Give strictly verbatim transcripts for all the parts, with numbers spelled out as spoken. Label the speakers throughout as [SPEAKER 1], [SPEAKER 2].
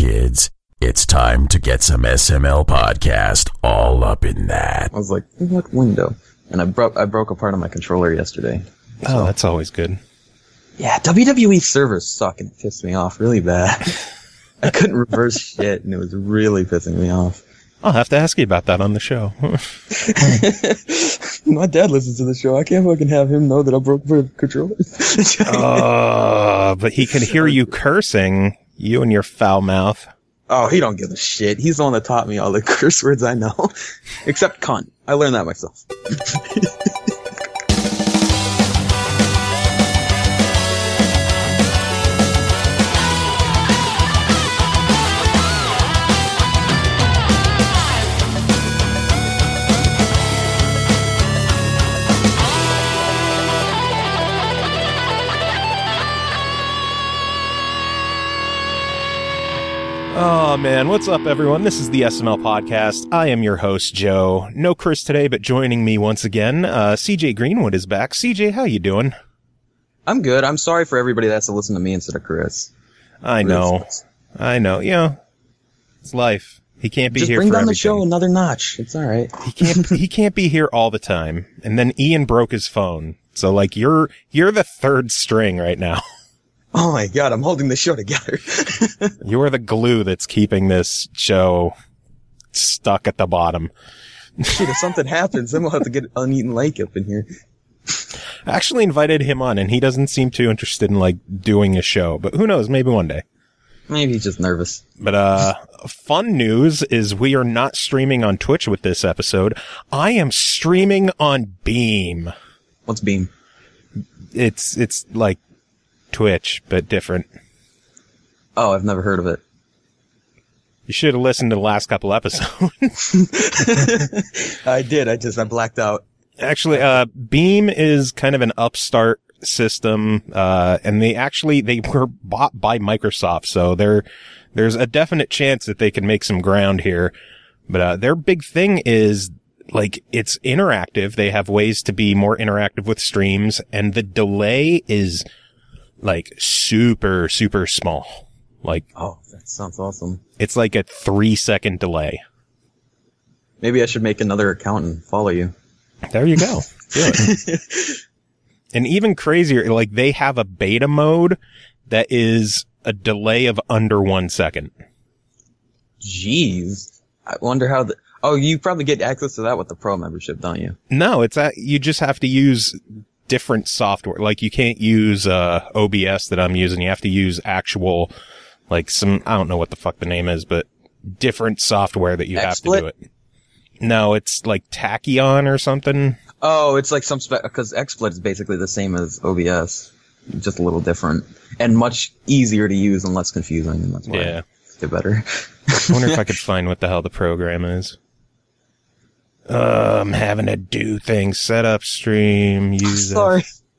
[SPEAKER 1] kids. It's time to get some S M L podcast all up in that.
[SPEAKER 2] I was like, what window? And I broke I broke a part of my controller yesterday.
[SPEAKER 3] Oh, so, that's always good.
[SPEAKER 2] Yeah, W W E servers suck and it pissed me off really bad. I couldn't reverse shit and it was really pissing me off.
[SPEAKER 3] I'll have to ask you about that on the show.
[SPEAKER 2] My dad listens to the show. I can't fucking have him know that I broke the controller.
[SPEAKER 3] uh, but he can hear you cursing, you and your foul mouth.
[SPEAKER 2] Oh, he don't give a shit. He's the one that taught me all the curse words I know. Except cunt. I learned that myself.
[SPEAKER 3] Oh, man. What's up, everyone? This is the S M L Podcast. I am your host, Joe. No Chris today, but joining me once again, uh, C J Greenwood is back. C J, how you doing?
[SPEAKER 2] I'm good. I'm sorry for everybody that has to listen to me instead of Chris.
[SPEAKER 3] I know. Chris. I know. You know, it's life. He can't be
[SPEAKER 2] Just
[SPEAKER 3] here for
[SPEAKER 2] everything. Just bring down
[SPEAKER 3] everything.
[SPEAKER 2] the show another notch. It's all right.
[SPEAKER 3] He can't, he can't be here all the time. And then Ian broke his phone. So, like, you're, you're the third string right now.
[SPEAKER 2] Oh my god, I'm holding the show together.
[SPEAKER 3] You're the glue that's keeping this show stuck at the bottom.
[SPEAKER 2] Shit, if something happens, then we'll have to get Uneaten Lake up in here.
[SPEAKER 3] I actually invited him on, and he doesn't seem too interested in, like, doing a show. But who knows, maybe one day.
[SPEAKER 2] Maybe he's just nervous.
[SPEAKER 3] But, uh, fun news is we are not streaming on Twitch with this episode. I am streaming on Beam.
[SPEAKER 2] What's Beam?
[SPEAKER 3] It's, it's like Twitch, but different.
[SPEAKER 2] Oh, I've never heard of it.
[SPEAKER 3] You should have listened to the last couple episodes.
[SPEAKER 2] I did. I just, I blacked out.
[SPEAKER 3] Actually, uh, Beam is kind of an upstart system, uh, and they actually, they were bought by Microsoft, so there, there's a definite chance that they can make some ground here. But, uh, their big thing is, like, it's interactive. They have ways to be more interactive with streams, and the delay is, like, super, super small. Like,
[SPEAKER 2] oh, that sounds awesome.
[SPEAKER 3] It's like a three second delay.
[SPEAKER 2] Maybe I should make another account and follow you.
[SPEAKER 3] There you go. Do it. And even crazier, like, they have a beta mode that is a delay of under one second.
[SPEAKER 2] Jeez. I wonder how the, oh, you probably get access to that with the pro membership, don't you?
[SPEAKER 3] No, it's a, you just have to use different software. Like, you can't use, uh, O B S that I'm using. You have to use actual, like, some, I don't know what the fuck the name is, but different software that you have to do it. No, it's like Tachyon or something.
[SPEAKER 2] Oh, it's like some spec, because XSplit is basically the same as O B S. Just a little different. And much easier to use and less confusing, and that's why
[SPEAKER 3] yeah.
[SPEAKER 2] It's better.
[SPEAKER 3] I wonder if I could find what the hell the program is. Uh, I'm having to do things. Set up stream. Use
[SPEAKER 2] Sorry.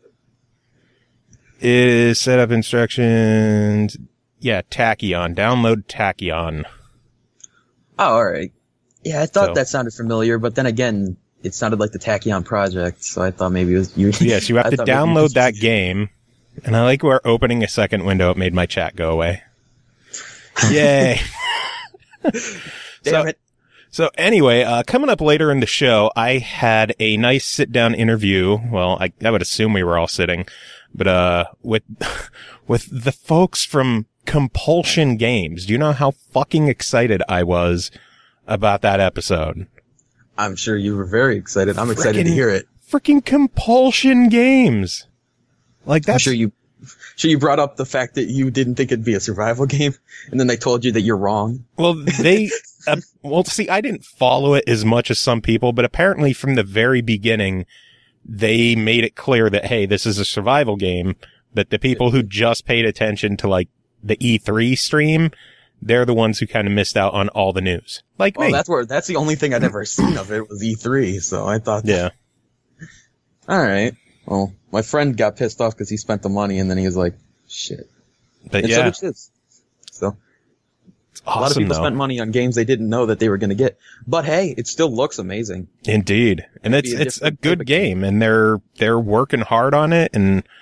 [SPEAKER 3] It. Is set up instructions. Yeah, Tachyon. Download Tachyon.
[SPEAKER 2] Oh, alright. Yeah, I thought
[SPEAKER 3] So-
[SPEAKER 2] that sounded familiar, but then again, it sounded like the Tachyon project, so I thought maybe it was you.
[SPEAKER 3] Yes, you have
[SPEAKER 2] I
[SPEAKER 3] to
[SPEAKER 2] thought maybe
[SPEAKER 3] download
[SPEAKER 2] was-
[SPEAKER 3] that game. And I like where opening a second window, it made my chat go away. Yay.
[SPEAKER 2] Damn
[SPEAKER 3] so,
[SPEAKER 2] it.
[SPEAKER 3] So anyway, uh, coming up later in the show, I had a nice sit-down interview. Well, I, I would assume we were all sitting, but, uh, with, with the folks from Compulsion Games. Do you know how fucking excited I was about that episode?
[SPEAKER 2] I'm sure you were very excited. I'm excited
[SPEAKER 3] Frickin-
[SPEAKER 2] to hear it.
[SPEAKER 3] Freaking Compulsion Games. Like, that's,
[SPEAKER 2] I'm sure you, sure you brought up the fact that you didn't think it'd be a survival game, and then they told you that you're wrong.
[SPEAKER 3] well, they, uh, well, see, I didn't follow it as much as some people, but apparently from the very beginning, they made it clear that, hey, this is a survival game, but the people who just paid attention to, like, the E three stream, they're the ones who kind of missed out on all the news. Like
[SPEAKER 2] Well,
[SPEAKER 3] me.
[SPEAKER 2] that's where, that's the only thing I'd ever seen of it was E three, so I thought,
[SPEAKER 3] Yeah.
[SPEAKER 2] alright. Well, my friend got pissed off because he spent the money, and then he was like, shit.
[SPEAKER 3] But
[SPEAKER 2] And
[SPEAKER 3] yeah,
[SPEAKER 2] so did kids. So,
[SPEAKER 3] it's
[SPEAKER 2] a lot of
[SPEAKER 3] awesome
[SPEAKER 2] people
[SPEAKER 3] though.
[SPEAKER 2] spent money on games they didn't know that they were going to get. But hey, it still looks amazing.
[SPEAKER 3] Indeed. And
[SPEAKER 2] It'd
[SPEAKER 3] it's,
[SPEAKER 2] be a
[SPEAKER 3] it's a
[SPEAKER 2] different type
[SPEAKER 3] good
[SPEAKER 2] of
[SPEAKER 3] game, and they're, they're working hard on it, and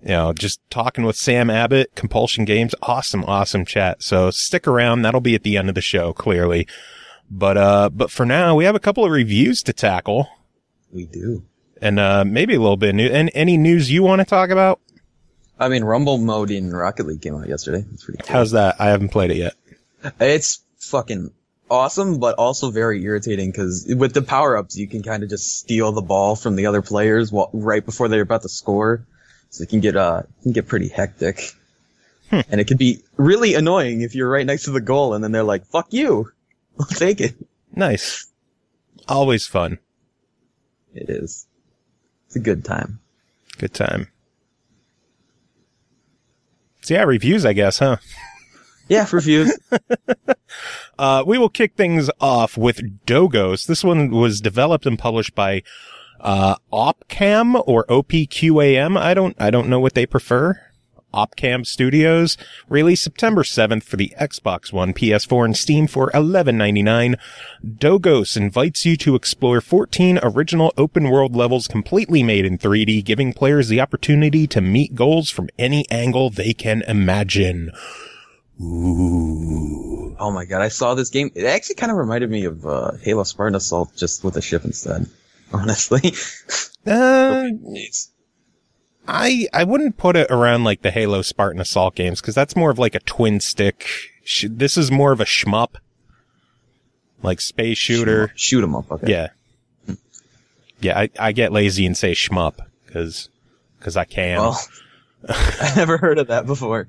[SPEAKER 3] you know, just talking with Sam Abbott, Compulsion Games. Awesome, awesome chat. So stick around. That'll be at the end of the show, clearly. But, uh, but for now, we have a couple of reviews to tackle.
[SPEAKER 2] We do.
[SPEAKER 3] And, uh, maybe a little bit of news. And any news you want to talk about?
[SPEAKER 2] I mean, Rumble mode in Rocket League came out yesterday. It's pretty cool.
[SPEAKER 3] How's that? I haven't played it yet.
[SPEAKER 2] It's fucking awesome, but also very irritating because with the power-ups, you can kind of just steal the ball from the other players while, right before they're about to score. So it can get, uh, it can get pretty hectic. Hmm. And it can be really annoying if you're right next to the goal and then they're like, fuck you. I'll take it.
[SPEAKER 3] Nice. Always fun.
[SPEAKER 2] It is. It's a good time.
[SPEAKER 3] Good time. So yeah, reviews, I guess, huh?
[SPEAKER 2] Yeah, reviews.
[SPEAKER 3] uh, we will kick things off with Dogos. This one was developed and published by, uh, Opcam or O P Q A M. I don't, I don't know what they prefer. Opcam Studios, released September seventh for the Xbox One, P S four, and Steam for eleven ninety-nine. Dogos invites you to explore fourteen original open-world levels completely made in three D, giving players the opportunity to meet goals from any angle they can imagine. Ooh.
[SPEAKER 2] Oh my god, I saw this game. It actually kind of reminded me of uh, Halo Spartan Assault, just with a ship instead, honestly.
[SPEAKER 3] uh... I, I wouldn't put it around like the Halo Spartan Assault games, because that's more of like a twin stick. Sh- this is more of a shmup. Like space shooter.
[SPEAKER 2] Shoot, shoot 'em up, okay.
[SPEAKER 3] Yeah. Yeah, I, I get lazy and say shmup, because, because I can.
[SPEAKER 2] Well, I never heard of that before.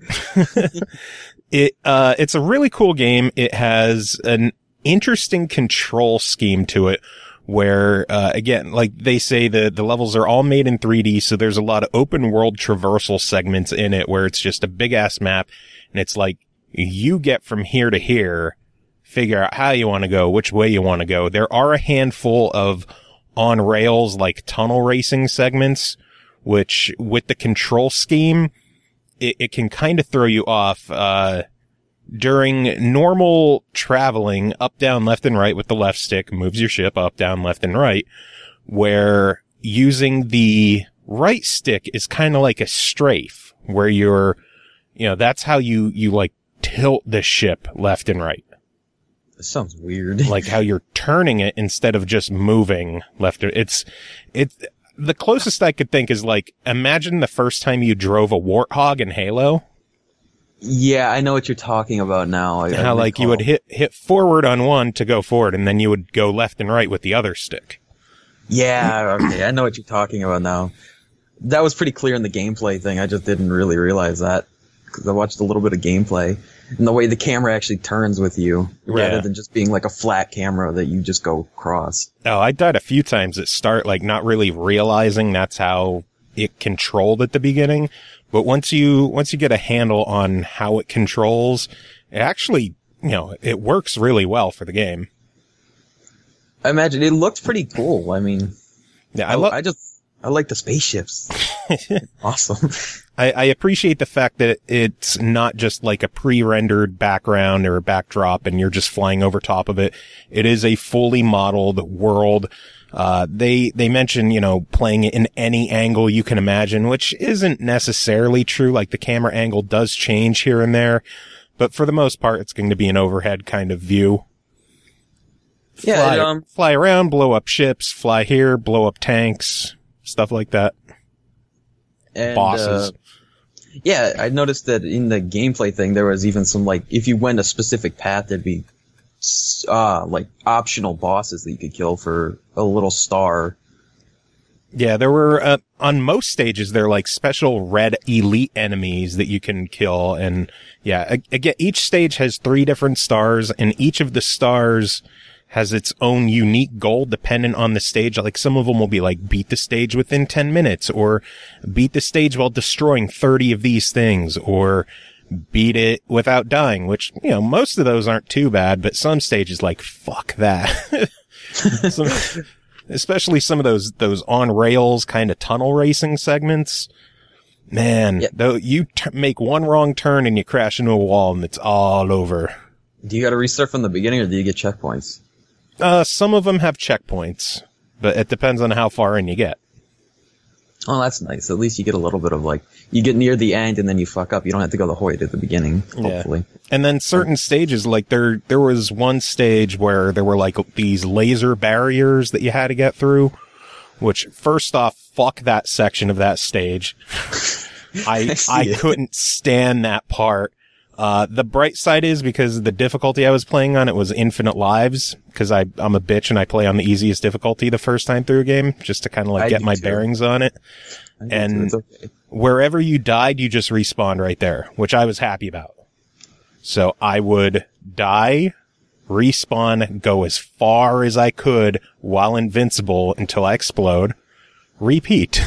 [SPEAKER 3] it, uh, it's a really cool game. It has an interesting control scheme to it. Where, uh, again, like they say, the, the levels are all made in three D, so there's a lot of open world traversal segments in it where it's just a big ass map, and it's like, you get from here to here, figure out how you want to go, which way you want to go. There are a handful of on rails, like tunnel racing segments, which, with the control scheme, it, it can kind of throw you off, uh, during normal traveling, up, down, left, and right with the left stick moves your ship up, down, left, and right, where using the right stick is kind of like a strafe, where you're, you know, that's how you, you like tilt the ship left and right.
[SPEAKER 2] This sounds weird.
[SPEAKER 3] Like how you're turning it instead of just moving left. It's, it's, the closest I could think is like, imagine the first time you drove a Warthog in Halo.
[SPEAKER 2] Yeah, I know what you're talking about now. I,
[SPEAKER 3] How,
[SPEAKER 2] I
[SPEAKER 3] like, you would hit, hit forward on one to go forward, and then you would go left and right with the other stick.
[SPEAKER 2] Yeah, okay, I know what you're talking about now. That was pretty clear in the gameplay thing. I just didn't really realize that, because I watched a little bit of gameplay, and the way the camera actually turns with you, rather
[SPEAKER 3] Yeah.
[SPEAKER 2] than just being like a flat camera that you just go across.
[SPEAKER 3] Oh, I died a few times at start, like, not really realizing that's how it controlled at the beginning. But once you, once you get a handle on how it controls, it actually, you know, it works really well for the game.
[SPEAKER 2] I imagine it looked pretty cool. I mean,
[SPEAKER 3] Yeah, I
[SPEAKER 2] I,
[SPEAKER 3] love,
[SPEAKER 2] I just, I like the spaceships. Awesome.
[SPEAKER 3] I, I appreciate the fact that it's not just like a pre-rendered background or a backdrop and you're just flying over top of it. It is a fully modeled world. Uh, they, they mention, you know, playing it in any angle you can imagine, which isn't necessarily true. Like the camera angle does change here and there, but for the most part, it's going to be an overhead kind of view.
[SPEAKER 2] Yeah,
[SPEAKER 3] Fly,
[SPEAKER 2] it, um,
[SPEAKER 3] fly around, blow up ships, fly here, blow up tanks, stuff like that.
[SPEAKER 2] and,
[SPEAKER 3] Bosses.
[SPEAKER 2] uh, yeah, I noticed that in the gameplay thing, there was even some, like, if you went a specific path, there'd be, uh, like, optional bosses that you could kill for a little star.
[SPEAKER 3] Yeah, there were, uh, on most stages, there are like special red elite enemies that you can kill. And yeah, again, each stage has three different stars, and each of the stars has its own unique goal dependent on the stage. Like some of them will be like beat the stage within ten minutes, or beat the stage while destroying thirty of these things, or beat it without dying, which, you know, most of those aren't too bad, but some stages like, fuck that. some, especially some of those, those on rails kind of tunnel racing segments. Man,
[SPEAKER 2] yeah.
[SPEAKER 3] though you t- make one wrong turn and you crash into a wall and it's all over.
[SPEAKER 2] Do you gotta restart from the beginning, or do you get checkpoints?
[SPEAKER 3] Uh, some of them have checkpoints, but it depends on how far in you get.
[SPEAKER 2] Oh, that's nice. At least you get a little bit of like, you get near the end and then you fuck up. You don't have to go the whole way to the beginning, hopefully.
[SPEAKER 3] Yeah. And then certain stages, like there, there was one stage where there were like these laser barriers that you had to get through, which first off, fuck that section of that stage. I, I, I couldn't stand that part. Uh, the bright side is because the difficulty I was playing on, it was infinite lives, because I, I'm a bitch and I play on the easiest difficulty the first time through a game, just to kind of like
[SPEAKER 2] I
[SPEAKER 3] get my
[SPEAKER 2] too.
[SPEAKER 3] bearings on it. And
[SPEAKER 2] okay.
[SPEAKER 3] Wherever you died, you just respawned right there, which I was happy about. So I would die, respawn, go as far as I could while invincible until I explode, repeat.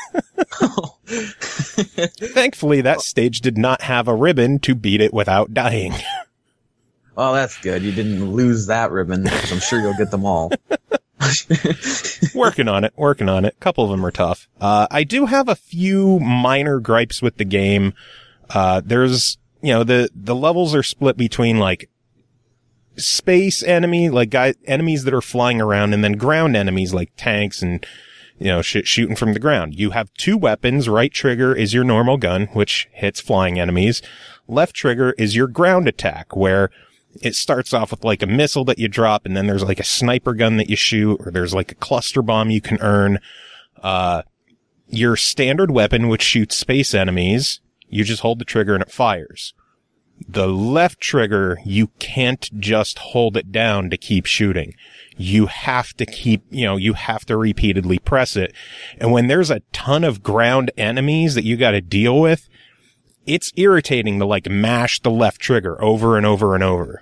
[SPEAKER 3] Thankfully, that stage did not have a ribbon to beat it without dying.
[SPEAKER 2] Oh, that's good. You didn't lose that ribbon, because I'm sure you'll get them all.
[SPEAKER 3] Working on it, working on it. A couple of them are tough. Uh, I do have a few minor gripes with the game. Uh, there's, you know, the, the levels are split between like space enemy, like guy, enemies that are flying around, and then ground enemies like tanks and, you know, shit shooting from the ground. You have two weapons. Right trigger is your normal gun, which hits flying enemies. Left trigger is your ground attack, where it starts off with like a missile that you drop, and then there's like a sniper gun that you shoot, or there's like a cluster bomb you can earn. Uh, your standard weapon, which shoots space enemies, you just hold the trigger and it fires. The left trigger, you can't just hold it down to keep shooting. You have to keep, you know, you have to repeatedly press it. And when there's a ton of ground enemies that you got to deal with, it's irritating to like mash the left trigger over and over and over.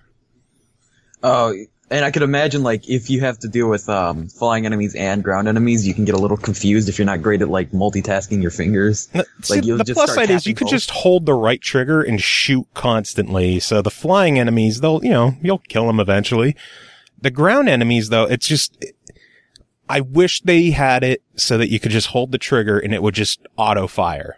[SPEAKER 2] Oh, and I could imagine like if you have to deal with um flying enemies and ground enemies, you can get a little confused if you're not great at like multitasking your fingers.
[SPEAKER 3] No, see,
[SPEAKER 2] like you'll
[SPEAKER 3] the
[SPEAKER 2] just
[SPEAKER 3] plus
[SPEAKER 2] start
[SPEAKER 3] side is you could
[SPEAKER 2] both.
[SPEAKER 3] just hold the right trigger and shoot constantly. So the flying enemies, they'll, you know, you'll kill them eventually. The ground enemies, though, it's just, I wish they had it so that you could just hold the trigger and it would just auto fire.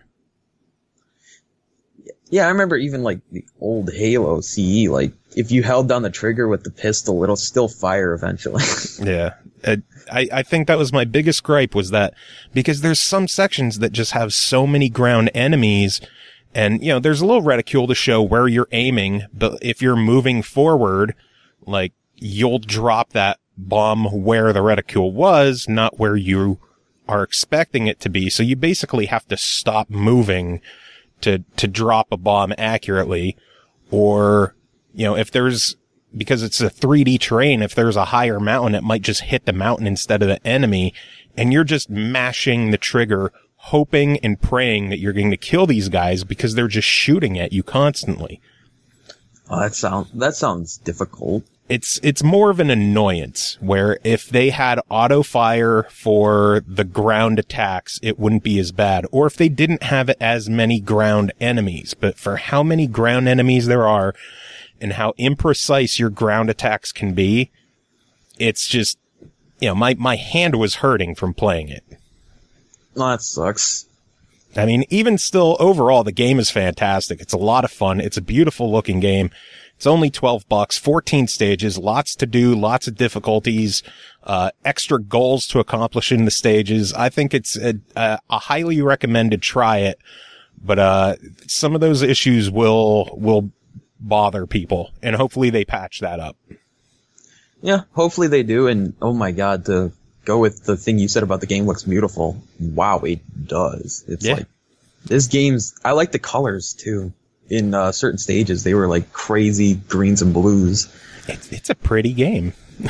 [SPEAKER 2] Yeah, I remember even like the old Halo C E, like if you held down the trigger with the pistol, it'll still fire eventually.
[SPEAKER 3] Yeah. Uh, I, I think that was my biggest gripe, was that because there's some sections that just have so many ground enemies, and, you know, there's a little reticule to show where you're aiming, but if you're moving forward, like, you'll drop that bomb where the reticule was, not where you are expecting it to be. So you basically have to stop moving to, to drop a bomb accurately. Or, you know, if there's, because it's a three D terrain, if there's a higher mountain, it might just hit the mountain instead of the enemy. And you're just mashing the trigger, hoping and praying that you're going to kill these guys because they're just shooting at you constantly.
[SPEAKER 2] Oh, that sounds, that sounds difficult.
[SPEAKER 3] It's, it's more of an annoyance, where if they had auto fire for the ground attacks, it wouldn't be as bad. Or if they didn't have as many ground enemies. But for how many ground enemies there are and how imprecise your ground attacks can be, it's just, you know, my, my hand was hurting from playing it.
[SPEAKER 2] Oh, that sucks.
[SPEAKER 3] I mean, even still, overall, the game is fantastic. It's a lot of fun. It's a beautiful looking game. It's only twelve bucks, fourteen stages, lots to do, lots of difficulties, uh, extra goals to accomplish in the stages. I think it's a, a, a highly recommended try it, but, uh, some of those issues will, will bother people, and hopefully they patch that up.
[SPEAKER 2] Yeah, hopefully they do, and oh my god, to go with the thing you said about the game looks beautiful. Wow, it does. It's
[SPEAKER 3] Yeah.
[SPEAKER 2] like, this game's, I like the colors too. In uh, certain stages, they were like crazy greens and blues.
[SPEAKER 3] It's, it's a pretty game.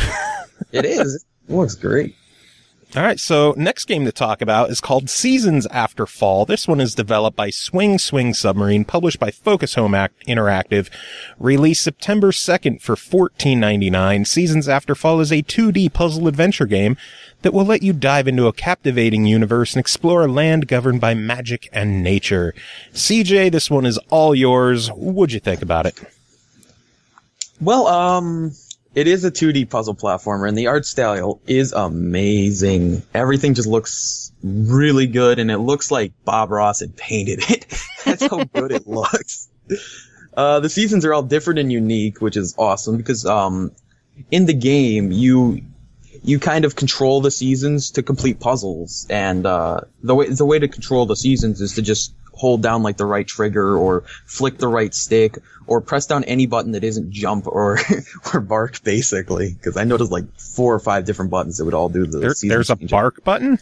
[SPEAKER 2] It is. It looks great.
[SPEAKER 3] All right, so next game to talk about is called Seasons After Fall. This one is developed by Swing Swing Submarine, published by Focus Home Act Interactive, released September second for fourteen ninety-nine. Seasons After Fall is a two D puzzle adventure game that will let you dive into a captivating universe and explore a land governed by magic and nature. C J, this one is all yours. What'd you think about it?
[SPEAKER 2] Well, um, it is a two D puzzle platformer, and the art style is amazing. Everything just looks really good, and it looks like Bob Ross had painted it. That's how good it looks. Uh, the seasons are all different and unique, which is awesome, because, um, in the game, you, you kind of control the seasons to complete puzzles, and uh, the way the way to control the seasons is to just hold down like the right trigger, or flick the right stick, or press down any button that isn't jump or or bark, basically. Because I noticed like four or five different buttons that would all do the
[SPEAKER 3] there,
[SPEAKER 2] season
[SPEAKER 3] There's
[SPEAKER 2] changing.
[SPEAKER 3] a bark button?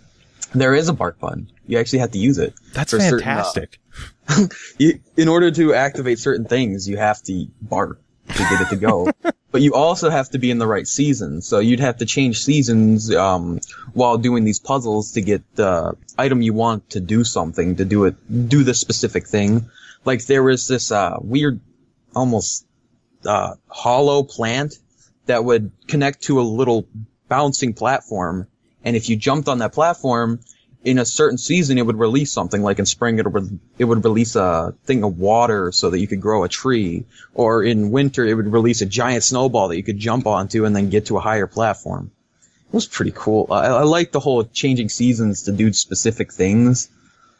[SPEAKER 2] There is a bark button. You actually have to use it.
[SPEAKER 3] That's
[SPEAKER 2] for
[SPEAKER 3] fantastic.
[SPEAKER 2] Certain, uh, you, in order to activate certain things, you have to bark to get it to go. But you also have to be in the right season. So you'd have to change seasons um, while doing these puzzles to get the item you want to do something, to do it, do the specific thing. Like there was this uh, weird, almost uh, hollow plant that would connect to a little bouncing platform. And if you jumped on that platform, in a certain season, it would release something. Like in spring, it would, it would release a thing of water so that you could grow a tree. Or in winter, it would release a giant snowball that you could jump onto and then get to a higher platform. It was pretty cool. I, I like the whole changing seasons to do specific things.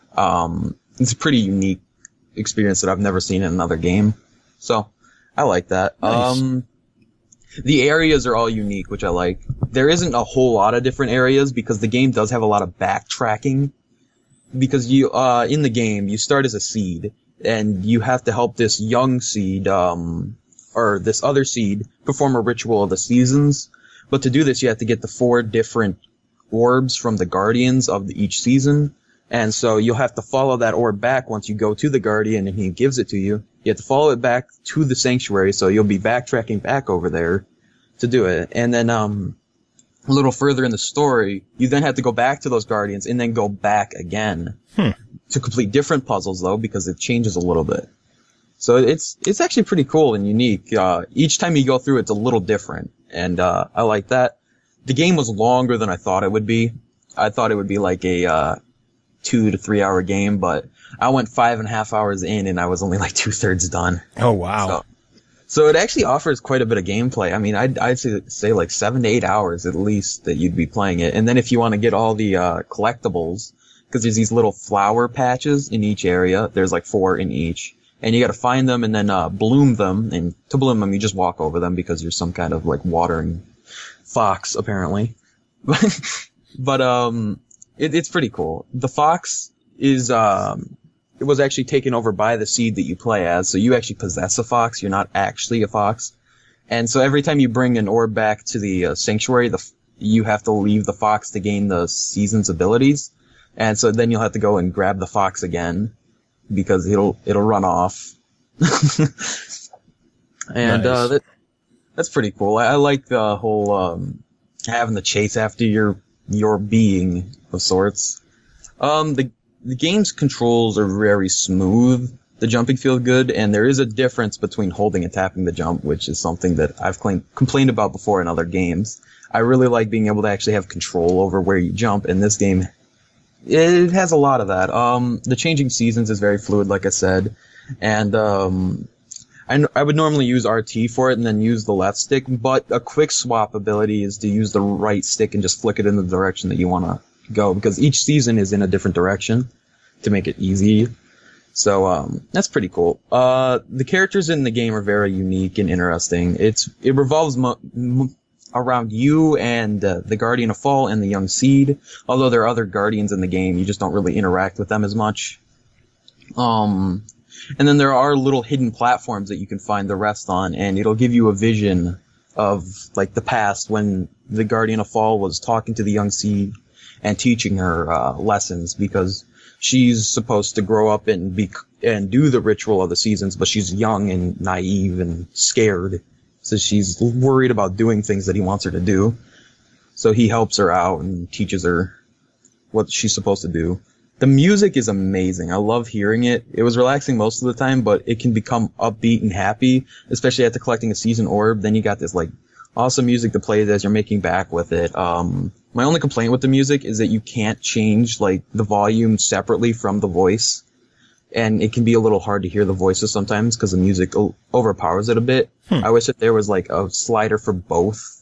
[SPEAKER 2] Um, it's a pretty unique experience that I've never seen in another game. So, I like that.
[SPEAKER 3] Nice.
[SPEAKER 2] Um, the areas are all unique, which I like. There isn't a whole lot of different areas because the game does have a lot of backtracking. Because you, uh, in the game, you start as a seed, and you have to help this young seed, um, or this other seed perform a ritual of the seasons. But to do this, you have to get the four different orbs from the guardians of the, each season. And so you'll have to follow that orb back once you go to the guardian and he gives it to you. You have to follow it back to the sanctuary, so you'll be backtracking back over there to do it. And then, um, a little further in the story, you then have to go back to those guardians and then go back again
[SPEAKER 3] Hmm.
[SPEAKER 2] to complete different puzzles, though, because it changes a little bit. So it's, it's actually pretty cool and unique. Uh, each time you go through, it's a little different. And, uh, I like that. The game was longer than I thought it would be. I thought it would be like a, uh, two to three hour game, but I went five and a half hours in and I was only like two thirds done.
[SPEAKER 3] Oh, wow.
[SPEAKER 2] So, so it actually offers quite a bit of gameplay. I mean, I'd, I'd say, say like seven to eight hours at least that you'd be playing it. And then if you want to get all the, uh, collectibles, because there's these little flower patches in each area. There's like four in each. And you gotta find them and then, uh, bloom them. And to bloom them, you just walk over them because you're some kind of like watering fox, apparently. But, um, it, it's pretty cool. The fox is, um, it was actually taken over by the seed that you play as. So you actually possess a fox. You're not actually a fox. And so every time you bring an orb back to the uh, sanctuary, the, you have to leave the fox to gain the season's abilities. And so then you'll have to go and grab the fox again because it'll, it'll run off. And,
[SPEAKER 3] Nice.
[SPEAKER 2] uh, that, that's pretty cool. I, I like the whole, um, having the chase after your, your being of sorts. Um, the, the game's controls are very smooth. The jumping feels good, and there is a difference between holding and tapping the jump, which is something that I've claimed, complained about before in other games. I really like being able to actually have control over where you jump. In this game, it has a lot of that. Um, the changing seasons is very fluid, like I said, and um, I, I would normally use R T for it and then use the left stick, but a quick swap ability is to use the right stick and just flick it in the direction that you want to go, because each season is in a different direction to make it easy. So, um, that's pretty cool. Uh, the characters in the game are very unique and interesting. It's, it revolves mo- m- around you and uh, the Guardian of Fall and the Young Seed. Although there are other Guardians in the game, you just don't really interact with them as much. Um, and then there are little hidden platforms that you can find the rest on, and it'll give you a vision of, like, the past when the Guardian of Fall was talking to the Young Seed and teaching her uh, lessons, because she's supposed to grow up and be and do the ritual of the seasons, but she's young and naive and scared, so she's worried about doing things that he wants her to do. So he helps her out and teaches her what she's supposed to do. The music is amazing. I love hearing it. It was relaxing most of the time, but it can become upbeat and happy, especially after collecting a season orb. Then you got this, like, awesome music to play as you're making back with it. Um, my only complaint with the music is that you can't change, like, the volume separately from the voice. And it can be a little hard to hear the voices sometimes because the music o- overpowers it a bit. Hmm. I wish that there was, like, a slider for both.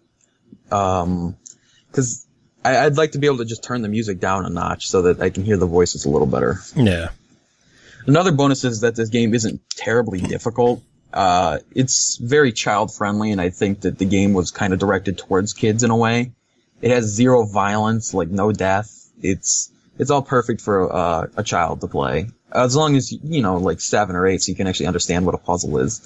[SPEAKER 2] Um, cause I, I'd like to be able to just turn the music down a notch so that I can hear the voices a little better.
[SPEAKER 3] Yeah.
[SPEAKER 2] Another bonus is that this game isn't terribly difficult. Uh, it's very child friendly, and I think that the game was kind of directed towards kids in a way. It has zero violence, like no death. It's it's all perfect for uh, a child to play, as long as you know, like seven or eight, so you can actually understand what a puzzle is.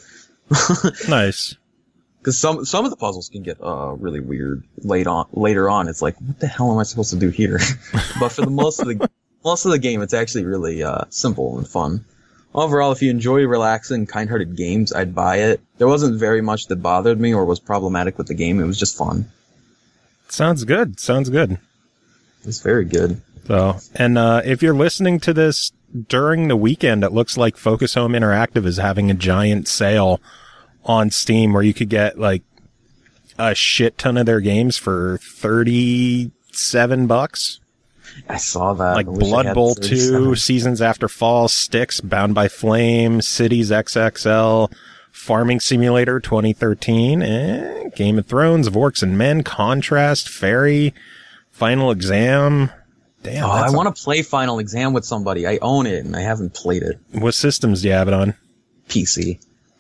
[SPEAKER 3] Nice.
[SPEAKER 2] Because some some of the puzzles can get uh really weird late on later on. It's like, what the hell am I supposed to do here? But for the most of the most of the game, it's actually really uh simple and fun. Overall, if you enjoy relaxing, kind-hearted games, I'd buy it. There wasn't very much that bothered me or was problematic with the game. It was just fun.
[SPEAKER 3] Sounds good. Sounds good.
[SPEAKER 2] It's very good.
[SPEAKER 3] So, and uh, if you're listening to this during the weekend, it looks like Focus Home Interactive is having a giant sale on Steam where you could get like a shit ton of their games for thirty-seven bucks.
[SPEAKER 2] I saw that.
[SPEAKER 3] Like Blood Bowl two, Seasons After Fall, Styx, Bound by Flame, Cities X X L, Farming Simulator twenty thirteen, eh, Game of Thrones, of Orcs and Men, Contrast, Fairy, Final Exam. Damn.
[SPEAKER 2] Oh, I want to play Final Exam with somebody. I own it and I haven't played it.
[SPEAKER 3] What systems do you have it on?
[SPEAKER 2] P C.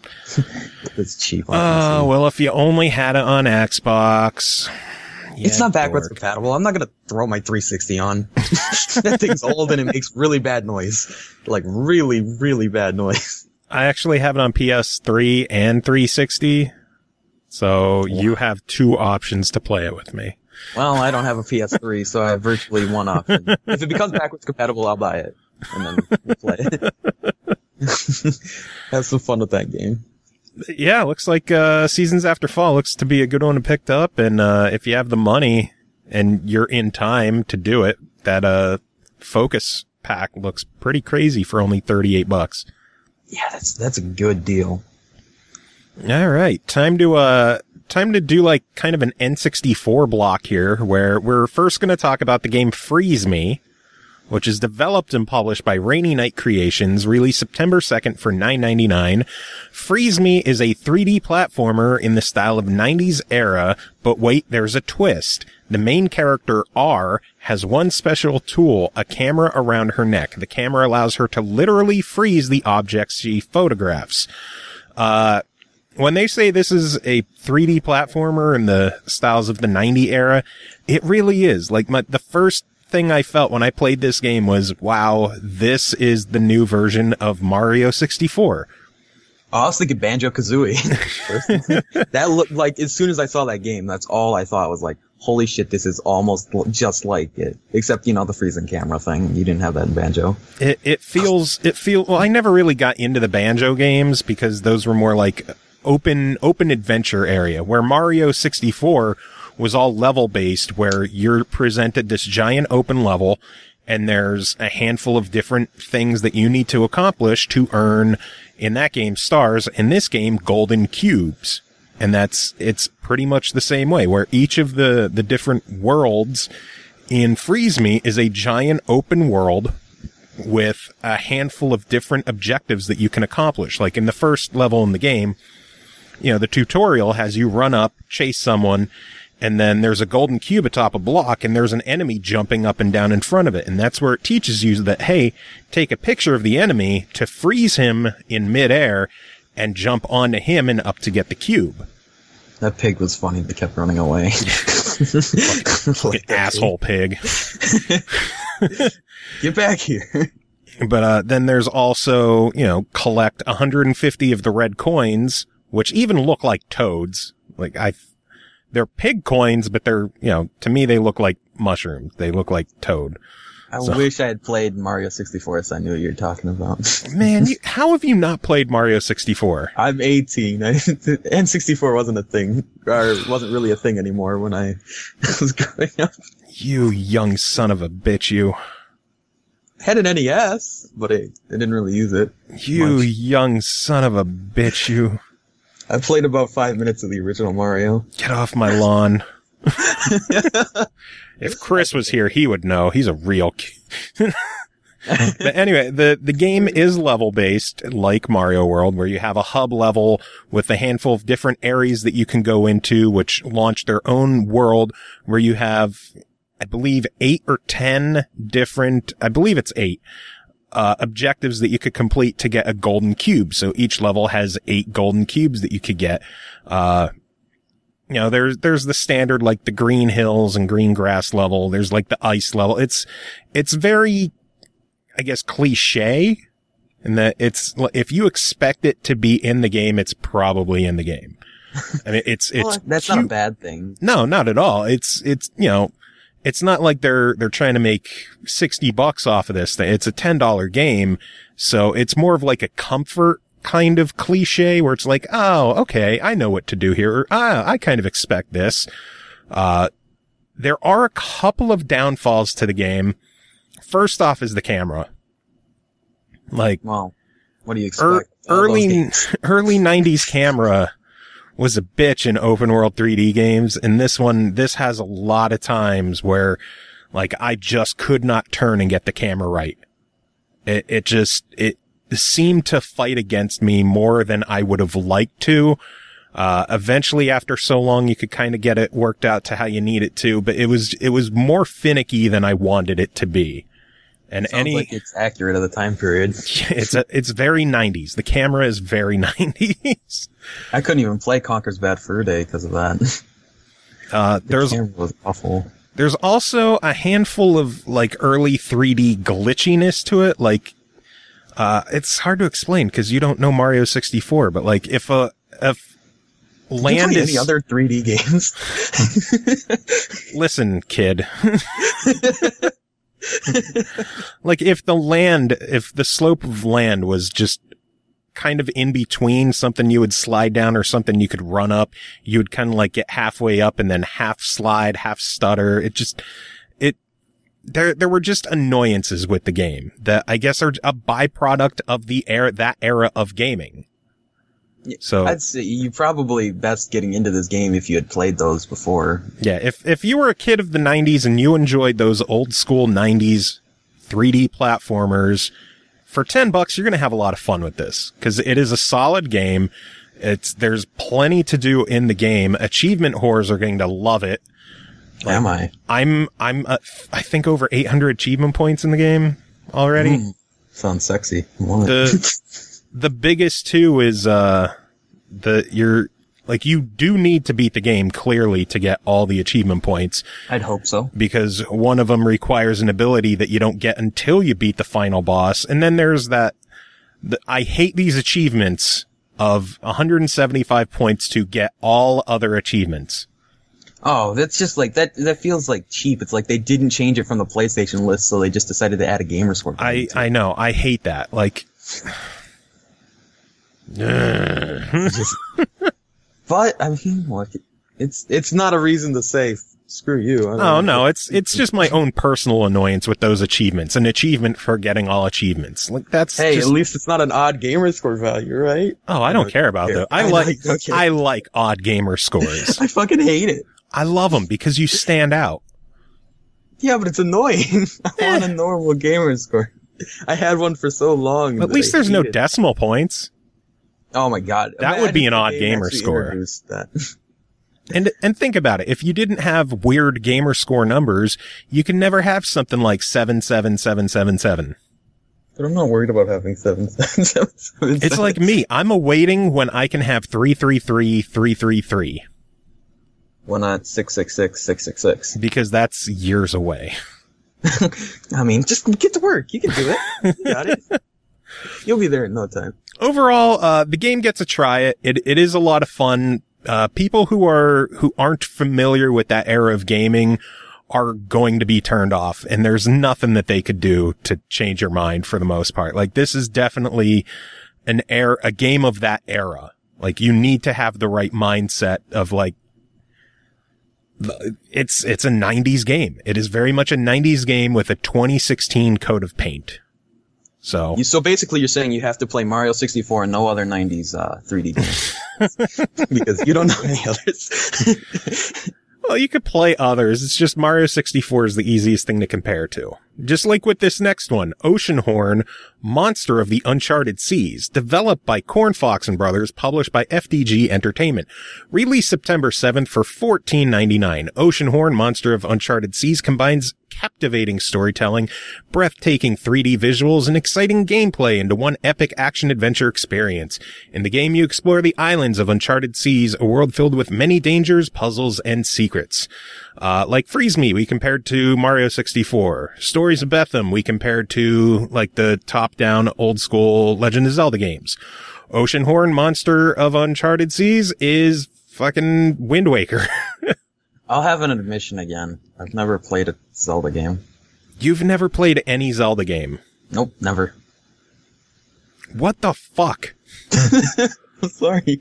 [SPEAKER 2] It's cheap on
[SPEAKER 3] Oh, uh,
[SPEAKER 2] P C.
[SPEAKER 3] well, if you only had it on Xbox.
[SPEAKER 2] It's not backwards compatible. I'm not going to throw my three sixty on. That thing's old and it makes really bad noise. Like, really, really bad noise.
[SPEAKER 3] I actually have it on P S three and three sixty. So wow. You have two options to play it with me.
[SPEAKER 2] Well, I don't have a P S three, so I have virtually one option. If it becomes backwards compatible, I'll buy it. And then we'll play it. Have some fun with that game.
[SPEAKER 3] Yeah, looks like uh Seasons After Fall looks to be a good one to pick up, and uh if you have the money and you're in time to do it, that uh Focus pack looks pretty crazy for only thirty-eight bucks.
[SPEAKER 2] Yeah, that's that's a good deal.
[SPEAKER 3] All right, time to uh time to do like kind of an N sixty-four block here, where we're first going to talk about the game Freeze Me, which is developed and published by Rainy Night Creations, released September second for nine ninety-nine. Freeze Me is a three D platformer in the style of nineties era, but wait, there's a twist. The main character, R, has one special tool, a camera around her neck. The camera allows her to literally freeze the objects she photographs. Uh, when they say this is a three D platformer in the styles of the nineties era, it really is. Like, my, the first thing I felt when I played this game was, wow, this is the new version of Mario sixty-four.
[SPEAKER 2] Oh, I was thinking Banjo-Kazooie. That looked like, as soon as I saw that game, that's all I thought was like, holy shit, this is almost just like it. Except, you know, the freezing camera thing. You didn't have that in Banjo.
[SPEAKER 3] It, it feels, it feels, well, I never really got into the Banjo games because those were more like open, open adventure area, where Mario sixty-four was all level based, where you're presented this giant open level and there's a handful of different things that you need to accomplish to earn, in that game, stars, in this game, golden cubes. And that's, it's pretty much the same way, where each of the, the different worlds in Freeze Me is a giant open world with a handful of different objectives that you can accomplish. Like in the first level in the game, you know, the tutorial has you run up, chase someone, and then there's a golden cube atop a block, and there's an enemy jumping up and down in front of it. And that's where it teaches you that, hey, take a picture of the enemy to freeze him in midair and jump onto him and up to get the cube.
[SPEAKER 2] That pig was funny. They kept running away.
[SPEAKER 3] fucking, fucking asshole pig.
[SPEAKER 2] Get back here.
[SPEAKER 3] But uh, then there's also, you know, collect one hundred fifty of the red coins, which even look like toads. Like, I... They're pig coins, but they're, you know, to me, they look like mushrooms. They look like toad.
[SPEAKER 2] I
[SPEAKER 3] so.
[SPEAKER 2] wish I had played Mario sixty-four so I knew what you were talking about.
[SPEAKER 3] Man, you, how have you not played Mario sixty-four?
[SPEAKER 2] I'm eighteen. I, N sixty-four wasn't a thing, or wasn't really a thing anymore when I was growing up.
[SPEAKER 3] You young son of a bitch, you.
[SPEAKER 2] I had an N E S, but I, I didn't really use it.
[SPEAKER 3] You
[SPEAKER 2] much.
[SPEAKER 3] Young son of a bitch, you.
[SPEAKER 2] I played about five minutes of the original Mario.
[SPEAKER 3] Get off my lawn. If Chris was here, he would know. He's a real kid. But anyway, the, the game is level-based, like Mario World, where you have a hub level with a handful of different areas that you can go into, which launch their own world, where you have, I believe, eight or ten different, I believe it's eight, uh, objectives that you could complete to get a golden cube. So each level has eight golden cubes that you could get. Uh, you know, there's, there's the standard, like the green hills and green grass level. There's like the ice level. It's, it's very, I guess, cliche in that it's, if you expect it to be in the game, it's probably in the game. I mean, it's, it's,
[SPEAKER 2] well, that's
[SPEAKER 3] cute.
[SPEAKER 2] not a bad thing.
[SPEAKER 3] No, not at all. It's, it's, you know, it's not like they're, they're trying to make sixty bucks off of this thing. It's a ten dollar game. So it's more of like a comfort kind of cliche where it's like, oh, okay, I know what to do here. Or, ah, I kind of expect this. Uh, there are a couple of downfalls to the game. First off is the camera. Like,
[SPEAKER 2] well, what do you
[SPEAKER 3] er,
[SPEAKER 2] expect?
[SPEAKER 3] early, early nineties camera was a bitch in open world three D games. And this one, this has a lot of times where like I just could not turn and get the camera right. It, it just, it seemed to fight against me more than I would have liked to. Uh, eventually after so long, you could kind of get it worked out to how you need it to, but it was, it was more finicky than I wanted it to be. And
[SPEAKER 2] Sounds
[SPEAKER 3] any,
[SPEAKER 2] like it's accurate of the time period.
[SPEAKER 3] it's a, it's very nineties. The camera is very nineties.
[SPEAKER 2] I couldn't even play Conker's Bad Fur Day because of that.
[SPEAKER 3] Uh,
[SPEAKER 2] the
[SPEAKER 3] there's,
[SPEAKER 2] camera was awful.
[SPEAKER 3] There's also a handful of like early three D glitchiness to it. Like, uh, it's hard to explain because you don't know Mario sixty-four, but like if a, if land
[SPEAKER 2] Did you play
[SPEAKER 3] is
[SPEAKER 2] any other three D games?
[SPEAKER 3] Listen, kid. Like if the land, if the slope of land was just kind of in between something you would slide down or something you could run up, you would kind of like get halfway up and then half slide, half stutter. It just, it, there, there were just annoyances with the game that I guess are a byproduct of the era, that era of gaming. So
[SPEAKER 2] I'd say you probably best getting into this game if you had played those before.
[SPEAKER 3] Yeah, if if you were a kid of the nineties and you enjoyed those old school nineties three D platformers, for ten bucks you're going to have a lot of fun with this cuz it is a solid game. It's there's plenty to do in the game. Achievement whores are going to love it. Like,
[SPEAKER 2] Am I?
[SPEAKER 3] I'm I'm uh, I think over eight hundred achievement points in the game already.
[SPEAKER 2] Mm, sounds sexy. What?
[SPEAKER 3] The The biggest too is, uh, the, you're, like, you do need to beat the game clearly to get all the achievement points.
[SPEAKER 2] I'd hope so.
[SPEAKER 3] Because one of them requires an ability that you don't get until you beat the final boss. And then there's that, the, I hate these achievements of one hundred seventy-five points to get all other achievements.
[SPEAKER 2] Oh, that's just like, that, that feels like cheap. It's like they didn't change it from the PlayStation list, so they just decided to add a gamer score.
[SPEAKER 3] I, I know. I hate that. Like,
[SPEAKER 2] Just, but I mean, look, it's it's not a reason to say screw you. I don't
[SPEAKER 3] oh
[SPEAKER 2] know.
[SPEAKER 3] no, it's it's just my own personal annoyance with those achievements. An achievement for getting all achievements. Like that's
[SPEAKER 2] Hey,
[SPEAKER 3] just,
[SPEAKER 2] at least it's not an odd gamer score value, right?
[SPEAKER 3] oh, I don't care about that. I,
[SPEAKER 2] I
[SPEAKER 3] like
[SPEAKER 2] don't care.
[SPEAKER 3] I like odd gamer scores.
[SPEAKER 2] I fucking hate it.
[SPEAKER 3] I love them because you stand out.
[SPEAKER 2] Yeah, but it's annoying. I want a normal gamer score. I had one for so long.
[SPEAKER 3] At
[SPEAKER 2] that
[SPEAKER 3] least
[SPEAKER 2] I
[SPEAKER 3] there's no
[SPEAKER 2] hated-
[SPEAKER 3] decimal points.
[SPEAKER 2] Oh my god,
[SPEAKER 3] That would be an odd
[SPEAKER 2] Imagine if they
[SPEAKER 3] gamer
[SPEAKER 2] actually
[SPEAKER 3] score.
[SPEAKER 2] introduced that.
[SPEAKER 3] And and think about it. If you didn't have weird gamer score numbers, you could never have something like seven seven seven seven seven.
[SPEAKER 2] But I'm not worried about having seven seven seven seven.
[SPEAKER 3] It's like me. I'm awaiting when I can have three three three three three three.
[SPEAKER 2] Why not six six six six six six?
[SPEAKER 3] Because that's years away.
[SPEAKER 2] I mean, just get to work. You can do it. You got it. You'll be there in no time.
[SPEAKER 3] Overall, uh, the game gets a try it. It, it is a lot of fun. Uh, people who are, who aren't familiar with that era of gaming are going to be turned off, and there's nothing that they could do to change your mind for the most part. Like, this is definitely an era, a game of that era. Like, you need to have the right mindset of like, it's, it's a nineties game. It is very much a nineties game with a twenty sixteen coat of paint. So,
[SPEAKER 2] You, so basically, you're saying you have to play Mario sixty-four and no other nineties uh, three D games because you don't know any others.
[SPEAKER 3] well, you could play others. It's just Mario sixty-four is the easiest thing to compare to. Just like with this next one, Oceanhorn, Monster of the Uncharted Seas, developed by Corn Fox and Brothers, published by F D G Entertainment. Released September seventh for fourteen ninety-nine. Oceanhorn, Monster of Uncharted Seas combines captivating storytelling, breathtaking three D visuals, and exciting gameplay into one epic action-adventure experience. In the game, you explore the islands of Uncharted Seas, a world filled with many dangers, puzzles, and secrets. Uh, like Freeze Me, we compared to Mario sixty-four. Stories of Betham, we compared to, like, the top-down, old-school Legend of Zelda games. Oceanhorn, Monster of Uncharted Seas, is fucking Wind Waker.
[SPEAKER 2] I'll have an admission again. I've never played a Zelda game.
[SPEAKER 3] You've never played any Zelda game?
[SPEAKER 2] Nope, never.
[SPEAKER 3] What the fuck?
[SPEAKER 2] I'm sorry.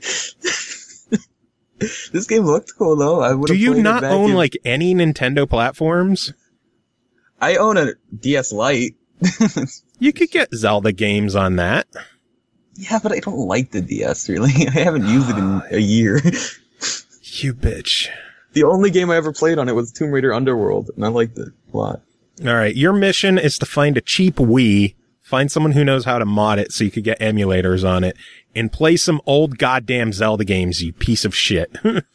[SPEAKER 2] This game looked cool though. I would.
[SPEAKER 3] Do you not own
[SPEAKER 2] in...
[SPEAKER 3] like any Nintendo platforms?
[SPEAKER 2] I own a D S Lite.
[SPEAKER 3] You could get Zelda games on that.
[SPEAKER 2] Yeah, but I don't like the D S really. I haven't used it in a year.
[SPEAKER 3] You bitch.
[SPEAKER 2] The only game I ever played on it was Tomb Raider Underworld, and I liked it a lot.
[SPEAKER 3] All right, your mission is to find a cheap Wii, find someone who knows how to mod it so you could get emulators on it, and play some old goddamn Zelda games, you piece of shit.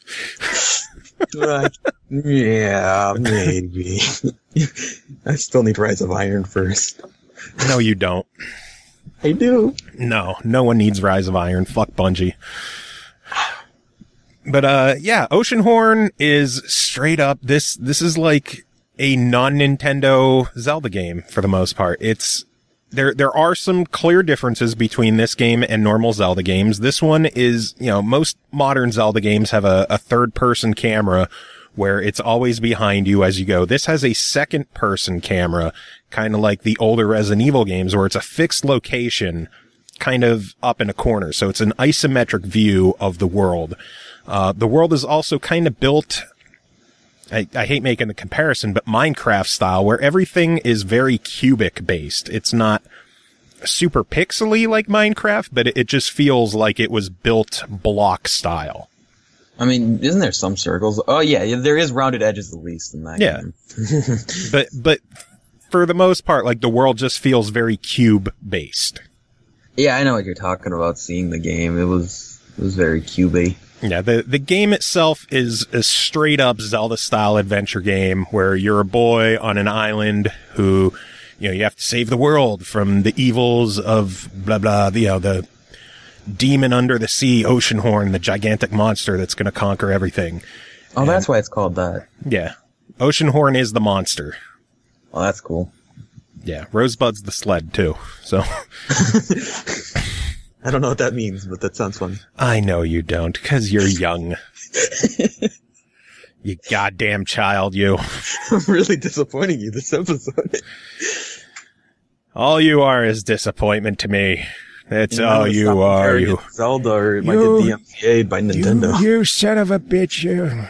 [SPEAKER 2] Like, yeah, maybe. I still need Rise of Iron first.
[SPEAKER 3] No, you don't.
[SPEAKER 2] I do.
[SPEAKER 3] No, no one needs Rise of Iron. Fuck Bungie. But, uh, yeah, Oceanhorn is straight up, this, this is like a non-Nintendo Zelda game for the most part. It's, there, there are some clear differences between this game and normal Zelda games. This one is, you know, most modern Zelda games have a, a third person camera where it's always behind you as you go. This has a second person camera, kind of like the older Resident Evil games where it's a fixed location kind of up in a corner. So it's an isometric view of the world. Uh, the world is also kind of built, I, I hate making the comparison, but Minecraft style, where everything is very cubic based. It's not super pixely like Minecraft, but it, it just feels like it was built block style.
[SPEAKER 2] I mean, isn't there some circles? Oh yeah, there is rounded edges at least in that
[SPEAKER 3] yeah.
[SPEAKER 2] game.
[SPEAKER 3] but, but for the most part, like the world just feels very cube based.
[SPEAKER 2] Yeah, I know what you're talking about seeing the game. It was, it was very cubey.
[SPEAKER 3] Yeah, the, the game itself is a straight up Zelda style adventure game where you're a boy on an island who, you know, you have to save the world from the evils of blah, blah, you know, the demon under the sea, Oceanhorn, the gigantic monster that's going to conquer everything.
[SPEAKER 2] Oh, and that's why it's called that.
[SPEAKER 3] Yeah. Oceanhorn is the monster.
[SPEAKER 2] Oh, that's cool.
[SPEAKER 3] Yeah. Rosebud's the sled too. So.
[SPEAKER 2] I don't know what that means, but that sounds fun.
[SPEAKER 3] I know you don't, because you're young. You goddamn child, you.
[SPEAKER 2] I'm really disappointing you this episode.
[SPEAKER 3] All you are is disappointment to me. That's you all you are, you.
[SPEAKER 2] Zelda, or it might get D M C A'd by Nintendo.
[SPEAKER 3] You, you son of a bitch, you.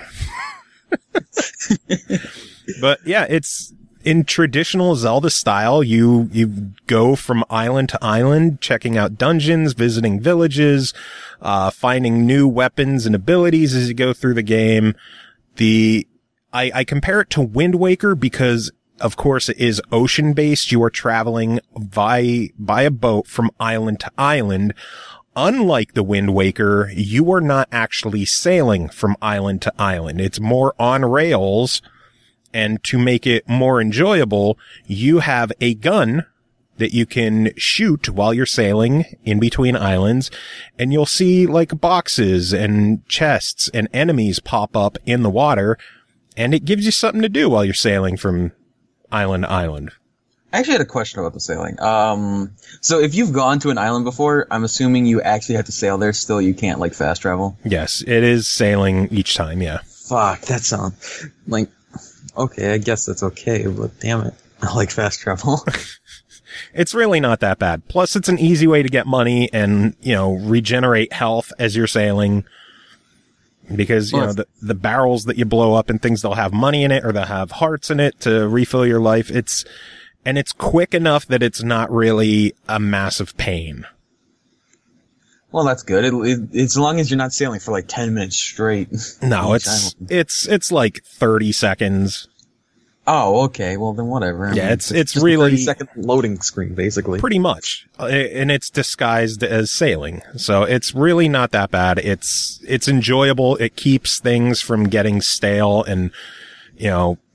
[SPEAKER 3] But yeah, it's in traditional Zelda style. You, you go from island to island, checking out dungeons, visiting villages, uh, finding new weapons and abilities as you go through the game. The, I, I compare it to Wind Waker because, of course, it is ocean based. You are traveling by, by a boat from island to island. Unlike the Wind Waker, you are not actually sailing from island to island. It's more on rails. And to make it more enjoyable, you have a gun that you can shoot while you're sailing in between islands, and you'll see like boxes and chests and enemies pop up in the water, and it gives you something to do while you're sailing from island to island.
[SPEAKER 2] I actually had a question about the sailing. Um, so if you've gone to an island before, I'm assuming you actually have to sail there still, you can't like fast travel?
[SPEAKER 3] Yes, it is sailing each time, yeah.
[SPEAKER 2] Fuck, that sounds like... Okay, I guess that's okay, but damn it. I like fast travel.
[SPEAKER 3] It's really not that bad. Plus, it's an easy way to get money and, you know, regenerate health as you're sailing. Because, you well, know, the, the barrels that you blow up and things, they'll have money in it or they'll have hearts in it to refill your life. It's, and it's quick enough that it's not really a massive pain.
[SPEAKER 2] Well, that's good. It, it, it's as long as you're not sailing for like ten minutes straight.
[SPEAKER 3] No, it's, it's, it's like thirty seconds.
[SPEAKER 2] Oh, okay. Well, then whatever. I
[SPEAKER 3] yeah,
[SPEAKER 2] mean,
[SPEAKER 3] it's, it's
[SPEAKER 2] just
[SPEAKER 3] really.
[SPEAKER 2] a thirty second loading screen, basically.
[SPEAKER 3] Pretty much. Uh, and it's disguised as sailing. So it's really not that bad. It's, it's enjoyable. It keeps things from getting stale and, you know,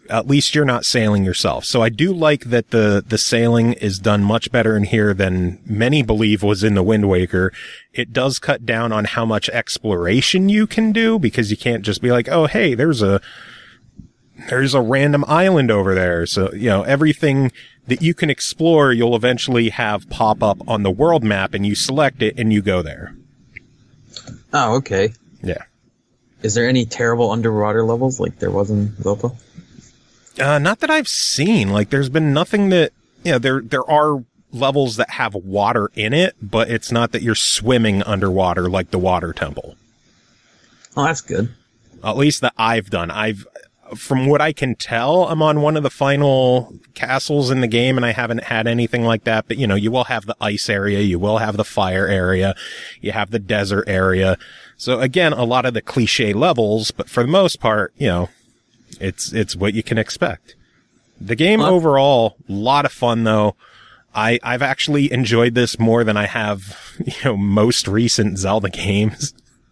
[SPEAKER 3] at least you're not sailing yourself. So I do like that the, the sailing is done much better in here than many believe was in the Wind Waker. It does cut down on how much exploration you can do, because you can't just be like, oh, hey, there's a, there's a random island over there. So, you know, everything that you can explore, you'll eventually have pop up on the world map, and you select it and you go there.
[SPEAKER 2] Oh, okay.
[SPEAKER 3] Yeah.
[SPEAKER 2] Is there any terrible underwater levels like there was in Zelda?
[SPEAKER 3] Uh, not that I've seen. Like, there's been nothing that, you know, there, there are levels that have water in it, but it's not that you're swimming underwater like the Water Temple.
[SPEAKER 2] Oh, that's good.
[SPEAKER 3] At least that I've done. I've, from what I can tell, I'm on one of the final castles in the game, and I haven't had anything like that. But, you know, you will have the ice area, you will have the fire area, you have the desert area. So again, a lot of the cliche levels, but for the most part, you know, it's, it's what you can expect. The game well, overall, a lot of fun though. I, I've actually enjoyed this more than I have, you know, most recent Zelda games.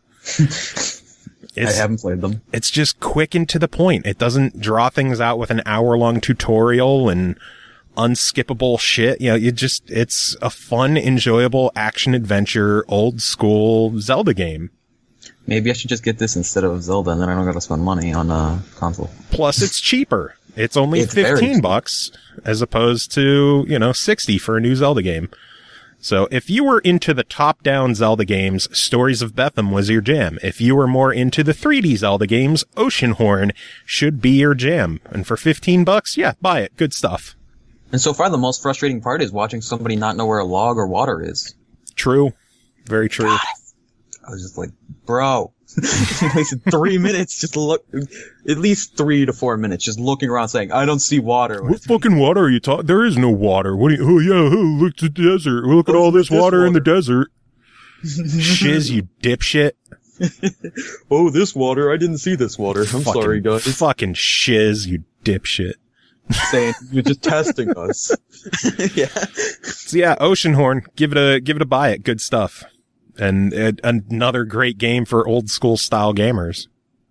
[SPEAKER 2] I haven't played them.
[SPEAKER 3] It's just quick and to the point. It doesn't draw things out with an hour long tutorial and unskippable shit. You know, you just, it's a fun, enjoyable action adventure, old school Zelda game.
[SPEAKER 2] Maybe I should just get this instead of Zelda, and then I don't gotta spend money on a console.
[SPEAKER 3] Plus, it's cheaper. It's only it's fifteen bucks as opposed to, you know, sixty for a new Zelda game. So if you were into the top-down Zelda games, Stories of Betham was your jam. If you were more into the three D Zelda games, Oceanhorn should be your jam. And for fifteen bucks, yeah, buy it. Good stuff.
[SPEAKER 2] And so far, the most frustrating part is watching somebody not know where a log or water is.
[SPEAKER 3] True. Very true.
[SPEAKER 2] God, I was just like, bro, you wasted three minutes just look, at least three to four minutes just looking around saying, I don't see water.
[SPEAKER 3] What fucking water are you talking? There is no water. What do you, oh yeah, oh, look at the desert. Look at all this water, water in the desert. Shiz, you dipshit.
[SPEAKER 2] Oh, this water. I didn't see this water. I'm
[SPEAKER 3] fucking,
[SPEAKER 2] sorry, guys.
[SPEAKER 3] Fucking shiz, you dipshit.
[SPEAKER 2] Saying you're just testing us. Yeah.
[SPEAKER 3] So yeah, Oceanhorn, give it a, give it a buy it. Good stuff. And uh, another great game for old school style gamers.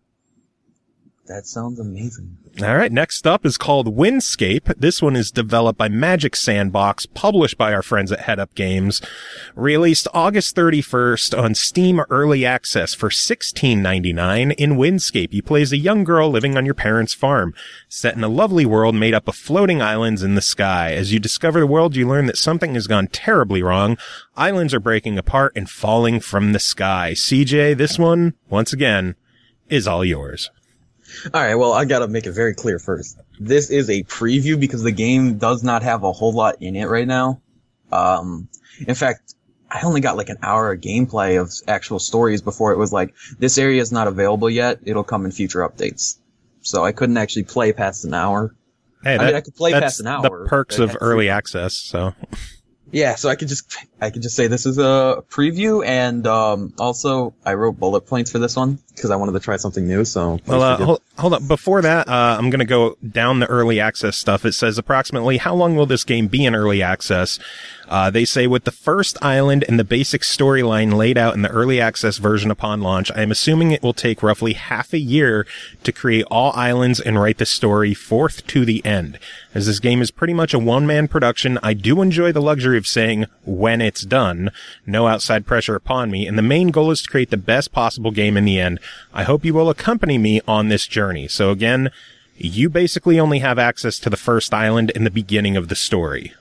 [SPEAKER 2] That sounds amazing.
[SPEAKER 3] All right. Next up is called Windscape. This one is developed by Magic Sandbox, published by our friends at Head Up Games, released August thirty-first on Steam Early Access for sixteen ninety-nine. In Windscape, you play as a young girl living on your parents' farm, set in a lovely world made up of floating islands in the sky. As you discover the world, you learn that something has gone terribly wrong. Islands are breaking apart and falling from the sky. C J, this one, once again, is all yours.
[SPEAKER 2] Alright, well, I gotta make it very clear first. This is a preview because the game does not have a whole lot in it right now. Um, in fact, I only got like an hour of gameplay of actual stories before it was like, this area is not available yet, it'll come in future updates. So I couldn't actually play past an hour.
[SPEAKER 3] Hey, that,
[SPEAKER 2] I mean, I could play
[SPEAKER 3] that's
[SPEAKER 2] past an hour.
[SPEAKER 3] The perks of early access, so...
[SPEAKER 2] Yeah, so I could just, I could just say this is a preview, and, um, also, I wrote bullet points for this one, because I wanted to try something new, so.
[SPEAKER 3] Well, uh, hold, hold on. Before that, uh, I'm gonna go down the early access stuff. It says approximately how long will this game be in early access? Uh, they say with the first island and the basic storyline laid out in the early access version upon launch, I am assuming it will take roughly half a year to create all islands and write the story forth to the end. As this game is pretty much a one-man production, I do enjoy the luxury of saying when it's done, no outside pressure upon me, and the main goal is to create the best possible game in the end. I hope you will accompany me on this journey. So again, you basically only have access to the first island in the beginning of the story.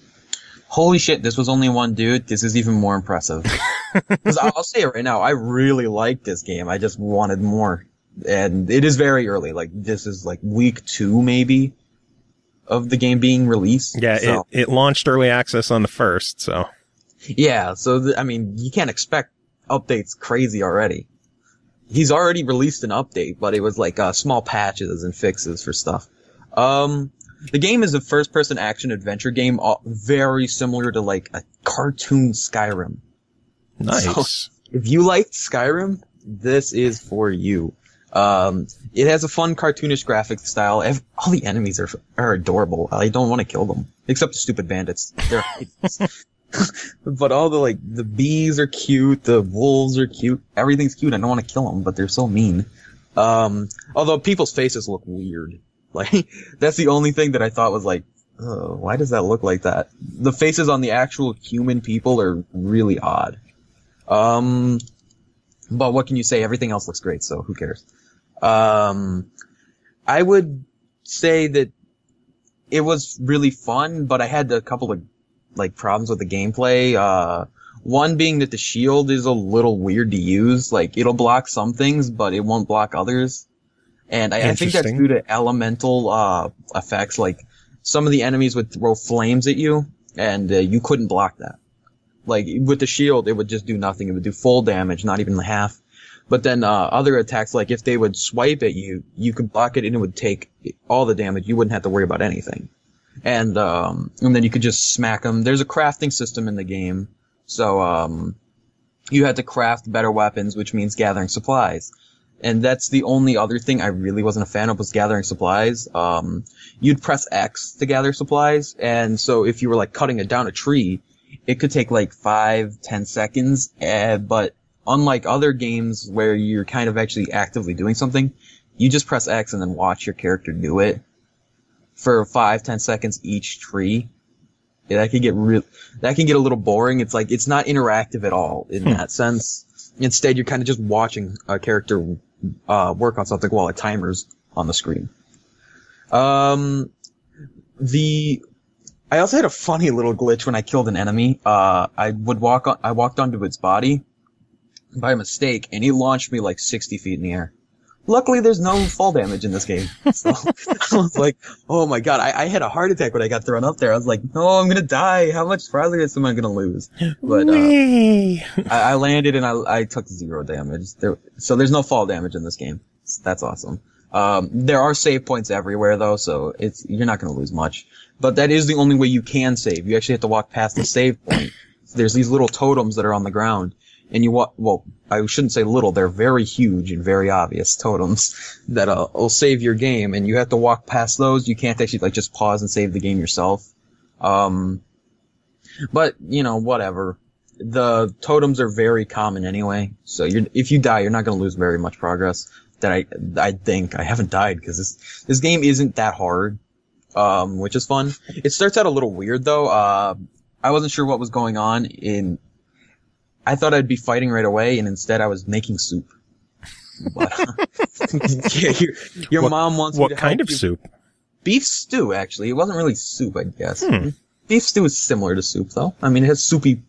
[SPEAKER 2] Holy shit, this was only one dude. This is even more impressive. Because I'll say it right now, I really liked this game. I just wanted more. And it is very early. Like, this is like week two, maybe, of the game being released.
[SPEAKER 3] Yeah,
[SPEAKER 2] so.
[SPEAKER 3] it, it launched early access on the first, so.
[SPEAKER 2] Yeah, so, th- I mean, you can't expect updates crazy already. He's already released an update, but it was like uh, small patches and fixes for stuff. Um... The game is a first-person action-adventure game, very similar to, like, a cartoon Skyrim.
[SPEAKER 3] Nice.
[SPEAKER 2] So, if you liked Skyrim, this is for you. Um, it has a fun, cartoonish graphic style. All the enemies are are adorable. I don't want to kill them. Except the stupid bandits. They're But all the, like, the bees are cute, the wolves are cute, everything's cute. I don't want to kill them, but they're so mean. Um, although people's faces look weird. Like, that's the only thing that I thought was like, oh, why does that look like that? The faces on the actual human people are really odd. Um, but what can you say? Everything else looks great, so who cares? Um, I would say that it was really fun, but I had a couple of, like, problems with the gameplay. Uh, one being that the shield is a little weird to use. Like, it'll block some things, but it won't block others. And I, I think that's due to elemental, uh, effects. Like, some of the enemies would throw flames at you, and uh, you couldn't block that. Like, with the shield, it would just do nothing. It would do full damage, not even the half. But then, uh, other attacks, like, if they would swipe at you, you could block it and it would take all the damage. You wouldn't have to worry about anything. And, um, and then you could just smack them. There's a crafting system in the game. So, um, you had to craft better weapons, which means gathering supplies. And that's the only other thing I really wasn't a fan of was gathering supplies. Um, you'd press X to gather supplies. And so if you were like cutting it down a tree, it could take like five, ten seconds. Uh, but unlike other games where you're kind of actually actively doing something, you just press X and then watch your character do it for five, ten seconds each tree. Yeah, that can get real, that can get a little boring. It's like, it's not interactive at all in hmm. that sense. Instead, you're kind of just watching a character, uh, work on something while a timer's on the screen. Um, the, I also had a funny little glitch when I killed an enemy. Uh, I would walk on, I walked onto its body by mistake, and he launched me like sixty feet in the air. Luckily, there's no fall damage in this game. So I was like, oh my god, I, I had a heart attack when I got thrown up there. I was like, no, I'm gonna die. How much progress am I gonna lose? But, uh, I, I landed and I, I took zero damage. There, so there's no fall damage in this game. That's awesome. Um, there are save points everywhere though, so it's, you're not gonna lose much. But that is the only way you can save. You actually have to walk past the save point. There's these little totems that are on the ground. And you walk, well, I shouldn't say little, they're very huge and very obvious totems that, uh, will save your game, and you have to walk past those. You can't actually, like, just pause and save the game yourself. Um, but, you know, whatever. The totems are very common anyway, so you're, if you die, you're not gonna lose very much progress. That I, I think. I haven't died, because this, this game isn't that hard, um, which is fun. It starts out a little weird, though. Uh, I wasn't sure what was going on in, I thought I'd be fighting right away, and instead I was making soup. But, yeah, your, your
[SPEAKER 3] what,
[SPEAKER 4] mom wants me
[SPEAKER 3] what
[SPEAKER 2] to
[SPEAKER 3] kind
[SPEAKER 2] help
[SPEAKER 3] of
[SPEAKER 2] you.
[SPEAKER 3] soup?
[SPEAKER 2] Beef stew, actually. It wasn't really soup, I guess.
[SPEAKER 3] Hmm.
[SPEAKER 2] Beef stew is similar to soup, though. I mean, it has soupy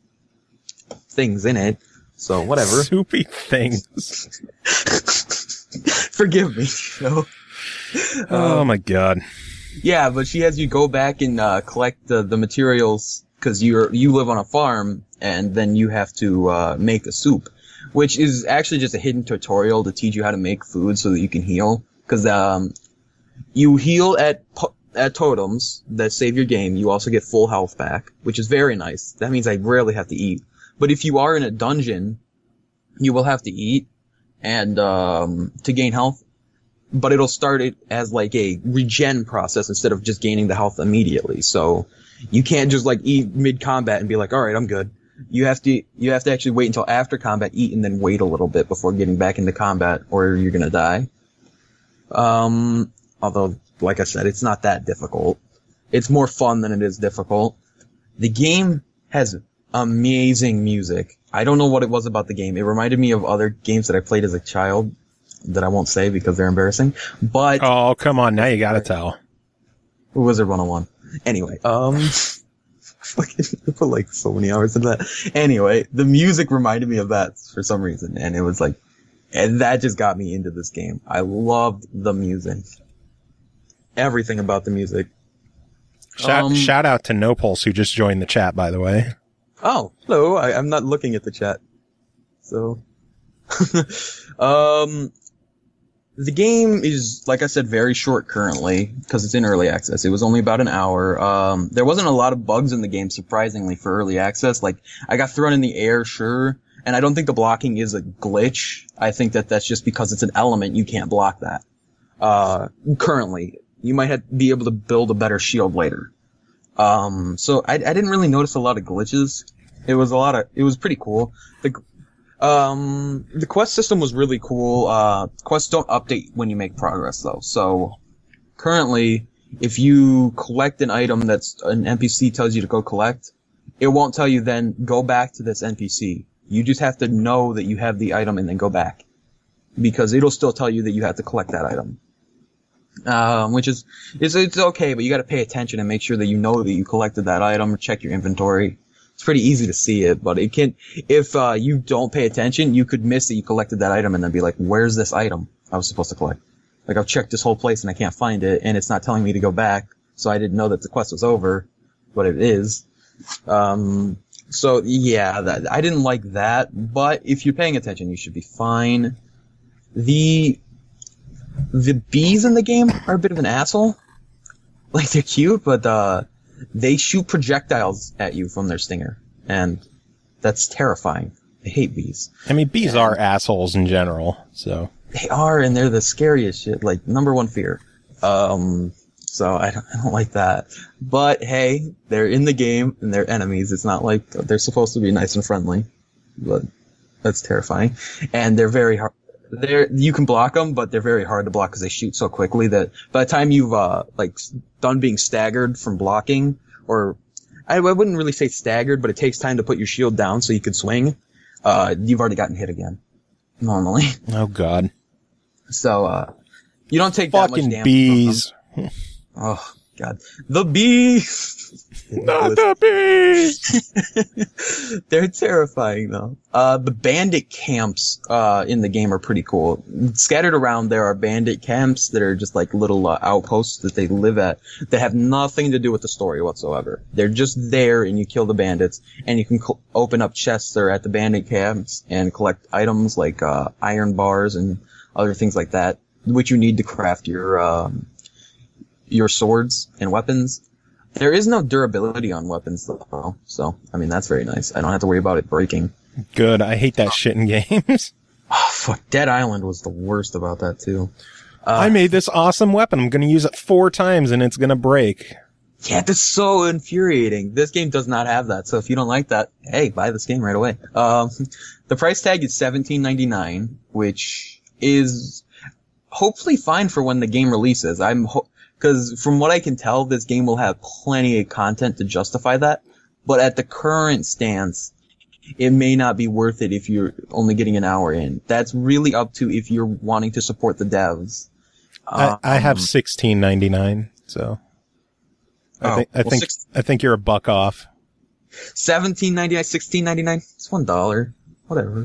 [SPEAKER 2] things in it, so whatever.
[SPEAKER 3] Soupy things.
[SPEAKER 2] Forgive me, you know?
[SPEAKER 3] Oh
[SPEAKER 2] um,
[SPEAKER 3] my god.
[SPEAKER 2] Yeah, but she has you go back and uh, collect the, the materials, because you're you live on a farm, and then you have to uh, make a soup, which is actually just a hidden tutorial to teach you how to make food so that you can heal. Because um, you heal at at totems that save your game. You also get full health back, which is very nice. That means I rarely have to eat. But if you are in a dungeon, you will have to eat and um, to gain health. But it'll start it as like a regen process instead of just gaining the health immediately. So you can't just like eat mid combat and be like, all right, I'm good. You have to, you have to actually wait until after combat, eat, and then wait a little bit before getting back into combat, or you're gonna die. Um, although, like I said, it's not that difficult. It's more fun than it is difficult. The game has amazing music. I don't know what it was about the game. It reminded me of other games that I played as a child that I won't say because they're embarrassing. But
[SPEAKER 3] oh, come on, now you gotta tell.
[SPEAKER 2] Wizard one oh one. Anyway, um, fucking put like so many hours into that. Anyway, the music reminded me of that for some reason, and it was like, and that just got me into this game. I loved the music. Everything about the music.
[SPEAKER 3] Shout,
[SPEAKER 2] um,
[SPEAKER 3] shout out to No Pulse who just joined the chat, by the way.
[SPEAKER 2] Oh, hello. I, I'm not looking at the chat. So, um, the game is, like I said, very short currently, because it's in early access. It was only about an hour. Um, there wasn't a lot of bugs in the game, surprisingly, for early access. Like, I got thrown in the air, sure, and I don't think the blocking is a glitch. I think that that's just because it's an element, you can't block that. Uh, currently. You might have, be able to build a better shield later. Um, so I, I didn't really notice a lot of glitches. It was a lot of, it was pretty cool. The, Um, the quest system was really cool. Uh, quests don't update when you make progress though. So currently, if you collect an item that's an N P C tells you to go collect, it won't tell you then go back to this N P C. You just have to know that you have the item and then go back, because it'll still tell you that you have to collect that item. Um, which is, it's, it's okay, but you gotta pay attention and make sure that you know that you collected that item, or check your inventory. It's pretty easy to see it, but it can, if, uh, you don't pay attention, you could miss that you collected that item and then be like, where's this item I was supposed to collect? Like, I've checked this whole place and I can't find it, and it's not telling me to go back, so I didn't know that the quest was over, but it is. Um, so yeah, that, I didn't like that, but if you're paying attention, you should be fine. The, The bees in the game are a bit of an asshole. Like, they're cute, but, uh, they shoot projectiles at you from their stinger. And that's terrifying. I hate bees.
[SPEAKER 3] I mean, bees
[SPEAKER 2] and
[SPEAKER 3] are assholes in general, so.
[SPEAKER 2] They are, and they're the scariest shit. Like, number one fear. Um, so I don't, I don't like that. But, hey, they're in the game, and they're enemies. It's not like they're supposed to be nice and friendly. But that's terrifying. And they're very hard. They're, you can block them, but they're very hard to block because they shoot so quickly that by the time you've, uh, like, done being staggered from blocking, or, I, I wouldn't really say staggered, but it takes time to put your shield down so you can swing, uh, you've already gotten hit again. Normally.
[SPEAKER 3] Oh, God.
[SPEAKER 2] So, uh, you don't take that much
[SPEAKER 3] Fucking
[SPEAKER 2] damage.
[SPEAKER 3] bees.
[SPEAKER 2] From them. Oh, God. The bees!
[SPEAKER 3] Not the bees!
[SPEAKER 2] They're terrifying, though. Uh, the bandit camps, uh, in the game are pretty cool. Scattered around there are bandit camps that are just like little, uh, outposts that they live at that have nothing to do with the story whatsoever. They're just there, and you kill the bandits, and you can cl- open up chests that are at the bandit camps and collect items like, uh, iron bars and other things like that, which you need to craft your, um, your swords and weapons. There is no durability on weapons, though, so, I mean, that's very nice. I don't have to worry about it breaking.
[SPEAKER 3] Good. I hate that shit in games.
[SPEAKER 2] Oh, fuck. Dead Island was the worst about that, too. Uh,
[SPEAKER 3] I made this awesome weapon. I'm gonna use it four times and it's gonna break.
[SPEAKER 2] Yeah, that's so infuriating. This game does not have that, so if you don't like that, hey, buy this game right away. Um, the price tag is seventeen ninety-nine, which is hopefully fine for when the game releases. I'm ho- Because from what I can tell, this game will have plenty of content to justify that. But at the current stance, it may not be worth it if you're only getting an hour in. That's really up to if you're wanting to support the devs.
[SPEAKER 3] I, I have
[SPEAKER 2] Um,
[SPEAKER 3] sixteen ninety-nine, so. I
[SPEAKER 2] Oh,
[SPEAKER 3] think, I
[SPEAKER 2] well,
[SPEAKER 3] think,
[SPEAKER 2] six-
[SPEAKER 3] I think you're a buck off.
[SPEAKER 2] seventeen ninety-nine, sixteen ninety-nine. It's one dollar. Whatever.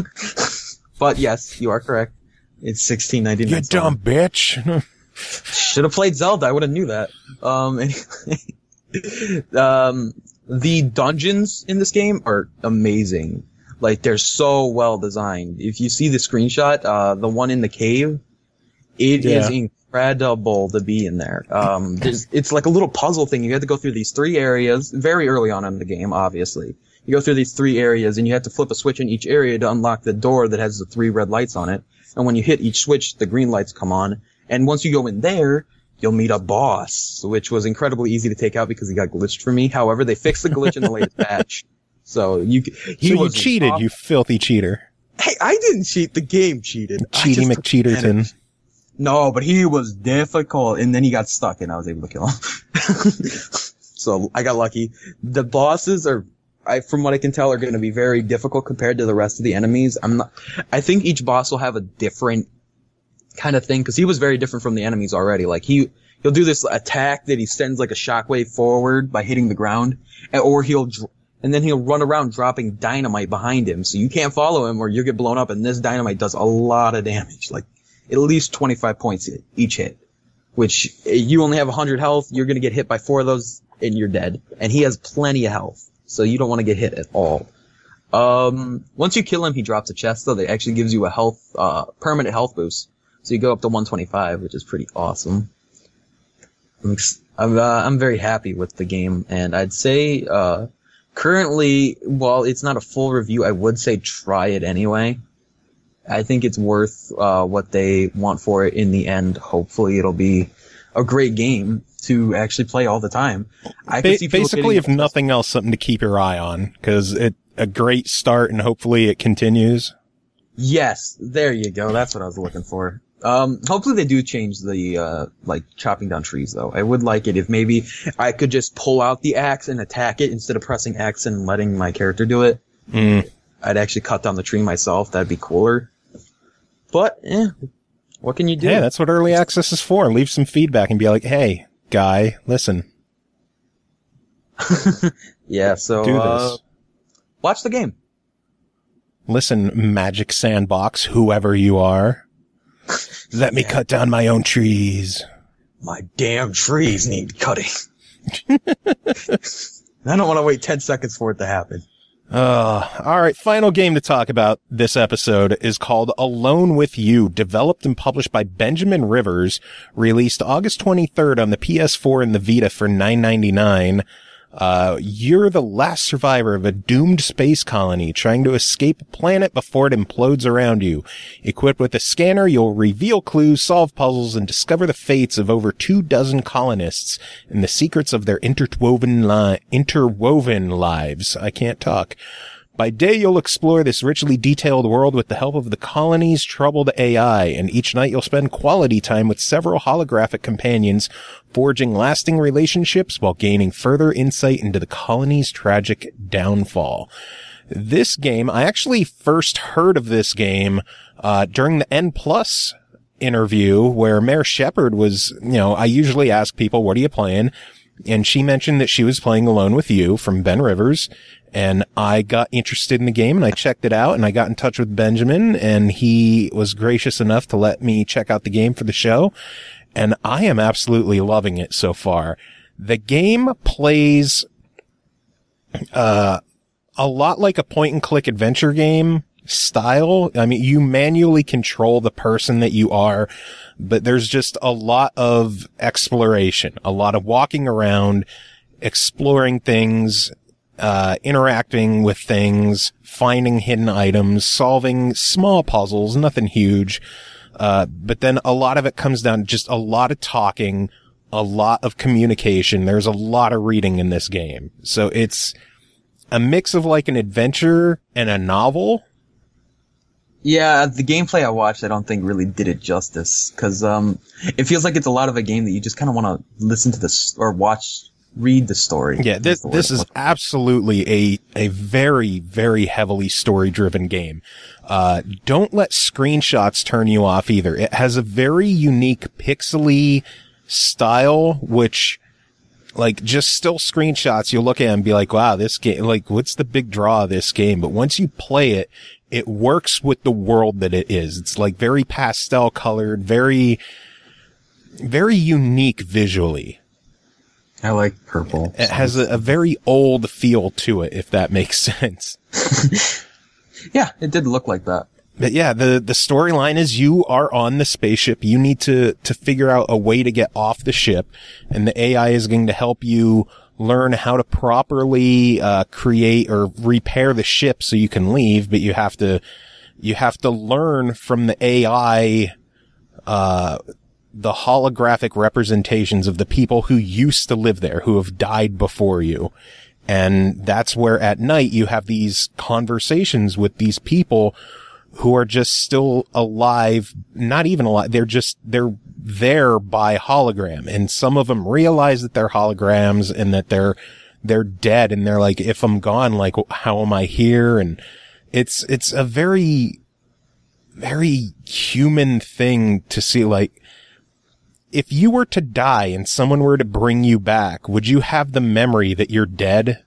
[SPEAKER 2] But yes, you are correct. It's sixteen ninety-nine.
[SPEAKER 3] You dumb bitch.
[SPEAKER 2] Should have played Zelda. I would have knew that. Um, anyway. um, the dungeons in this game are amazing. Like, they're so well designed. If you see the screenshot, uh, the one in the cave, it
[SPEAKER 3] Yeah.
[SPEAKER 2] is incredible to be in there. Um, there's, it's like a little puzzle thing. You have to go through these three areas very early on in the game, obviously. You go through these three areas, and you have to flip a switch in each area to unlock the door that has the three red lights on it. And when you hit each switch, the green lights come on. And once you go in there, you'll meet a boss, which was incredibly easy to take out because he got glitched for me. However, they fixed the glitch in the latest patch. So you, he
[SPEAKER 3] so you
[SPEAKER 2] was
[SPEAKER 3] cheated,
[SPEAKER 2] off-
[SPEAKER 3] you filthy cheater.
[SPEAKER 2] Hey, I didn't cheat. The game cheated. I
[SPEAKER 3] Cheaty
[SPEAKER 2] just took
[SPEAKER 3] McCheaterton.
[SPEAKER 2] advantage. No, but he was difficult, and then he got stuck, and I was able to kill him. So I got lucky. The bosses are, I, from what I can tell, are going to be very difficult compared to the rest of the enemies. I'm not. I think each boss will have a different kind of thing, because he was very different from the enemies already. Like, he he'll do this attack that he sends like a shockwave forward by hitting the ground, and, or he'll dr- and then he'll run around dropping dynamite behind him, so you can't follow him or you'll get blown up. And this dynamite does a lot of damage, like at least twenty-five points each hit. Which, you only have one hundred health, you're gonna get hit by four of those and you're dead. And he has plenty of health, so you don't want to get hit at all. Um, once you kill him, he drops a chest, though, that actually gives you a health, uh, permanent health boost. So you go up to one twenty-five, which is pretty awesome. I'm, I'm, uh, I'm very happy with the game, and I'd say, uh, currently, while it's not a full review, I would say try it anyway. I think it's worth, uh, what they want for it in the end. Hopefully it'll be a great game to actually play all the time. I
[SPEAKER 3] Ba-
[SPEAKER 2] could see people
[SPEAKER 3] basically,
[SPEAKER 2] getting-
[SPEAKER 3] if nothing else, something to keep your eye on, because it a great start and hopefully it continues.
[SPEAKER 2] Yes, there you go. That's what I was looking for. Um, hopefully they do change the, uh, like, chopping down trees, though. I would like it if maybe I could just pull out the axe and attack it instead of pressing X and letting my character do it.
[SPEAKER 3] Mm.
[SPEAKER 2] I'd actually cut down the tree myself. That'd be cooler. But, eh, what can you do?
[SPEAKER 3] Yeah, that's what early access is for. Leave some feedback and be like, hey, guy, listen.
[SPEAKER 2] Yeah, so,
[SPEAKER 3] do
[SPEAKER 2] uh,
[SPEAKER 3] this.
[SPEAKER 2] Watch the game.
[SPEAKER 3] Listen, Magic Sandbox, whoever you are. Let me cut down my own trees.
[SPEAKER 2] My damn trees need cutting. I don't want to wait ten seconds for it to happen.
[SPEAKER 3] Uh, all right. Final game to talk about this episode is called Alone with You, developed and published by Benjamin Rivers, released August twenty-third on the P S four and the Vita for nine ninety-nine. Uh, you're the last survivor of a doomed space colony trying to escape a planet before it implodes around you. Equipped with a scanner, you'll reveal clues, solve puzzles, and discover the fates of over two dozen colonists and the secrets of their interwoven li- interwoven lives. I can't talk. By day, you'll explore this richly detailed world with the help of the colony's troubled A I, and each night you'll spend quality time with several holographic companions, forging lasting relationships while gaining further insight into the colony's tragic downfall. This game, I actually first heard of this game uh during the N Plus interview where Mare Shepard was, you know, I usually ask people, what are you playing? And she mentioned that she was playing Alone with You from Ben Rivers. And I got interested in the game and I checked it out and I got in touch with Benjamin and he was gracious enough to let me check out the game for the show. And I am absolutely loving it so far. The game plays, uh, a lot like a point and click adventure game style. I mean, you manually control the person that you are, but there's just a lot of exploration, a lot of walking around, exploring things, uh, interacting with things, finding hidden items, solving small puzzles, nothing huge. Uh, but then a lot of it comes down to just a lot of talking, a lot of communication. There's a lot of reading in this game. So it's a mix of like an adventure and a novel.
[SPEAKER 2] Yeah, the gameplay I watched, I don't think really did it justice. Cause, um, it feels like it's a lot of a game that you just kind of want to listen to this or watch, read the story.
[SPEAKER 3] Yeah, this, this is absolutely a, a very, very heavily story driven game. Uh, don't let screenshots turn you off either. It has a very unique pixely style, which, like, just still screenshots, you'll look at it and be like, wow, this game, like, what's the big draw of this game? But once you play it, it works with the world that it is. It's like very pastel colored, very, very unique visually.
[SPEAKER 2] I like purple.
[SPEAKER 3] It has a, a very old feel to it, if that makes sense.
[SPEAKER 2] Yeah, it did look like that.
[SPEAKER 3] But yeah, the, the storyline is you are on the spaceship. You need to, to figure out a way to get off the ship, and the A I is going to help you learn how to properly, uh, create or repair the ship so you can leave, but you have to, you have to learn from the A I, uh, the holographic representations of the people who used to live there, who have died before you. And that's where at night you have these conversations with these people who are just still alive, not even alive. They're just, they're there by hologram. And some of them realize that they're holograms and that they're, they're dead. And they're like, if I'm gone, like, how am I here? And it's, it's a very, very human thing to see. Like, if you were to die and someone were to bring you back, would you have the memory that you're dead?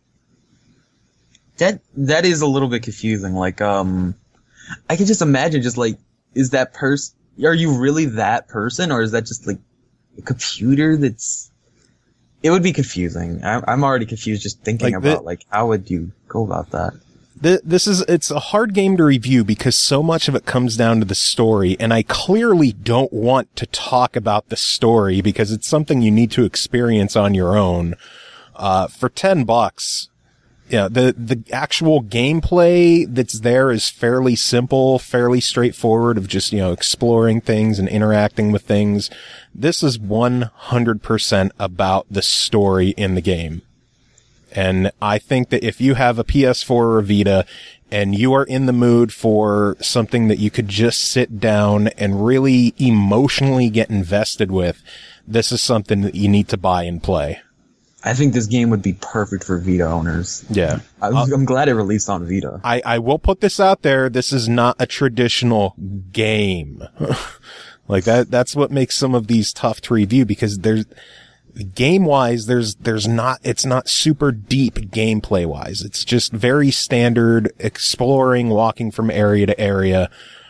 [SPEAKER 2] That, that is a little bit confusing. Like, um, I can just imagine just like, is that person, are you really that person? Or is that just like a computer that's, it would be confusing. I'm, I'm already confused just thinking
[SPEAKER 3] like the,
[SPEAKER 2] about like, how would you go about that?
[SPEAKER 3] The, this is, it's a hard game to review because so much of it comes down to the story, and I clearly don't want to talk about the story because it's something you need to experience on your own. Uh, for ten bucks, yeah, the, the actual gameplay that's there is fairly simple, fairly straightforward of just, you know, exploring things and interacting with things. This is one hundred percent about the story in the game. And I think that if you have a P S four or a Vita and you are in the mood for something that you could just sit down and really emotionally get invested with, this is something that you need to buy and play.
[SPEAKER 2] I think this game would be perfect for Vita owners.
[SPEAKER 3] Yeah.
[SPEAKER 2] I'm, uh, I'm glad it released on Vita.
[SPEAKER 3] I, I will put this out there. This is not a traditional game. Like that, that's what makes some of these tough to review, because there's, game wise, there's, there's not, it's not super deep gameplay wise. It's just very standard exploring, walking from area to area.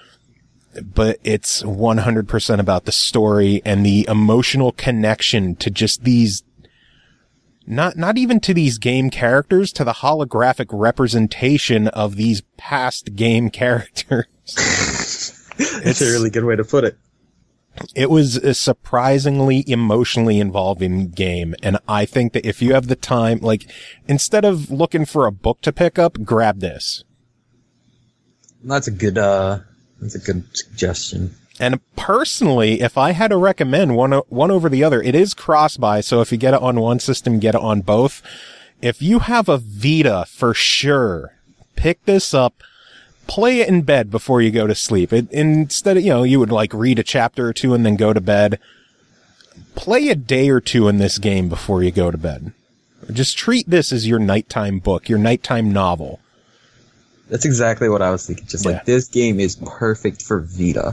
[SPEAKER 3] But it's one hundred percent about the story and the emotional connection to just these, not, not even to these game characters, to the holographic representation of these past game characters.
[SPEAKER 2] It's a really good way to put it.
[SPEAKER 3] It was a surprisingly emotionally involving game. And I think that if you have the time, like, instead of looking for a book to pick up, grab this.
[SPEAKER 2] That's a good, uh, that's a good suggestion.
[SPEAKER 3] And personally, if I had to recommend one, one over the other, it is cross-buy. So if you get it on one system, get it on both. If you have a Vita, for sure, pick this up. Play it in bed before you go to sleep. It, instead of, you know, you would like read a chapter or two and then go to bed. Play a day or two in this game before you go to bed. Just treat this as your nighttime book, your nighttime novel.
[SPEAKER 2] That's exactly what I was thinking. Just
[SPEAKER 3] Yeah.
[SPEAKER 2] like, this game is perfect for Vita.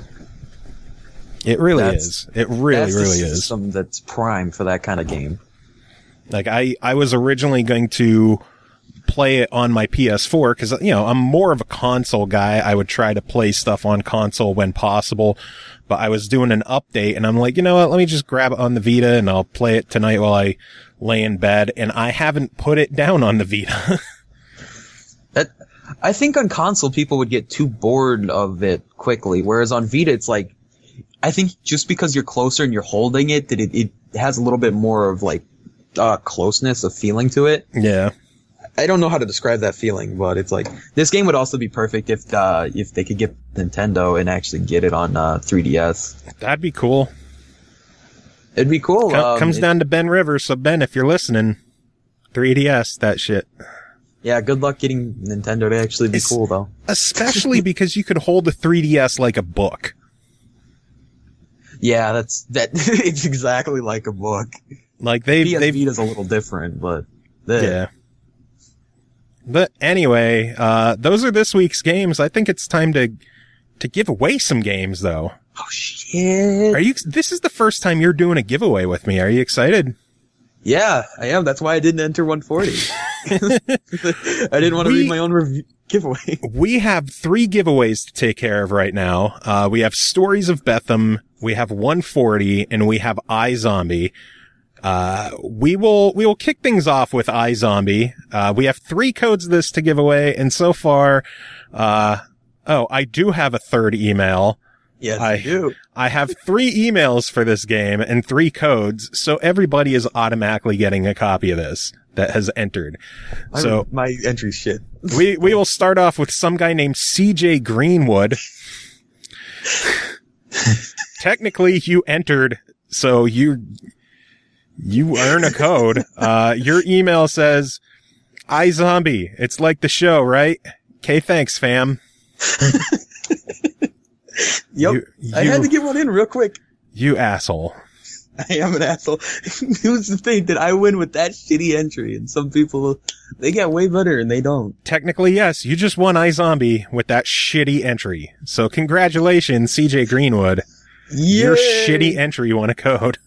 [SPEAKER 3] It really
[SPEAKER 2] That's-
[SPEAKER 3] is. It really,
[SPEAKER 2] That's the
[SPEAKER 3] really is.
[SPEAKER 2] system that's prime for that kind of game.
[SPEAKER 3] Like I, I was originally going to play it on my P S four because, you know, I'm more of a console guy. I would try to play stuff on console when possible, but I was doing an update and I'm like, you know what, let me just grab it on the Vita and I'll play it tonight while I lay in bed. And I haven't put it down on the Vita.
[SPEAKER 2] That, I think on console people would get too bored of it quickly, whereas on Vita it's like, I think just because you're closer and you're holding it, that it, it has a little bit more of like uh, closeness, of feeling to it.
[SPEAKER 3] Yeah.
[SPEAKER 2] I don't know how to describe that feeling, but it's like, this game would also be perfect if uh, if they could get Nintendo and actually get it on uh, three D S.
[SPEAKER 3] That'd be cool.
[SPEAKER 2] It'd be cool.
[SPEAKER 3] Com-
[SPEAKER 2] um,
[SPEAKER 3] comes
[SPEAKER 2] it-
[SPEAKER 3] down to Ben Rivers. So Ben, if you're listening, three D S, that shit.
[SPEAKER 2] Yeah, good luck getting Nintendo to actually be
[SPEAKER 3] It's-
[SPEAKER 2] cool, though.
[SPEAKER 3] Especially because you could hold the three D S like a book.
[SPEAKER 2] Yeah, that's that. It's exactly like a book.
[SPEAKER 3] Like they've,
[SPEAKER 2] P S
[SPEAKER 3] they've,
[SPEAKER 2] Vita's a little different, but the,
[SPEAKER 3] yeah. But anyway, uh, those are this week's games. I think it's time to, to give away some games though.
[SPEAKER 2] Oh shit!
[SPEAKER 3] Are you, this is the first time you're doing a giveaway with me. Are you excited?
[SPEAKER 2] Yeah, I am. That's why I didn't enter one forty. I didn't want to
[SPEAKER 3] We-
[SPEAKER 2] read my own review- giveaway.
[SPEAKER 3] We have three giveaways to take care of right now. Uh, we have Stories of Betham, we have one forty, and we have iZombie. Uh, we will, we will kick things off with iZombie. Uh, we have three codes of this to give away, and so far, uh, oh, I do have a third email.
[SPEAKER 2] Yes,
[SPEAKER 3] I
[SPEAKER 2] I do.
[SPEAKER 3] I have three emails for this game and three codes, so everybody is automatically getting a copy of this that has entered.
[SPEAKER 2] I
[SPEAKER 3] So
[SPEAKER 2] mean, my entry shit.
[SPEAKER 3] we, we will start off with some guy named C J Greenwood. Technically, you entered, so you, you earn a code. Uh, your email says, iZombie. It's like the show, right? Okay, thanks, fam.
[SPEAKER 2] Yep.
[SPEAKER 3] You-
[SPEAKER 2] I
[SPEAKER 3] you-
[SPEAKER 2] had to get one in real quick.
[SPEAKER 3] You asshole.
[SPEAKER 2] I am an asshole. It was the thing that I win with that shitty entry, and some people, they get way better and they don't.
[SPEAKER 3] Technically, yes, you just won iZombie with that shitty entry. So congratulations, C J Greenwood. Your
[SPEAKER 2] Yay!
[SPEAKER 3] shitty entry won a code.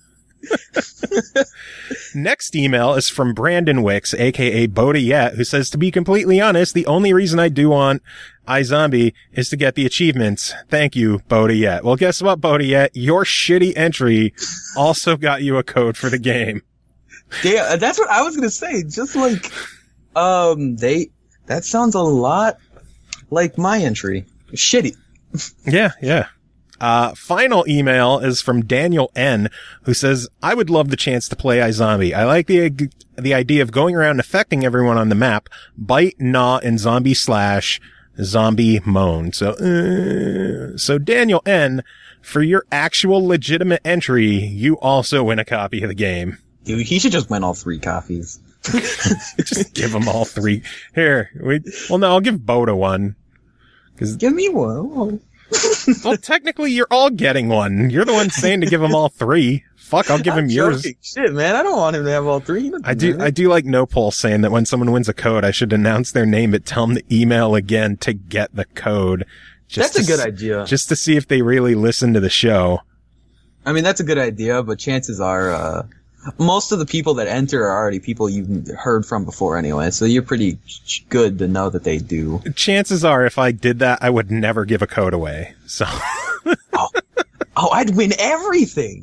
[SPEAKER 3] Next email is from Brandon Wicks, aka Bodayet, who says, to be completely honest, the only reason I do want iZombie is to get the achievements. Thank you, Bodayet. Well, guess what, Bodayet? Your shitty entry also got you a code for the game.
[SPEAKER 2] Yeah, that's what I was gonna say. Just like, um, they, that sounds a lot like my entry. Shitty.
[SPEAKER 3] Yeah, yeah. Uh, final email is from Daniel N, who says, I would love the chance to play iZombie. I like the, the idea of going around and affecting everyone on the map. Bite, gnaw, and zombie slash zombie moan. So, uh, so Daniel N, for your actual legitimate entry, you also win a copy of the game.
[SPEAKER 2] Dude, he should just win all three coffees.
[SPEAKER 3] Just give them all three. Here, we. Well, no, I'll give Boda one. Cause,
[SPEAKER 2] give me one.
[SPEAKER 3] Well, technically, you're all getting one. You're the one saying to give them all three. Fuck, I'll give
[SPEAKER 2] I'm
[SPEAKER 3] him yours.
[SPEAKER 2] Joking. Shit, man, I don't want him to have all three.
[SPEAKER 3] I do. I do like No Pulse saying that when someone wins a code, I should announce their name, but tell them to email again to get the code. Just
[SPEAKER 2] That's a good
[SPEAKER 3] s-
[SPEAKER 2] idea.
[SPEAKER 3] Just to see if they really listen to the show.
[SPEAKER 2] I mean, that's a good idea, but chances are, uh, most of the people that enter are already people you've heard from before anyway, so you're pretty good to know that they do.
[SPEAKER 3] Chances are, if I did that, I would never give a code away. So.
[SPEAKER 2] oh. oh, I'd win everything.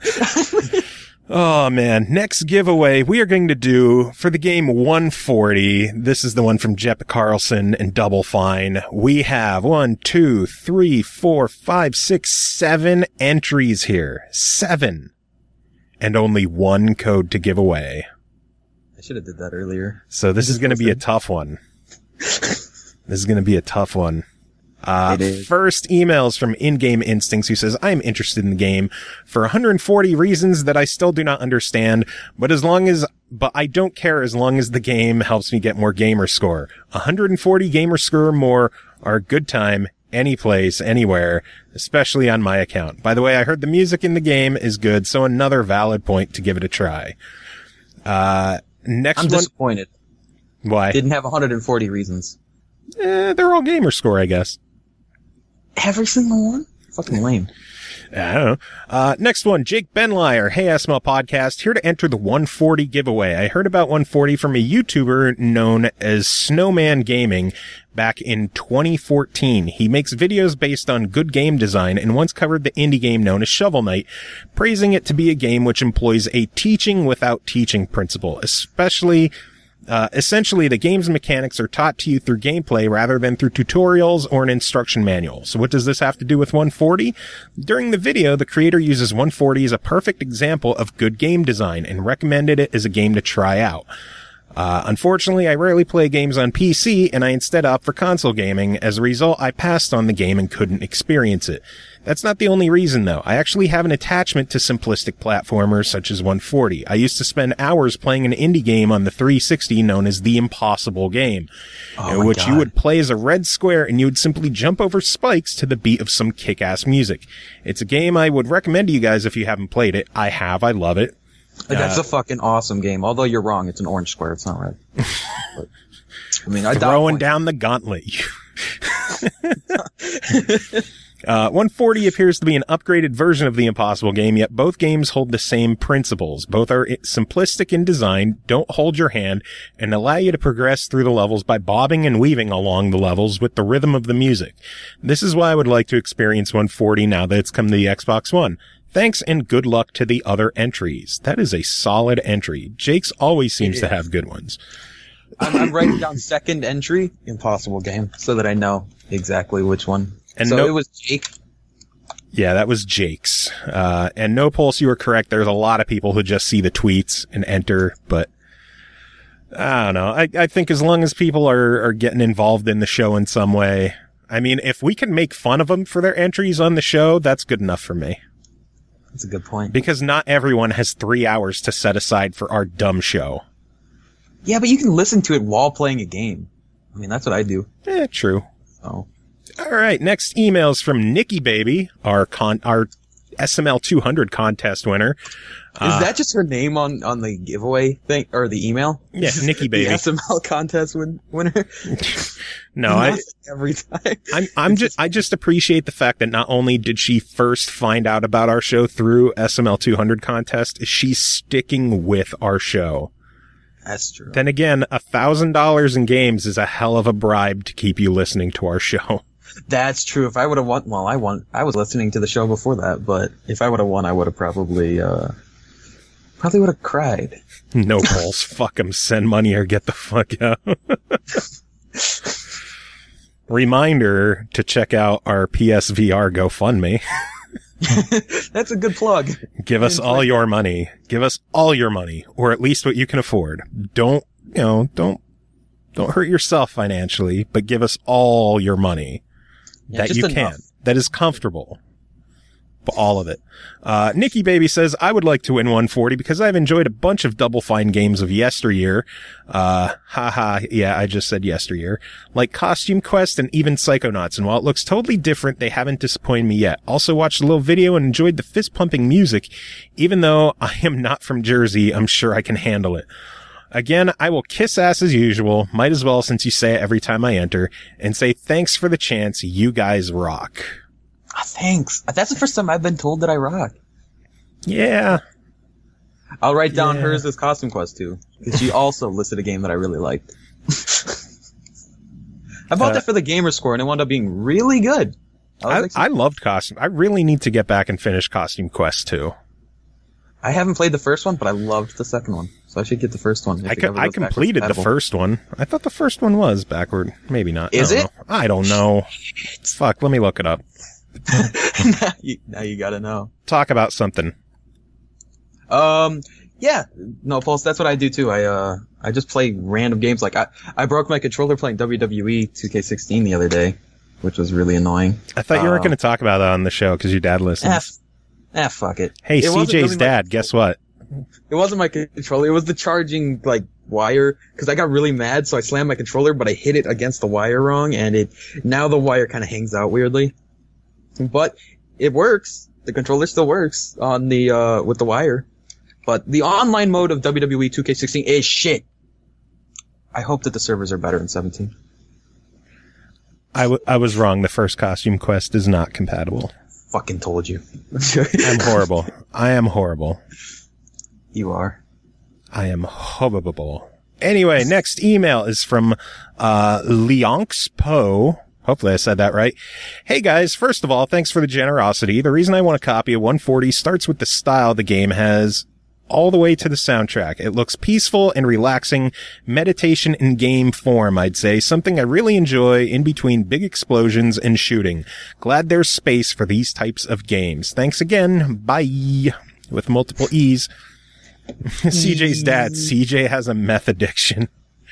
[SPEAKER 3] Oh man, next giveaway we are going to do for the game one forty. This is the one from Jeppe Carlson and Double Fine. We have one, two, three, four, five, six, seven entries here. Seven. And only one code to give away.
[SPEAKER 2] I should have did that earlier.
[SPEAKER 3] So this is going to be a tough one. This is going to be a tough one. Uh, first emails from In-Game Instincts, who says, I am interested in the game for one hundred forty reasons that I still do not understand, but as long as, but I don't care as long as the game helps me get more gamer score. one hundred forty gamer score or more are a good time, any place, anywhere, especially on my account. By the way, I heard the music in the game is good, so another valid point to give it a try. Uh, next
[SPEAKER 2] I'm
[SPEAKER 3] one.
[SPEAKER 2] disappointed.
[SPEAKER 3] Why?
[SPEAKER 2] Didn't have one hundred forty reasons.
[SPEAKER 3] Eh, they're all gamer score, I guess.
[SPEAKER 2] Every single one? Fucking lame.
[SPEAKER 3] I don't know. Uh, next one, Jake Benlier. Hey, S M L Podcast. Here to enter the one forty giveaway. I heard about one forty from a YouTuber known as Snowman Gaming back in twenty fourteen. He makes videos based on good game design and once covered the indie game known as Shovel Knight, praising it to be a game which employs a teaching without teaching principle, especially Uh, essentially, the game's mechanics are taught to you through gameplay rather than through tutorials or an instruction manual. So what does this have to do with one forty? During the video, the creator uses one forty as a perfect example of good game design and recommended it as a game to try out. Uh, unfortunately, I rarely play games on P C, and I instead opt for console gaming. As a result, I passed on the game and couldn't experience it. That's not the only reason, though. I actually have an attachment to simplistic platformers such as one forty. I used to spend hours playing an indie game on the three sixty known as The Impossible Game,
[SPEAKER 2] oh
[SPEAKER 3] in which
[SPEAKER 2] God.
[SPEAKER 3] you would play as a red square and you would simply jump over spikes to the beat of some kick-ass music. It's a game I would recommend to you guys if you haven't played it. I have. I love it.
[SPEAKER 2] That's
[SPEAKER 3] Uh,
[SPEAKER 2] a fucking awesome game. Although you're wrong, it's an orange square. It's not red. But, I mean, I
[SPEAKER 3] Throwing down the gauntlet. Uh, one forty appears to be an upgraded version of The Impossible Game, yet both games hold the same principles. Both are simplistic in design, don't hold your hand, and allow you to progress through the levels by bobbing and weaving along the levels with the rhythm of the music. This is why I would like to experience one forty now that it's come to the Xbox One. Thanks and good luck to the other entries. That is a solid entry. Jake's always seems to have good ones.
[SPEAKER 2] I'm, I'm writing down second entry, Impossible Game, so that I know exactly which one.
[SPEAKER 3] And
[SPEAKER 2] so
[SPEAKER 3] no-
[SPEAKER 2] it was Jake.
[SPEAKER 3] Yeah, that was Jake's. Uh, and No Pulse, you were correct. There's a lot of people who just see the tweets and enter, but I don't know. I, I think as long as people are, are getting involved in the show in some way, I mean, if we can make fun of them for their entries on the show, that's good enough for me.
[SPEAKER 2] That's a good point.
[SPEAKER 3] Because not everyone has three hours to set aside for our dumb show.
[SPEAKER 2] Yeah, but you can listen to it while playing a game. I mean, that's what I do.
[SPEAKER 3] Eh, true.
[SPEAKER 2] Oh.
[SPEAKER 3] All right, next email's from Nikki Baby, our con, our S M L two hundred contest winner.
[SPEAKER 2] Is
[SPEAKER 3] Uh,
[SPEAKER 2] that just her name on, on the giveaway thing, or the email?
[SPEAKER 3] Yeah, Nikki Baby.
[SPEAKER 2] The S M L contest win- winner?
[SPEAKER 3] No, I,
[SPEAKER 2] Every time.
[SPEAKER 3] I'm, I'm just, I just appreciate the fact that not only did she first find out about our show through S M L two hundred contest, she's sticking with our show.
[SPEAKER 2] That's true.
[SPEAKER 3] Then again, a thousand dollars in games is a hell of a bribe to keep you listening to our show.
[SPEAKER 2] That's true. If I would have won, well, I won. I was listening to the show before that, but if I would have won, I would have probably, uh, probably would have cried.
[SPEAKER 3] No balls. Fuck 'em. Send money or get the fuck out. Reminder to check out our P S V R GoFundMe.
[SPEAKER 2] That's a good plug.
[SPEAKER 3] Give us all your money. Give us all your money, or at least what you can afford. Don't, you know, don't, don't hurt yourself financially, but give us all your money
[SPEAKER 2] Yeah,
[SPEAKER 3] that
[SPEAKER 2] just
[SPEAKER 3] you
[SPEAKER 2] enough.
[SPEAKER 3] can, that is comfortable. all of it. Uh, Nikki Baby says, I would like to win one forty because I've enjoyed a bunch of Double Fine games of yesteryear. Uh, haha. Yeah, I just said yesteryear. Like Costume Quest and even Psychonauts. And while it looks totally different, they haven't disappointed me yet. Also watched a little video and enjoyed the fist pumping music. Even though I am not from Jersey, I'm sure I can handle it. Again, I will kiss ass as usual. Might as well, since you say it every time I enter, and say thanks for the chance. You guys rock.
[SPEAKER 2] Oh, thanks. That's the first time I've been told that I rock.
[SPEAKER 3] Yeah.
[SPEAKER 2] I'll write down
[SPEAKER 3] yeah.
[SPEAKER 2] hers as Costume Quest too, because she also listed a game that I really liked. I bought
[SPEAKER 3] uh,
[SPEAKER 2] that for the gamer score, and it wound up being really good. I,
[SPEAKER 3] I, I loved Costume. I really need to get back and finish Costume Quest two.
[SPEAKER 2] I haven't played the first one, but I loved the second one, so I should get the first one.
[SPEAKER 3] I, co- I completed the first one. I thought the first one was backward. Maybe not.
[SPEAKER 2] Is
[SPEAKER 3] I
[SPEAKER 2] it?
[SPEAKER 3] Know. I don't know. Fuck, let me look it up.
[SPEAKER 2] now, you, now you gotta know.
[SPEAKER 3] Talk about something.
[SPEAKER 2] Um, yeah, no, Pulse, that's what I do too. I, uh, I just play random games. Like, I, I broke my controller playing W W E two K sixteen the other day, which was really annoying.
[SPEAKER 3] I thought you
[SPEAKER 2] uh,
[SPEAKER 3] weren't going to talk about that on the show because your dad listens.
[SPEAKER 2] Ah, fuck it.
[SPEAKER 3] Hey,
[SPEAKER 2] it
[SPEAKER 3] C J's really dad, guess what?
[SPEAKER 2] It wasn't my controller, it was the charging, like, wire, because I got really mad, so I slammed my controller, but I hit it against the wire wrong, and it, now the wire kind of hangs out weirdly. But it works. The controller still works on the, uh, with the wire. But the online mode of W W E two K sixteen is shit. I hope that the servers are better in seventeen.
[SPEAKER 3] I, w- I was wrong. The first Costume Quest is not compatible.
[SPEAKER 2] Fucking told you.
[SPEAKER 3] I'm horrible. I am horrible.
[SPEAKER 2] You are.
[SPEAKER 3] I am horrible. Anyway, next email is from, uh, Leonx Poe. Hopefully I said that right. Hey guys, first of all, thanks for the generosity. The reason I want a copy of one forty starts with the style the game has all the way to the soundtrack. It looks peaceful and relaxing, meditation in game form, I'd say. Something I really enjoy in between big explosions and shooting. Glad there's space for these types of games. Thanks again. Bye. With multiple E's. C J's dad. C J has a meth addiction.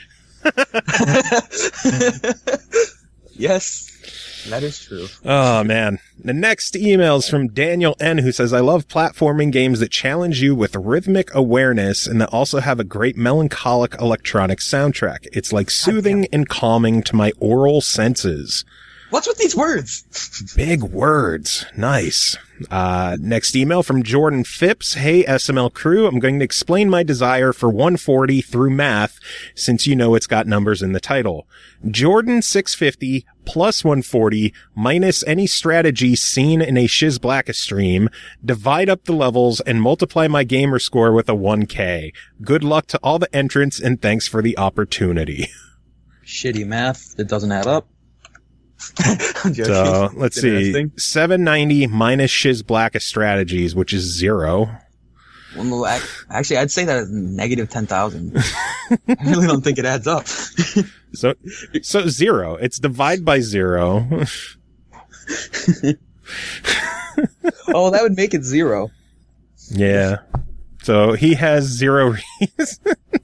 [SPEAKER 2] Yes, that is true.
[SPEAKER 3] Oh, man. The next email is from Daniel N., who says, I love platforming games that challenge you with rhythmic awareness and that also have a great melancholic electronic soundtrack. It's like soothing and calming to my oral senses.
[SPEAKER 2] What's with these words?
[SPEAKER 3] Big words. Nice. Uh, next email from Jordan Phipps. Hey, S M L crew. I'm going to explain my desire for one forty through math since you know it's got numbers in the title. Jordan six fifty plus one forty minus any strategy seen in a Shiz Blacka stream. Divide up the levels and multiply my gamer score with a one K. Good luck to all the entrants and thanks for the opportunity.
[SPEAKER 2] Shitty math that doesn't add up.
[SPEAKER 3] So let's see, seven ninety minus Shiz Blacka strategies, which is zero.
[SPEAKER 2] Well, actually, I'd say that is negative ten thousand. I really don't think it adds up.
[SPEAKER 3] so, so zero. It's divide by zero.
[SPEAKER 2] Oh, that would make it zero.
[SPEAKER 3] Yeah. So he has zero reasons.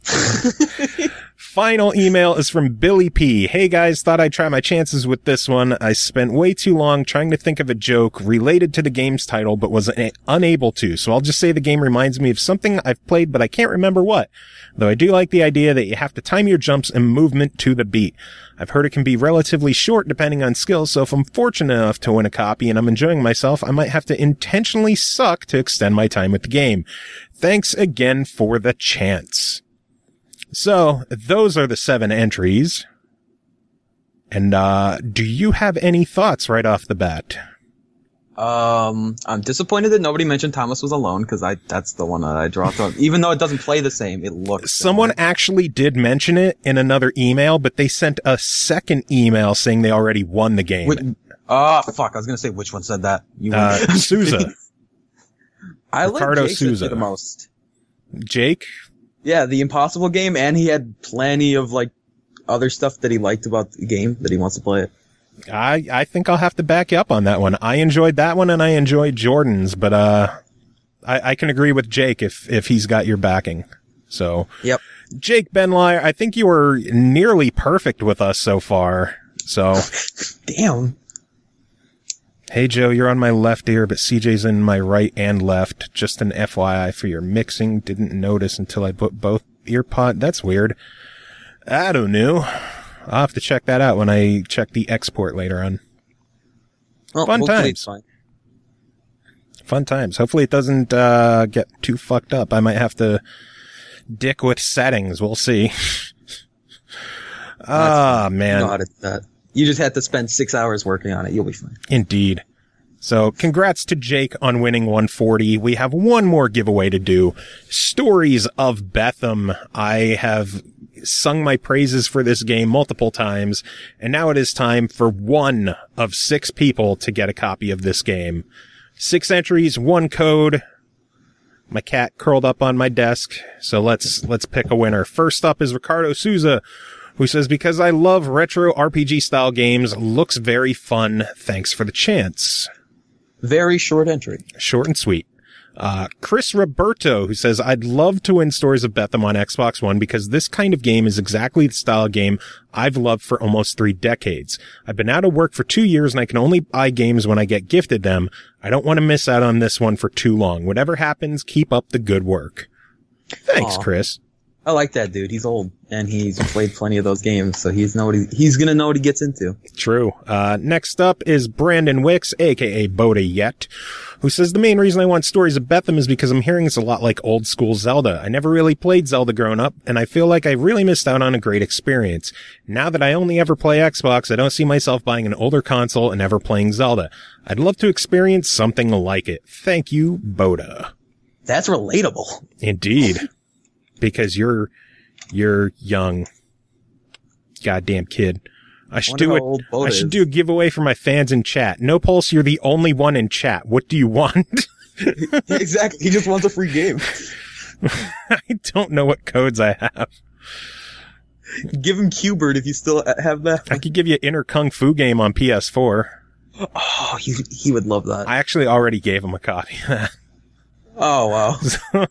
[SPEAKER 3] Final email is from Billy P. Hey guys, thought I'd try my chances with this one. I spent way too long trying to think of a joke related to the game's title, but was a- unable to. So I'll just say the game reminds me of something I've played, but I can't remember what. Though I do like the idea that you have to time your jumps and movement to the beat. I've heard it can be relatively short depending on skills, so if I'm fortunate enough to win a copy and I'm enjoying myself, I might have to intentionally suck to extend my time with the game. Thanks again for the chance. So, those are the seven entries. And, uh, do you have any thoughts right off the bat?
[SPEAKER 2] Um, I'm disappointed that nobody mentioned Thomas Was Alone, because I, that's the one that I dropped on. Even though it doesn't play the same, it looks
[SPEAKER 3] Someone
[SPEAKER 2] similar.
[SPEAKER 3] actually did mention it in another email, but they sent a second email saying they already won the game.
[SPEAKER 2] Wait, oh, fuck, I was gonna say which one said that. You
[SPEAKER 3] uh, Souza.
[SPEAKER 2] I
[SPEAKER 3] Ricardo
[SPEAKER 2] like Jake
[SPEAKER 3] Souza.
[SPEAKER 2] the most.
[SPEAKER 3] Jake?
[SPEAKER 2] Yeah, the Impossible game, and he had plenty of, like, other stuff that he liked about the game that he wants to play it.
[SPEAKER 3] I, I think I'll have to back you up on that one. I enjoyed that one and I enjoyed Jordan's, but, uh, I, I can agree with Jake if, if he's got your backing. So.
[SPEAKER 2] Yep.
[SPEAKER 3] Jake Benlier, I think you were nearly perfect with us so far. So.
[SPEAKER 2] Damn.
[SPEAKER 3] Hey, Joe, you're on my left ear, but C J's in my right and left. Just an F Y I for your mixing. Didn't notice until I put both ear pod. That's weird. I don't know. I'll have to check that out when I check the export later on.
[SPEAKER 2] Well,
[SPEAKER 3] Fun
[SPEAKER 2] hopefully
[SPEAKER 3] times.
[SPEAKER 2] it's fine.
[SPEAKER 3] Fun times. Hopefully it doesn't uh get too fucked up. I might have to dick with settings. We'll see. Ah,
[SPEAKER 2] You
[SPEAKER 3] man.
[SPEAKER 2] know how to do that. You just had to spend six hours working on it. You'll be fine.
[SPEAKER 3] Indeed. So congrats to Jake on winning one forty. We have one more giveaway to do. Stories of Betham. I have sung my praises for this game multiple times, and now it is time for one of six people to get a copy of this game. Six entries, one code. My cat curled up on my desk, so let's let's pick a winner. First up is Ricardo Souza, who says, because I love retro R P G style games, looks very fun. Thanks for the chance.
[SPEAKER 2] Very short entry.
[SPEAKER 3] Short and sweet. Uh, Chris Roberto, who says, I'd love to win Stories of Betham on Xbox One because this kind of game is exactly the style of game I've loved for almost three decades. I've been out of work for two years and I can only buy games when I get gifted them. I don't want to miss out on this one for too long. Whatever happens, keep up the good work. Thanks,
[SPEAKER 2] Aw.
[SPEAKER 3] Chris.
[SPEAKER 2] I like that dude. He's old and he's played plenty of those games, so he's know what he, he's gonna know what he gets into.
[SPEAKER 3] True. Uh, next up is Brandon Wicks, aka Boda Yet, who says, the main reason I want Stories of Betham is because I'm hearing it's a lot like old school Zelda. I never really played Zelda growing up, and I feel like I really missed out on a great experience. Now that I only ever play Xbox, I don't see myself buying an older console and ever playing Zelda. I'd love to experience something like it. Thank you, Boda.
[SPEAKER 2] That's relatable.
[SPEAKER 3] Indeed. Because you're, you're young. Goddamn kid. I should
[SPEAKER 2] Wonder
[SPEAKER 3] do
[SPEAKER 2] how
[SPEAKER 3] it.
[SPEAKER 2] old Boda
[SPEAKER 3] I should
[SPEAKER 2] is.
[SPEAKER 3] do a giveaway for my fans in chat. No Pulse, you're the only one in chat. What do you want?
[SPEAKER 2] Exactly. He just wants a free game.
[SPEAKER 3] I don't know what codes I have.
[SPEAKER 2] Give him Q-Bird if you still have that.
[SPEAKER 3] I could give you Inner Kung Fu game on P S four.
[SPEAKER 2] Oh, he, he would love that.
[SPEAKER 3] I actually already gave him a copy of that.
[SPEAKER 2] Oh, wow.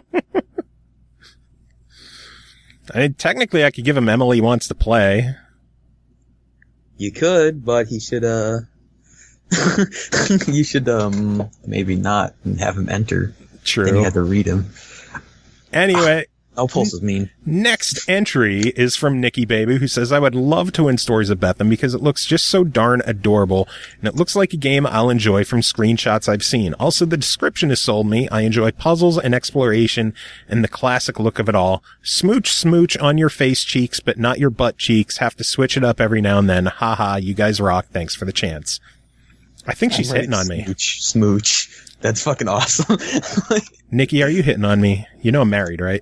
[SPEAKER 3] I mean, technically I could give him Emily Wants to Play.
[SPEAKER 2] You could, but he should, uh, you should, um, maybe not and have him enter. Then
[SPEAKER 3] True.
[SPEAKER 2] you had to read him.
[SPEAKER 3] Anyway.
[SPEAKER 2] Oh, Pulse is mean.
[SPEAKER 3] Next entry is from Nikki Baby, who says, I would love to win Stories of Betham because it looks just so darn adorable, and it looks like a game I'll enjoy from screenshots I've seen. Also, the description has sold me. I enjoy puzzles and exploration and the classic look of it all. Smooch, smooch on your face cheeks, but not your butt cheeks. Have to switch it up every now and then. Haha, you guys rock. Thanks for the chance. I think she's
[SPEAKER 2] Right,
[SPEAKER 3] hitting on me.
[SPEAKER 2] Smooch, smooch. That's fucking awesome.
[SPEAKER 3] Nikki, are you hitting on me? You know I'm married, right?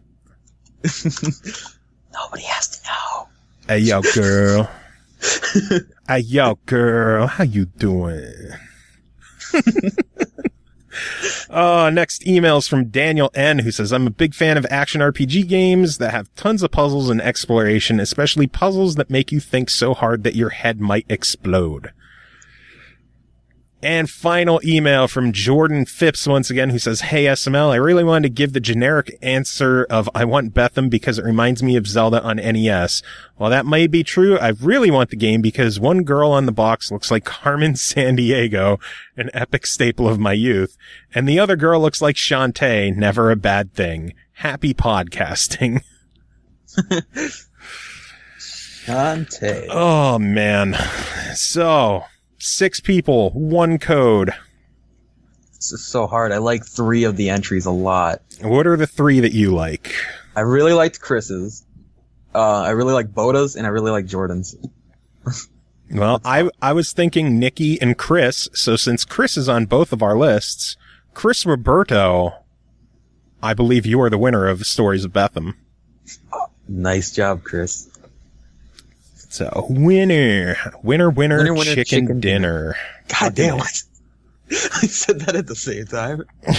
[SPEAKER 2] Nobody has to know.
[SPEAKER 3] Hey, yo, girl. Hey, yo, girl. How you doing? Uh, next email's from Daniel N, who says, I'm a big fan of action R P G games that have tons of puzzles and exploration, especially puzzles that make you think so hard that your head might explode. And final email from Jordan Phipps once again, who says, hey, S M L, I really wanted to give the generic answer of I want Betham because it reminds me of Zelda on N E S. While that may be true, I really want the game because one girl on the box looks like Carmen Sandiego, an epic staple of my youth, and the other girl looks like Shantae, never a bad thing. Happy podcasting.
[SPEAKER 2] Shantae.
[SPEAKER 3] Oh, man. So... Six people, one code.
[SPEAKER 2] This is so hard. I like three of the entries a lot.
[SPEAKER 3] What are the three that you like?
[SPEAKER 2] I really liked Chris's. Uh, I really like Boda's, and I really like Jordan's.
[SPEAKER 3] Well, I I was thinking Nikki and Chris, so since Chris is on both of our lists, Chris Roberto, I believe you are the winner of Stories of Betham.
[SPEAKER 2] Nice job, Chris.
[SPEAKER 3] So, winner. Winner, winner,
[SPEAKER 2] Winner, winner,
[SPEAKER 3] chicken,
[SPEAKER 2] chicken
[SPEAKER 3] dinner.
[SPEAKER 2] God damn it. I said that at the same time.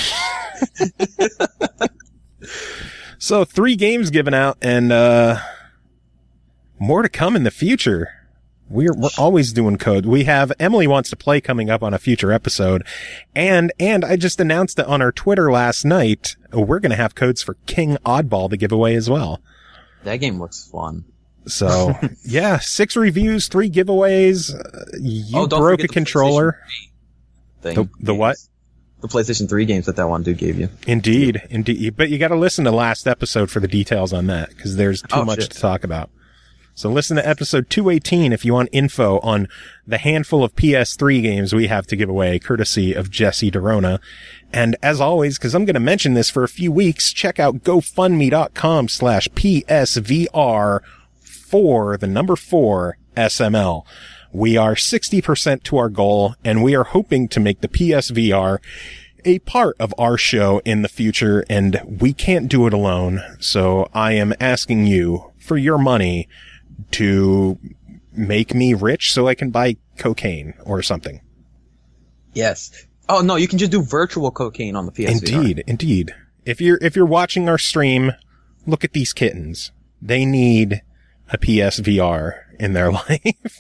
[SPEAKER 3] So, three games given out, and uh more to come in the future. We're we're always doing code. We have Emily Wants to Play coming up on a future episode, and and I just announced it on our Twitter last night. We're going to have codes for King Oddball to give away as well.
[SPEAKER 2] That game looks fun.
[SPEAKER 3] So yeah, six reviews, three giveaways. Uh, you
[SPEAKER 2] Oh, don't
[SPEAKER 3] broke
[SPEAKER 2] forget
[SPEAKER 3] a
[SPEAKER 2] the
[SPEAKER 3] controller.
[SPEAKER 2] thing.
[SPEAKER 3] The, the what?
[SPEAKER 2] The PlayStation three games that that one dude gave you.
[SPEAKER 3] Indeed, indeed. But you got to listen to last episode for the details on that, because there's too
[SPEAKER 2] Oh,
[SPEAKER 3] much
[SPEAKER 2] shit.
[SPEAKER 3] to talk about. So listen to episode two eighteen if you want info on the handful of P S three games we have to give away, courtesy of Jesse DeRona. And as always, because I'm going to mention this for a few weeks, check out GoFundMe.com slash PSVR for the number four S M L. We are sixty percent to our goal, and we are hoping to make the P S V R a part of our show in the future, and we can't do it alone. So I am asking you for your money to make me rich so I can buy cocaine or something.
[SPEAKER 2] Yes. Oh no, you can just do virtual cocaine on the P S V R.
[SPEAKER 3] Indeed, indeed. If you're, if you're watching our stream, look at these kittens. They need a P S V R in their life.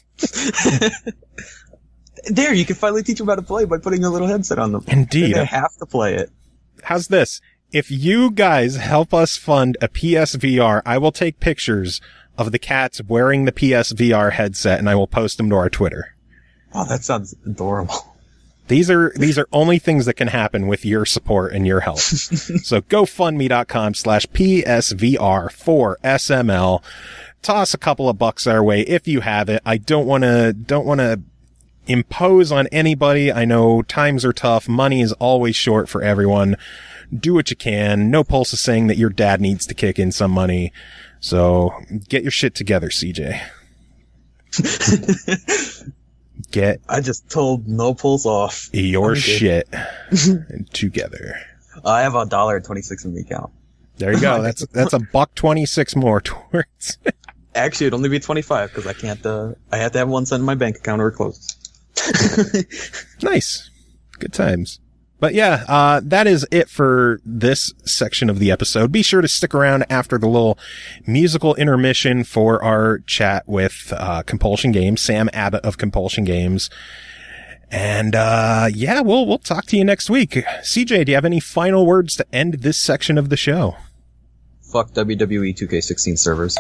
[SPEAKER 2] There, you can finally teach them how to play by putting a little headset on them.
[SPEAKER 3] Indeed.
[SPEAKER 2] They have to play it.
[SPEAKER 3] How's this? If you guys help us fund a P S V R, I will take pictures of the cats wearing the P S V R headset and I will post them to our Twitter.
[SPEAKER 2] Oh, that sounds adorable.
[SPEAKER 3] These are, these are only things that can happen with your support and your help. So GoFundMe.com slash PSVR for S M L. Toss a couple of bucks our way if you have it. I don't want to, don't want to impose on anybody. I know times are tough. Money is always short for everyone. Do what you can. No Pulse is saying that your dad needs to kick in some money. So get your shit together, C J. Get
[SPEAKER 2] I just told No Pulse off.
[SPEAKER 3] your
[SPEAKER 2] Okay.
[SPEAKER 3] shit together.
[SPEAKER 2] I have a dollar and twenty-six in the account.
[SPEAKER 3] There you go. That's, that's a buck twenty-six more towards.
[SPEAKER 2] Actually, it'd only be twenty-five because I can't, uh, I have to have one cent in my bank account or it closes.
[SPEAKER 3] Nice. Good times. But yeah, uh, that is it for this section of the episode. Be sure to stick around after the little musical intermission for our chat with, uh, Compulsion Games, Sam Abbott of Compulsion Games. And, uh, yeah, we'll, we'll talk to you next week. C J, do you have any final words to end this section of the show?
[SPEAKER 2] Fuck W W E two K sixteen servers.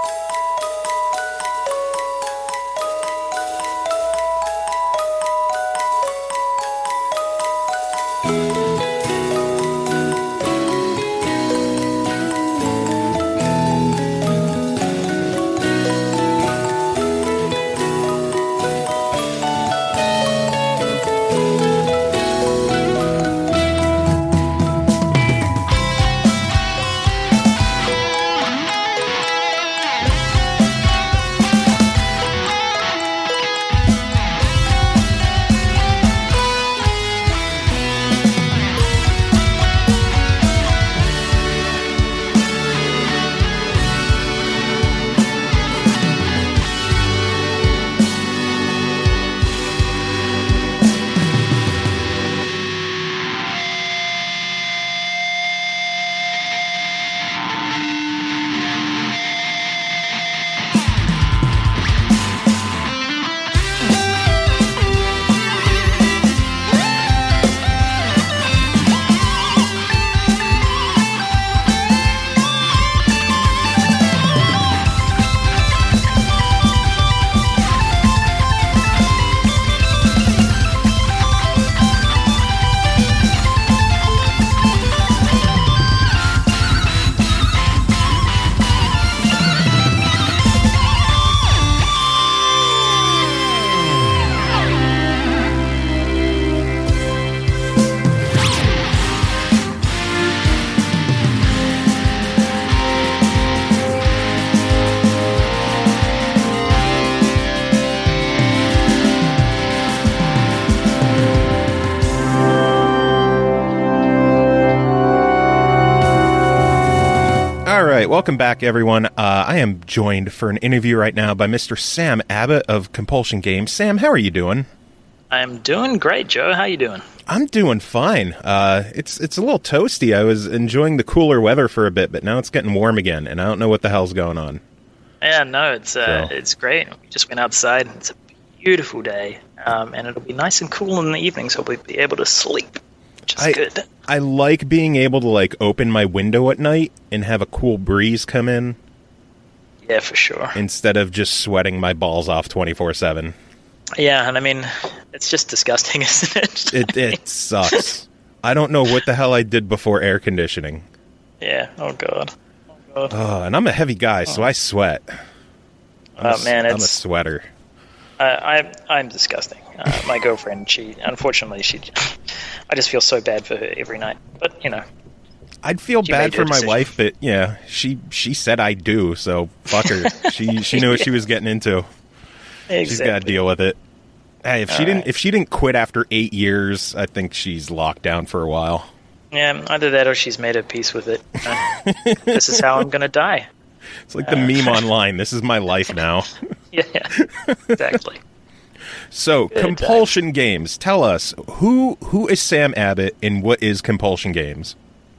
[SPEAKER 3] right, welcome back, everyone. Uh, I am joined for an interview right now by Mister Sam Abbott of Compulsion Games. Sam, how are you doing?
[SPEAKER 5] I'm doing great, Joe. How you doing?
[SPEAKER 3] I'm doing fine. Uh, it's it's a little toasty. I was enjoying the cooler weather for a bit, but now it's getting warm again, and I don't know what the hell's going on.
[SPEAKER 5] Yeah, no, it's uh,
[SPEAKER 3] So.
[SPEAKER 5] it's great. We just went outside. It's a beautiful day, um, and it'll be nice and cool in the evening, so we'll be able to sleep, which is
[SPEAKER 3] I-
[SPEAKER 5] good.
[SPEAKER 3] I like being able to, like, open my window at night and have a cool breeze come in
[SPEAKER 5] Yeah, for sure.
[SPEAKER 3] instead of just sweating my balls off twenty-four seven.
[SPEAKER 5] Yeah, and I mean, it's just disgusting, isn't it?
[SPEAKER 3] It it sucks. I don't know what the hell I did before air conditioning.
[SPEAKER 5] Yeah. Oh god. Oh god.
[SPEAKER 3] Oh, and I'm a heavy guy, so I sweat. I'm
[SPEAKER 5] Oh
[SPEAKER 3] a,
[SPEAKER 5] man,
[SPEAKER 3] I'm a
[SPEAKER 5] it's
[SPEAKER 3] sweater.
[SPEAKER 5] uh, I I'm disgusting. Uh, my girlfriend, she unfortunately she, I just feel so bad for her every night. But you know,
[SPEAKER 3] I'd feel
[SPEAKER 5] She
[SPEAKER 3] bad
[SPEAKER 5] made her
[SPEAKER 3] for my
[SPEAKER 5] decision.
[SPEAKER 3] wife, but yeah, she she said I do, so fuck her. she she knew what she was getting into.
[SPEAKER 5] exactly.
[SPEAKER 3] She's got to deal with it. Hey, if she
[SPEAKER 5] All
[SPEAKER 3] didn't
[SPEAKER 5] right.
[SPEAKER 3] if she didn't quit after eight years, I think she's locked down for a while.
[SPEAKER 5] Yeah, either that or she's made her peace with it. Uh, this is how I'm gonna die.
[SPEAKER 3] It's like the meme online. This is my life now.
[SPEAKER 5] Yeah, exactly.
[SPEAKER 3] So,
[SPEAKER 5] Good
[SPEAKER 3] Compulsion Games. Tell us who who is Sam Abbott and what is Compulsion Games?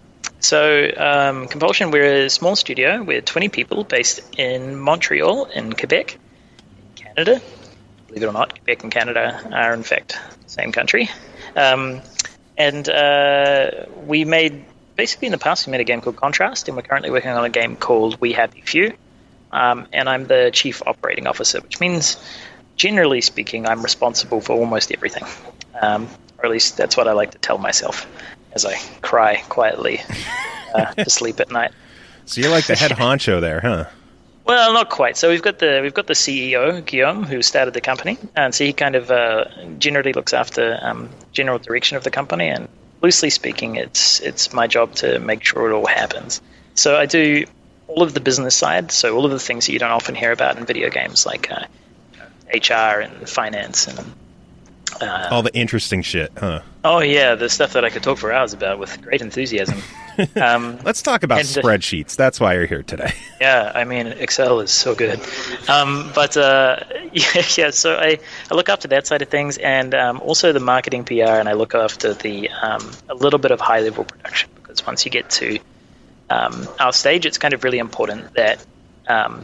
[SPEAKER 5] So, um, Compulsion, we're a small studio. We're twenty people based in Montreal, in Quebec, Canada. Believe it or not, Quebec and Canada are, in fact, the same country. Um, and uh, we made, basically in the past, we made a game called Contrast, and we're currently working on a game called We Happy Few. Um, and I'm the Chief Operating Officer, which means, generally speaking, I'm responsible for almost everything. Um, or at least that's what I like to tell myself as I cry quietly uh, to sleep at night.
[SPEAKER 3] So you're like the head honcho there, huh?
[SPEAKER 5] Well, not quite. So we've got the we've got the C E O Guillaume, who started the company, and so he kind of uh, generally looks after um, general direction of the company. And loosely speaking, it's it's my job to make sure it all happens. So I do all of the business side, so all of the things that you don't often hear about in video games, like uh, H R and finance and uh,
[SPEAKER 3] All the interesting shit, huh?
[SPEAKER 5] oh yeah, the stuff that I could talk for hours about with great enthusiasm. Um,
[SPEAKER 3] Let's talk about
[SPEAKER 5] And, uh,
[SPEAKER 3] spreadsheets. That's why you're here today.
[SPEAKER 5] Yeah, I mean, Excel is so good. Um, but uh, yeah, yeah, so I, I look after that side of things, and um, also the marketing P R, and I look after the um, a little bit of high level production, because once you get to um, our stage, it's kind of really important that um,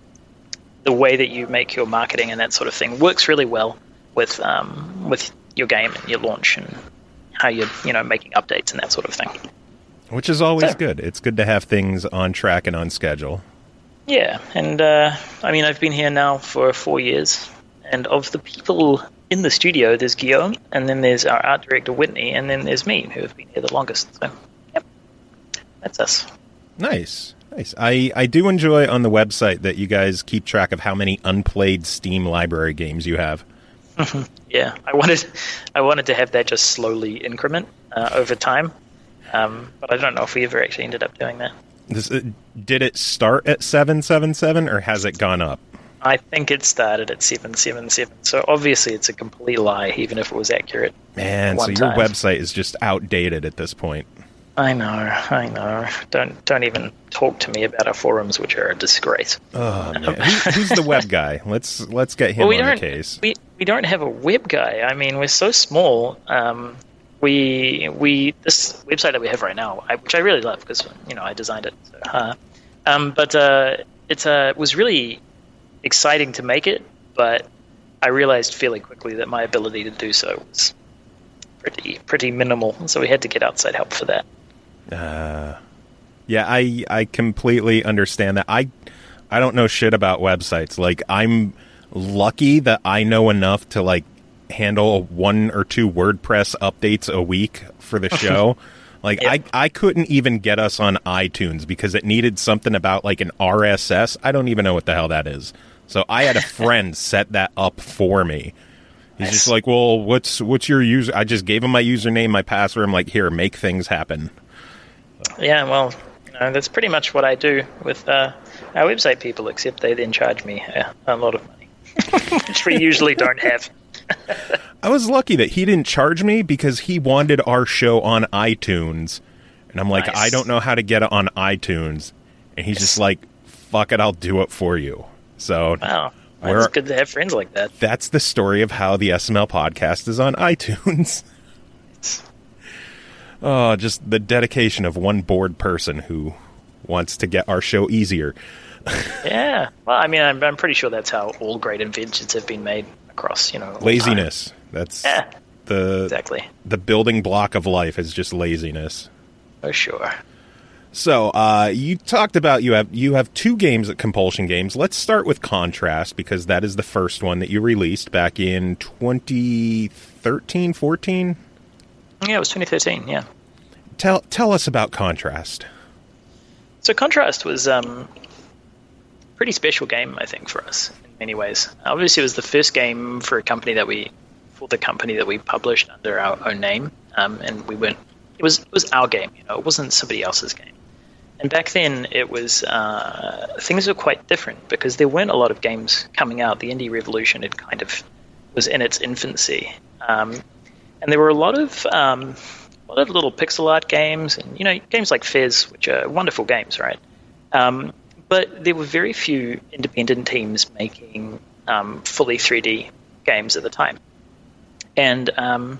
[SPEAKER 5] the way that you make your marketing and that sort of thing works really well with um, with your game and your launch and how you're you know making updates and that sort of thing.
[SPEAKER 3] Which is always
[SPEAKER 5] So-
[SPEAKER 3] good. It's good to have things on track and on schedule.
[SPEAKER 5] Yeah, and uh, I mean, I've been here now for four years, and of the people in the studio, there's Guillaume, and then there's our art director Whitney, and then there's me, who have been here the longest. So, yep, that's us.
[SPEAKER 3] Nice. Nice. I, I do enjoy on the website that you guys keep track of how many unplayed Steam library games you have.
[SPEAKER 5] Yeah, I wanted, I wanted to have that just slowly increment uh, over time, um, but I don't know if we ever actually ended up doing that.
[SPEAKER 3] This, uh, did it start at seven seven seven or has it gone up?
[SPEAKER 5] I think it started at seven seven seven, so obviously it's a complete lie, even if it was accurate.
[SPEAKER 3] Man, so
[SPEAKER 5] One
[SPEAKER 3] your
[SPEAKER 5] time.
[SPEAKER 3] website is just outdated at this point.
[SPEAKER 5] I know, I know. Don't don't even talk to me about our forums, which are a disgrace.
[SPEAKER 3] Oh man, Who, who's the web guy? Let's let's get him
[SPEAKER 5] Well, we
[SPEAKER 3] on the
[SPEAKER 5] don't
[SPEAKER 3] case.
[SPEAKER 5] we we don't have a web guy. I mean, we're so small. Um, we we this website that we have right now, I, which I really love because you know I designed it. So, uh, um, but uh, it's uh, it was really exciting to make it, but I realized fairly quickly that my ability to do so was pretty pretty minimal. So we had to get outside help for that.
[SPEAKER 3] Uh, yeah, I I completely understand that. I I don't know shit about websites. Like, I'm lucky that I know enough to like handle one or two WordPress updates a week for the show. Like,
[SPEAKER 5] Yep.
[SPEAKER 3] I I couldn't even get us on iTunes because it needed something about like an R S S. I don't even know what the hell that is. So I had a friend set that up for me. He's
[SPEAKER 5] Nice.
[SPEAKER 3] just like, well, what's what's your user? I just gave him my username, my password. I'm like, here, make things happen.
[SPEAKER 5] Yeah, well, you know, that's pretty much what I do with uh, our website people, except they then charge me uh, a lot of money, which we usually don't have.
[SPEAKER 3] I was lucky that he didn't charge me because he wanted our show on iTunes. And I'm like,
[SPEAKER 5] Nice.
[SPEAKER 3] I don't know how to get it on iTunes. And he's just like, fuck it, I'll do it for you. So
[SPEAKER 5] Wow,
[SPEAKER 3] Where-
[SPEAKER 5] it's good to have friends like that.
[SPEAKER 3] that's the story of how the S M L podcast is on iTunes. Oh, just the dedication of one bored person who wants to get our show easier.
[SPEAKER 5] Yeah, well, I mean, I'm, I'm pretty sure that's how all great inventions have been made across, you know, all time.
[SPEAKER 3] Laziness. That's
[SPEAKER 5] Yeah,
[SPEAKER 3] the
[SPEAKER 5] exactly.
[SPEAKER 3] the building block of life is just laziness.
[SPEAKER 5] For sure.
[SPEAKER 3] So, uh, you talked about you have you have two games at Compulsion Games. Let's start with Contrast, because that is the first one that you released back in twenty thirteen, fourteen?
[SPEAKER 5] Yeah, it was twenty thirteen, yeah.
[SPEAKER 3] Tell tell us about Contrast.
[SPEAKER 5] So Contrast was um, a pretty special game, I think, for us in many ways. Obviously, it was the first game for a company that we, for the company that we published under our own name, um, and we weren't. It was it was our game, you know. It wasn't somebody else's game. And back then, it was uh, things were quite different because there weren't a lot of games coming out. The indie revolution had kind of was in its infancy, um, and there were a lot of um, a lot of little pixel art games, and you know, games like Fez, which are wonderful games, right? Um, but there were very few independent teams making um, fully three D games at the time, and um,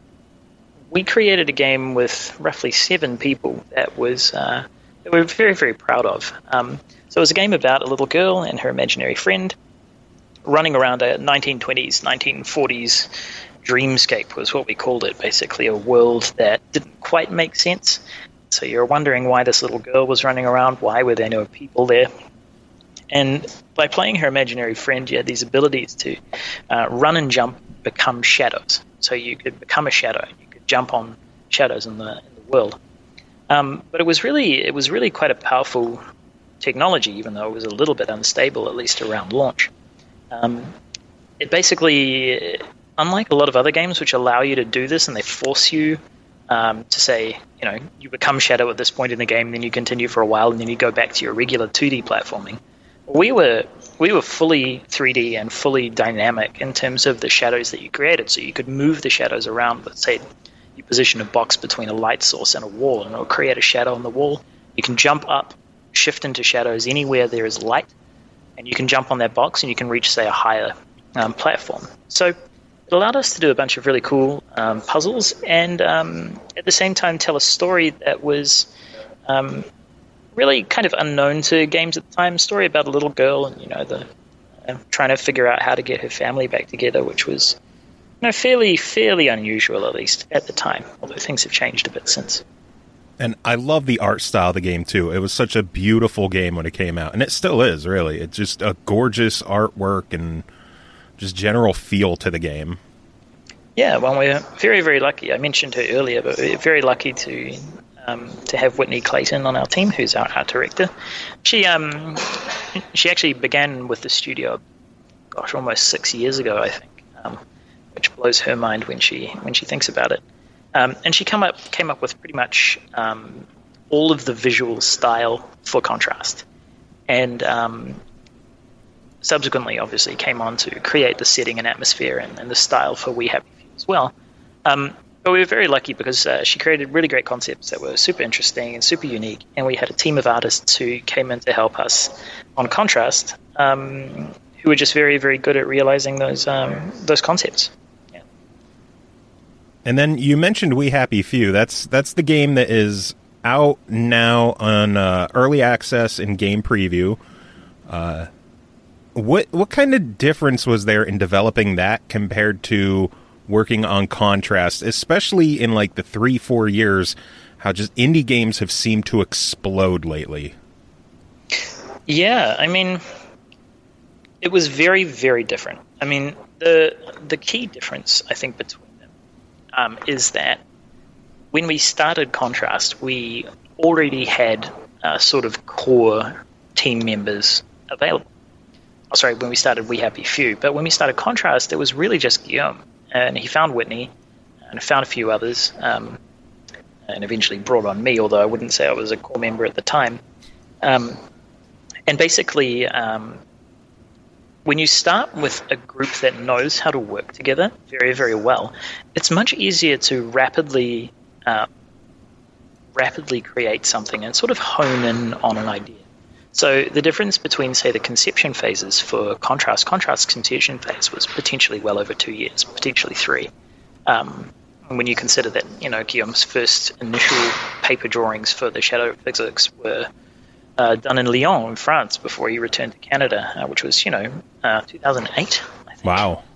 [SPEAKER 5] we created a game with roughly seven people that was. Uh, that we were very, very proud of. Um, so it was a game about a little girl and her imaginary friend running around a nineteen twenties, nineteen forties dreamscape was what we called it, basically a world that didn't quite make sense. So you're wondering why this little girl was running around, why were there no people there? And by playing her imaginary friend, you had these abilities to uh, run and jump, become shadows. So you could become a shadow, you could jump on shadows in the, in the world. Um, but it was really it was really quite a powerful technology, even though it was a little bit unstable, at least around launch. Um, it basically, unlike a lot of other games which allow you to do this and they force you um, to say, you know, you become Shadow at this point in the game, then you continue for a while, and then you go back to your regular two D platforming. We were we were fully three D and fully dynamic in terms of the shadows that you created, so you could move the shadows around. Let's say you position a box between a light source and a wall, and it'll create a shadow on the wall. You can jump up, shift into shadows anywhere there is light, and you can jump on that box and you can reach, say, a higher um, platform. So it allowed us to do a bunch of really cool um, puzzles and um, at the same time tell a story that was um, really kind of unknown to games at the time. A story about a little girl and, you know, the uh, trying to figure out how to get her family back together, which was No, fairly, fairly unusual, at least at the time, although things have changed a bit since.
[SPEAKER 3] And I love the art style of the game, too. It was such a beautiful game when it came out, and it still is, really. It's just a gorgeous artwork and just general feel to the game.
[SPEAKER 5] Yeah, well, we're very, very lucky. I mentioned her earlier, but we're very lucky to um, to have Whitney Clayton on our team, who's our art director. She um she actually began with the studio, gosh, almost six years ago, I think. Um, which blows her mind when she when she thinks about it. Um, and she come up came up with pretty much um, all of the visual style for Contrast. And um, subsequently, obviously, came on to create the setting and atmosphere and, and the style for We Happy Few as well. Um, but we were very lucky because uh, she created really great concepts that were super interesting and super unique. And we had a team of artists who came in to help us on Contrast, um, who were just very, very good at realizing those um, those concepts.
[SPEAKER 3] And then you mentioned We Happy Few. That's that's the game that is out now on uh, early access and game preview. Uh, what what kind of difference was there in developing that compared to working on Contrast, especially in like the three four years? How just indie games have seemed to explode lately.
[SPEAKER 5] Yeah, I mean, it was very, very different. I mean, the the key difference I think between Um, is that when we started Contrast, we already had uh, sort of core team members available. Oh, sorry, when we started We Happy Few. But when we started Contrast, it was really just Guillaume. And he found Whitney and found a few others um, and eventually brought on me, although I wouldn't say I was a core member at the time. Um, and basically, um, when you start with a group that knows how to work together very, very well, it's much easier to rapidly uh, rapidly create something and sort of hone in on an idea. So the difference between, say, the conception phases for Contrast, Contrast's conception phase was potentially well over two years, potentially three. Um, when you consider that, you know, Guillaume's first initial paper drawings for the Shadow Physics were Uh, done in Lyon, in France, before he returned to Canada, uh, which was, you know, uh, two thousand eight, I think.
[SPEAKER 3] Wow.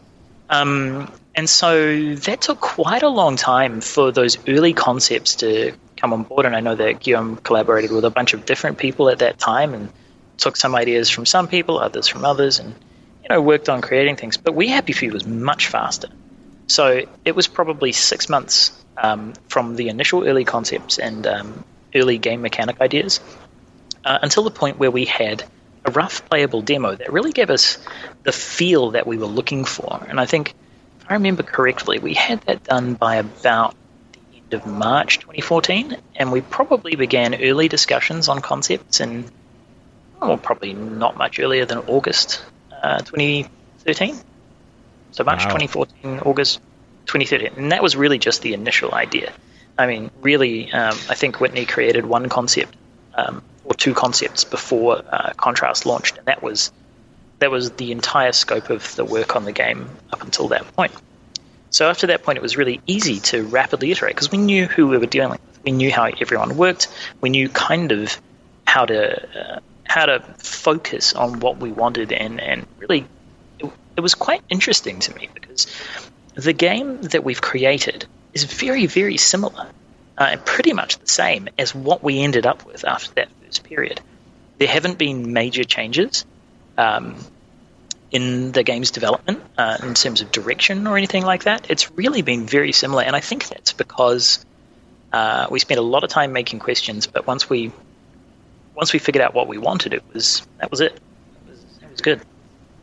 [SPEAKER 5] Um, and so that took quite a long time for those early concepts to come on board. And I know that Guillaume collaborated with a bunch of different people at that time and took some ideas from some people, others from others, and you know worked on creating things. But We Happy Few was much faster. So it was probably six months um, from the initial early concepts and um, early game mechanic ideas uh, until the point where we had a rough playable demo that really gave us the feel that we were looking for. And I think, if I remember correctly, we had that done by about the end of March twenty fourteen, and we probably began early discussions on concepts in, well, probably not much earlier than August uh, twenty thirteen. So March
[SPEAKER 3] Wow.
[SPEAKER 5] twenty fourteen, August twenty thirteen. And that was really just the initial idea. I mean, really, um, I think Whitney created one concept um, or two concepts before uh, Contrast launched, and that was that was the entire scope of the work on the game up until that point. So after that point, it was really easy to rapidly iterate because we knew who we were dealing with. We knew how everyone worked. We knew kind of how to uh, how to focus on what we wanted, and, and really, it, it was quite interesting to me because the game that we've created is very, very similar, uh, and pretty much the same as what we ended up with after that first period. There haven't been major changes um, in the game's development uh, in terms of direction or anything like that. It's really been very similar, and I think that's because uh, we spent a lot of time making questions, but once we once we figured out what we wanted, it was that was it. It was, it was good.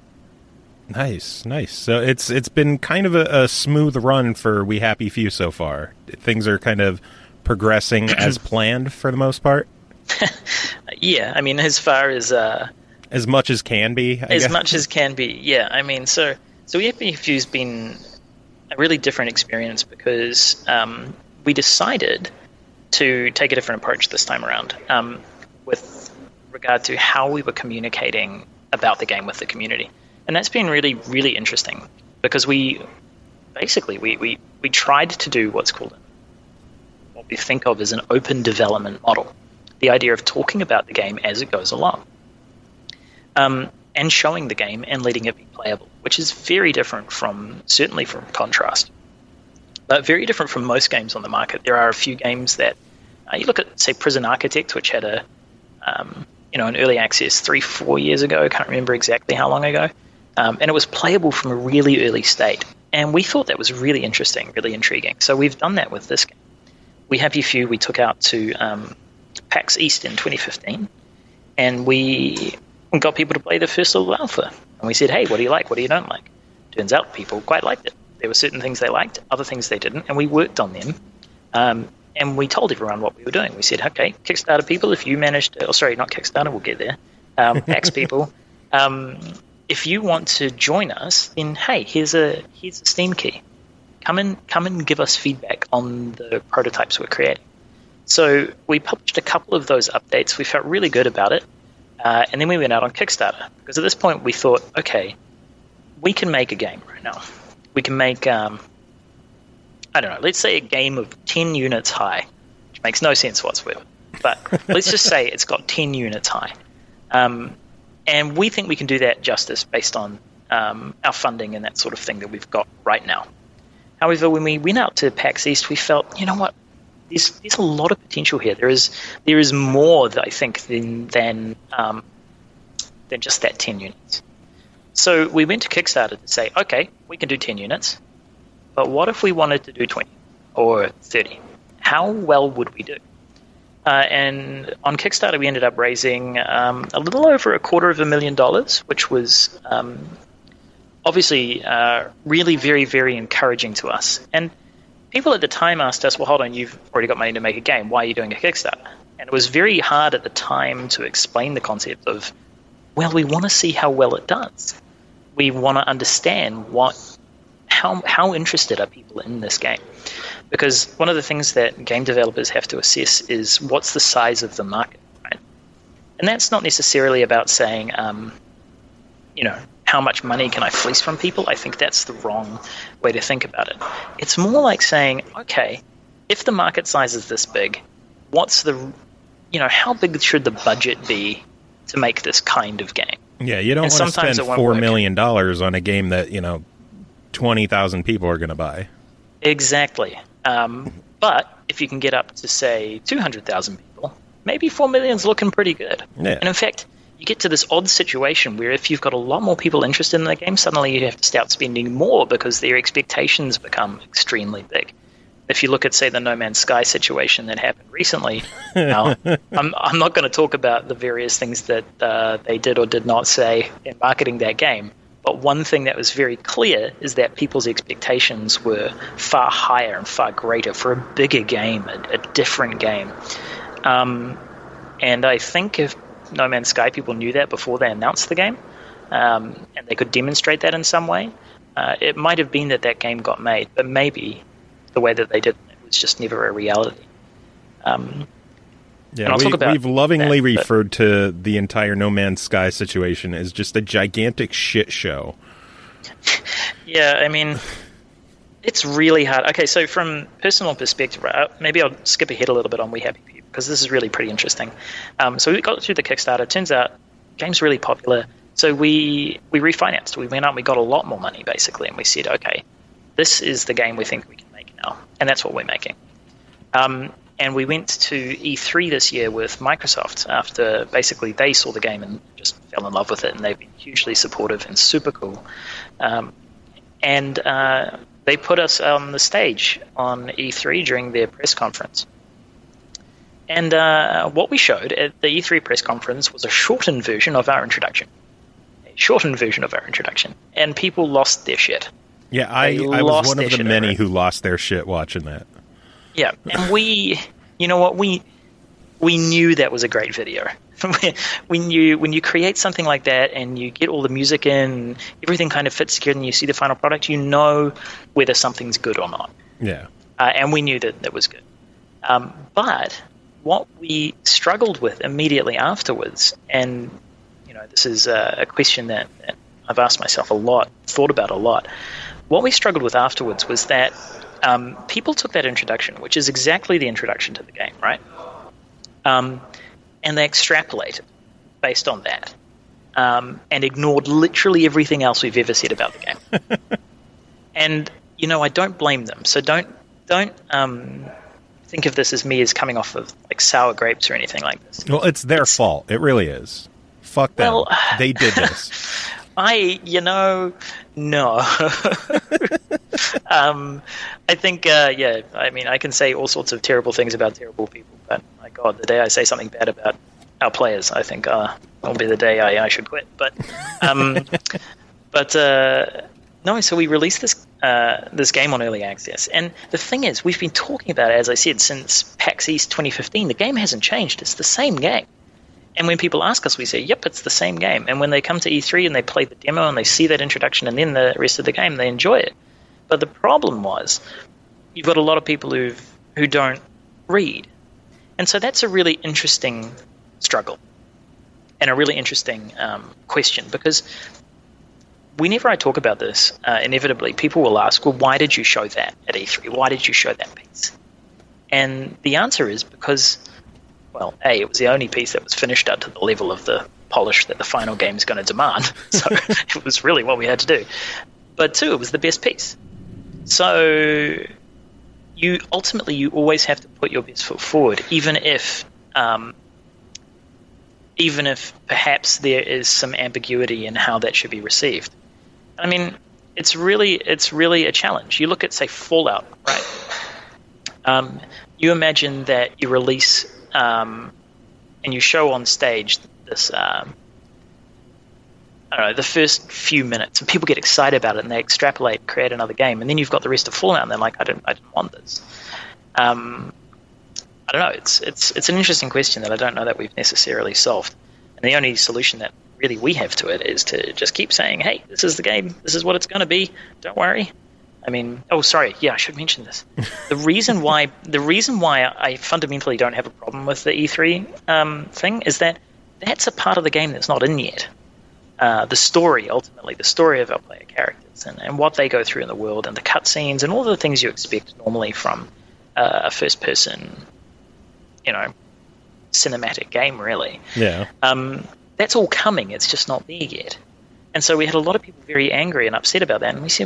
[SPEAKER 3] Nice, nice. So it's it's been kind of a, a smooth run for We Happy Few so far. Things are kind of progressing as planned for the most part.
[SPEAKER 5] Yeah, I mean, as far as uh,
[SPEAKER 3] as much as can be, I
[SPEAKER 5] as
[SPEAKER 3] guess.
[SPEAKER 5] much as can be. Yeah, I mean, so so We Happy Few's been a really different experience because um, we decided to take a different approach this time around um, with regard to how we were communicating about the game with the community. And that's been really, really interesting because we basically we, we, we tried to do what's called what we think of as an open development model. The idea of talking about the game as it goes along. Um, and showing the game and letting it be playable, which is very different from, certainly from Contrast, but very different from most games on the market. There are a few games that, uh, you look at, say, Prison Architect, which had a, um, you know, an early access three, four years ago, I can't remember exactly how long ago, um, and it was playable from a really early state. And we thought that was really interesting, really intriguing. So we've done that with this game. We Happy Few, we took out to um, PAX East in twenty fifteen, and we got people to play the first little alpha. And we said, hey, what do you like? What do you don't like? Turns out people quite liked it. There were certain things they liked, other things they didn't, and we worked on them. Um, and we told everyone what we were doing. We said, okay, Kickstarter people, if you managed to, oh, sorry, not Kickstarter, we'll get there. Um, PAX people, um, if you want to join us, then hey, here's a here's a Steam key. Come and come and give us feedback on the prototypes we're creating. So we published a couple of those updates. We felt really good about it. Uh, and then we went out on Kickstarter because at this point we thought, okay, we can make a game right now. We can make, um, I don't know, let's say a game of ten units high, which makes no sense whatsoever. But let's just say it's got ten units high. Um, and we think we can do that justice based on um, our funding and that sort of thing that we've got right now. However, when we went out to PAX East, we felt, you know what, there's there's a lot of potential here. There is there is more, I think, than than um, than just that ten units. So we went to Kickstarter to say, okay, we can do ten units, but what if we wanted to do twenty or thirty? How well would we do? Uh, and on Kickstarter, we ended up raising um, a little over a quarter of a million dollars, which was um, obviously uh, really very, very encouraging to us. And people at the time asked us, well, hold on, you've already got money to make a game. Why are you doing a Kickstarter? And it was very hard at the time to explain the concept of, well, we want to see how well it does. We want to understand what, how how interested are people in this game. Because one of the things that game developers have to assess is what's the size of the market, right? And that's not necessarily about saying, um, you know, how much money can I fleece from people? I think that's the wrong way to think about it. It's more like saying, okay, if the market size is this big, what's the, you know, how big should the budget be to make this kind of game?
[SPEAKER 3] Yeah, you don't
[SPEAKER 5] And
[SPEAKER 3] want to
[SPEAKER 5] sometimes
[SPEAKER 3] spend
[SPEAKER 5] it won't
[SPEAKER 3] four
[SPEAKER 5] work.
[SPEAKER 3] million dollars on a game that, you know, twenty thousand people are going to buy.
[SPEAKER 5] Exactly. Um, but if you can get up to, say, two hundred thousand people, maybe four million's looking pretty good.
[SPEAKER 3] Yeah.
[SPEAKER 5] And in fact, you get to this odd situation where if you've got a lot more people interested in the game, suddenly you have to start spending more because their expectations become extremely big. If you look at, say, the No Man's Sky situation that happened recently, now, I'm, I'm not going to talk about the various things that uh, they did or did not say in marketing that game, but one thing that was very clear is that people's expectations were far higher and far greater for a bigger game, a, a different game. Um, and I think if No Man's Sky people knew that before they announced the game, um, and they could demonstrate that in some way, uh, it might have been that that game got made, but maybe the way that they did it was just never a reality. Um,
[SPEAKER 3] yeah, we, we've lovingly that, referred to the entire No Man's Sky situation as just a gigantic shit show.
[SPEAKER 5] Yeah, I mean, it's really hard. Okay, so from personal perspective, right, maybe I'll skip ahead a little bit on We Happy People, because this is really pretty interesting. Um, so we got through the Kickstarter. It turns out the game's really popular. So we we refinanced. We went out and we got a lot more money, basically, and we said, okay, this is the game we think we can make now, and that's what we're making. Um, and we went to E three this year with Microsoft after basically they saw the game and just fell in love with it, and they've been hugely supportive and super cool. Um, and uh, they put us on the stage on E three during their press conference. And uh, what we showed at the E three press conference was a shortened version of our introduction. A shortened version of our introduction. And people lost their shit.
[SPEAKER 3] Yeah, I, I was one of the many who lost their shit watching that.
[SPEAKER 5] Yeah, and we, you know what, we we knew that was a great video. When you when you create something like that and you get all the music in, everything kind of fits together and you see the final product, you know whether something's good or not.
[SPEAKER 3] Yeah.
[SPEAKER 5] Uh, and we knew that that was good. Um, but what we struggled with immediately afterwards, and you know this is a, a question that, that I've asked myself a lot, thought about a lot, what we struggled with afterwards was that um, people took that introduction, which is exactly the introduction to the game, right? Um, and they extrapolated based on that um, and ignored literally everything else we've ever said about the game. And, you know, I don't blame them. So don't don't um, think of this as me as coming off of like sour grapes or anything like this.
[SPEAKER 3] Well, it's their
[SPEAKER 5] it's,
[SPEAKER 3] fault. It really is. Fuck them. Well, they did this.
[SPEAKER 5] I, you know, no. um, I think, uh, yeah, I mean, I can say all sorts of terrible things about terrible people, but my God, the day I say something bad about our players, I think uh, will be the day I, I should quit. But, um, but uh, no, so we released this uh, this game on early access, and the thing is, we've been talking about it, as I said, since PAX East twenty fifteen. The game hasn't changed; it's the same game. And when people ask us, we say, yep, it's the same game. And when they come to E three and they play the demo and they see that introduction and then the rest of the game, they enjoy it. But the problem was you've got a lot of people who who don't read. And so that's a really interesting struggle and a really interesting um, question, because whenever I talk about this, uh, inevitably people will ask, well, why did you show that at E three? Why did you show that piece? And the answer is because... Well, A, it was the only piece that was finished up to the level of the polish that the final game is going to demand. So it was really what we had to do. But two, it was the best piece. So you ultimately, you always have to put your best foot forward, even if, um, even if perhaps there is some ambiguity in how that should be received. I mean, it's really, it's really a challenge. You look at, say, Fallout, right? Um, you imagine that you release... Um, and you show on stage this, um, I don't know, the first few minutes, and people get excited about it, and they extrapolate, create another game, and then you've got the rest of Fallout, and they're like, I didn't, I didn't want this. Um, I don't know. It's it's it's an interesting question that I don't know that we've necessarily solved, and the only solution that really we have to it is to just keep saying, hey, this is the game, this is what it's going to be. Don't worry. I mean, oh, sorry. Yeah, I should mention this. The reason why the reason why I fundamentally don't have a problem with the E three um, thing is that that's a part of the game that's not in yet. Uh, the story, ultimately, the story of our player characters and, and what they go through in the world and the cutscenes and all the things you expect normally from uh, a first-person, you know, cinematic game, really.
[SPEAKER 3] Yeah.
[SPEAKER 5] Um, that's all coming. It's just not there yet. And so we had a lot of people very angry and upset about that. And we said, well,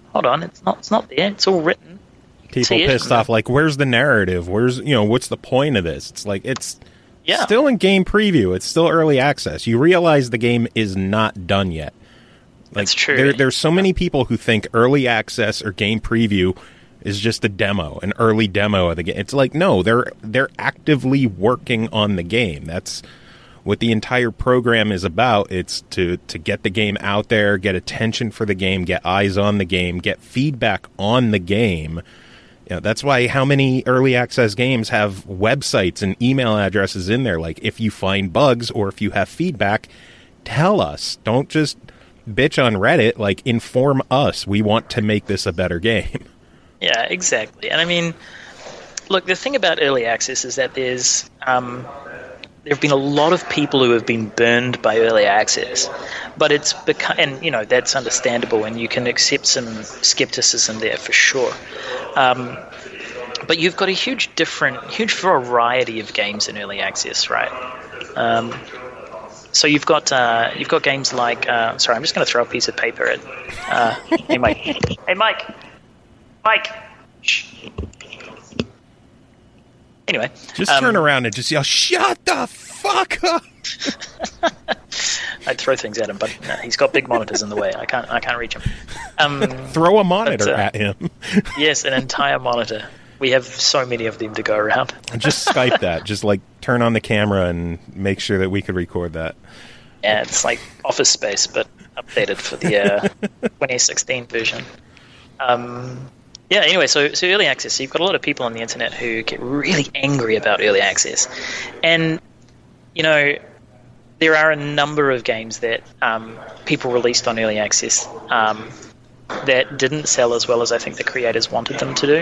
[SPEAKER 5] hold on, it's not it's not there. It's all written.
[SPEAKER 3] People pissed off, like, where's the narrative? Where's, you know, what's the point of this? It's like, it's yeah. still in game preview. It's still early access. You realize the game is not done yet. Like,
[SPEAKER 5] That's true.
[SPEAKER 3] There, there's so many people who think early access or game preview is just a demo, an early demo of the game. It's like, no, they're they're actively working on the game. That's what the entire program is about. It's to, to get the game out there, get attention for the game, get eyes on the game, get feedback on the game. You know, that's why how many early access games have websites and email addresses in there. Like, if you find bugs or if you have feedback, tell us. Don't just bitch on Reddit. Like, inform us. We want to make this a better game.
[SPEAKER 5] Yeah, exactly. And I mean, look, the thing about early access is that there's um, there have been a lot of people who have been burned by early access, but it's become, and you know, that's understandable, and you can accept some skepticism there for sure. Um, but you've got a huge different, huge variety of games in early access, right? Um, so you've got uh, you've got games like, uh, sorry, I'm just going to throw a piece of paper at. Uh, hey, Mike. Hey, Mike. Mike. Shh. Anyway,
[SPEAKER 3] just
[SPEAKER 5] um,
[SPEAKER 3] turn around and just yell, "Shut the fuck up!"
[SPEAKER 5] I'd throw things at him, but no, he's got big monitors in the way. I can't. I can't reach him. Um,
[SPEAKER 3] throw a monitor
[SPEAKER 5] but, uh,
[SPEAKER 3] at him.
[SPEAKER 5] Yes, an entire monitor. We have so many of them to go around.
[SPEAKER 3] Just Skype that. Just like turn on the camera and make sure that we could record that.
[SPEAKER 5] Yeah, it's like Office Space, but updated for the uh, twenty sixteen version. Um, yeah. Anyway, so so early access. So you've got a lot of people on the internet who get really angry about early access, and you know, there are a number of games that um, people released on early access um, that didn't sell as well as I think the creators wanted them to do.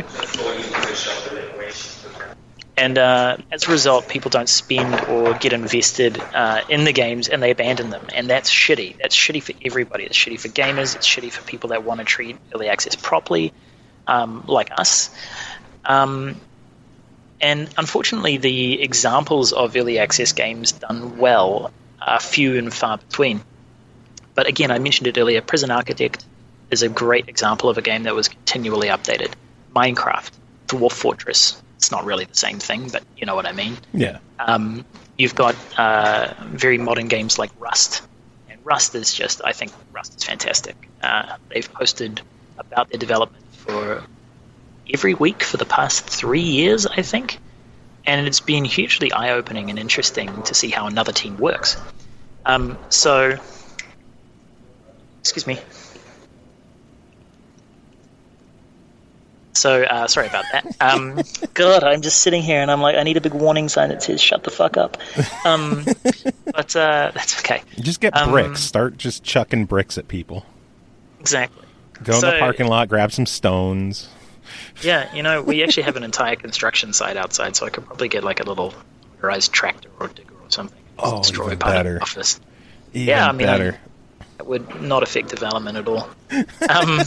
[SPEAKER 5] And uh, as a result, people don't spend or get invested uh, in the games, and they abandon them. And that's shitty. That's shitty for everybody. It's shitty for gamers. It's shitty for people that want to treat early access properly, um, like us. Um, and unfortunately, the examples of early access games done well are few and far between. But again, I mentioned it earlier, Prison Architect is a great example of a game that was continually updated. Minecraft, Dwarf Fortress. It's not really the same thing, but you know what I mean.
[SPEAKER 3] Yeah.
[SPEAKER 5] Um, you've got uh, very modern games like Rust. And Rust is just, I think Rust is fantastic. Uh, they've posted about their development for every week for the past three years, I think. And it's been hugely eye-opening and interesting to see how another team works. Um, so, excuse me. So, uh, sorry about that. Um, God, I'm just sitting here and I'm like, I need a big warning sign that says, shut the fuck up. Um, but uh, that's okay.
[SPEAKER 3] Just get
[SPEAKER 5] um,
[SPEAKER 3] bricks. Start just chucking bricks at people.
[SPEAKER 5] Exactly.
[SPEAKER 3] Go
[SPEAKER 5] so,
[SPEAKER 3] in the parking lot, grab some stones.
[SPEAKER 5] Yeah, you know, we actually have an entire construction site outside, so I could probably get like a little motorized tractor or digger or something.
[SPEAKER 3] Oh,
[SPEAKER 5] destroy
[SPEAKER 3] even
[SPEAKER 5] part
[SPEAKER 3] better.
[SPEAKER 5] Of the office.
[SPEAKER 3] Even
[SPEAKER 5] yeah, I mean,
[SPEAKER 3] better.
[SPEAKER 5] It would not affect development at all. Um,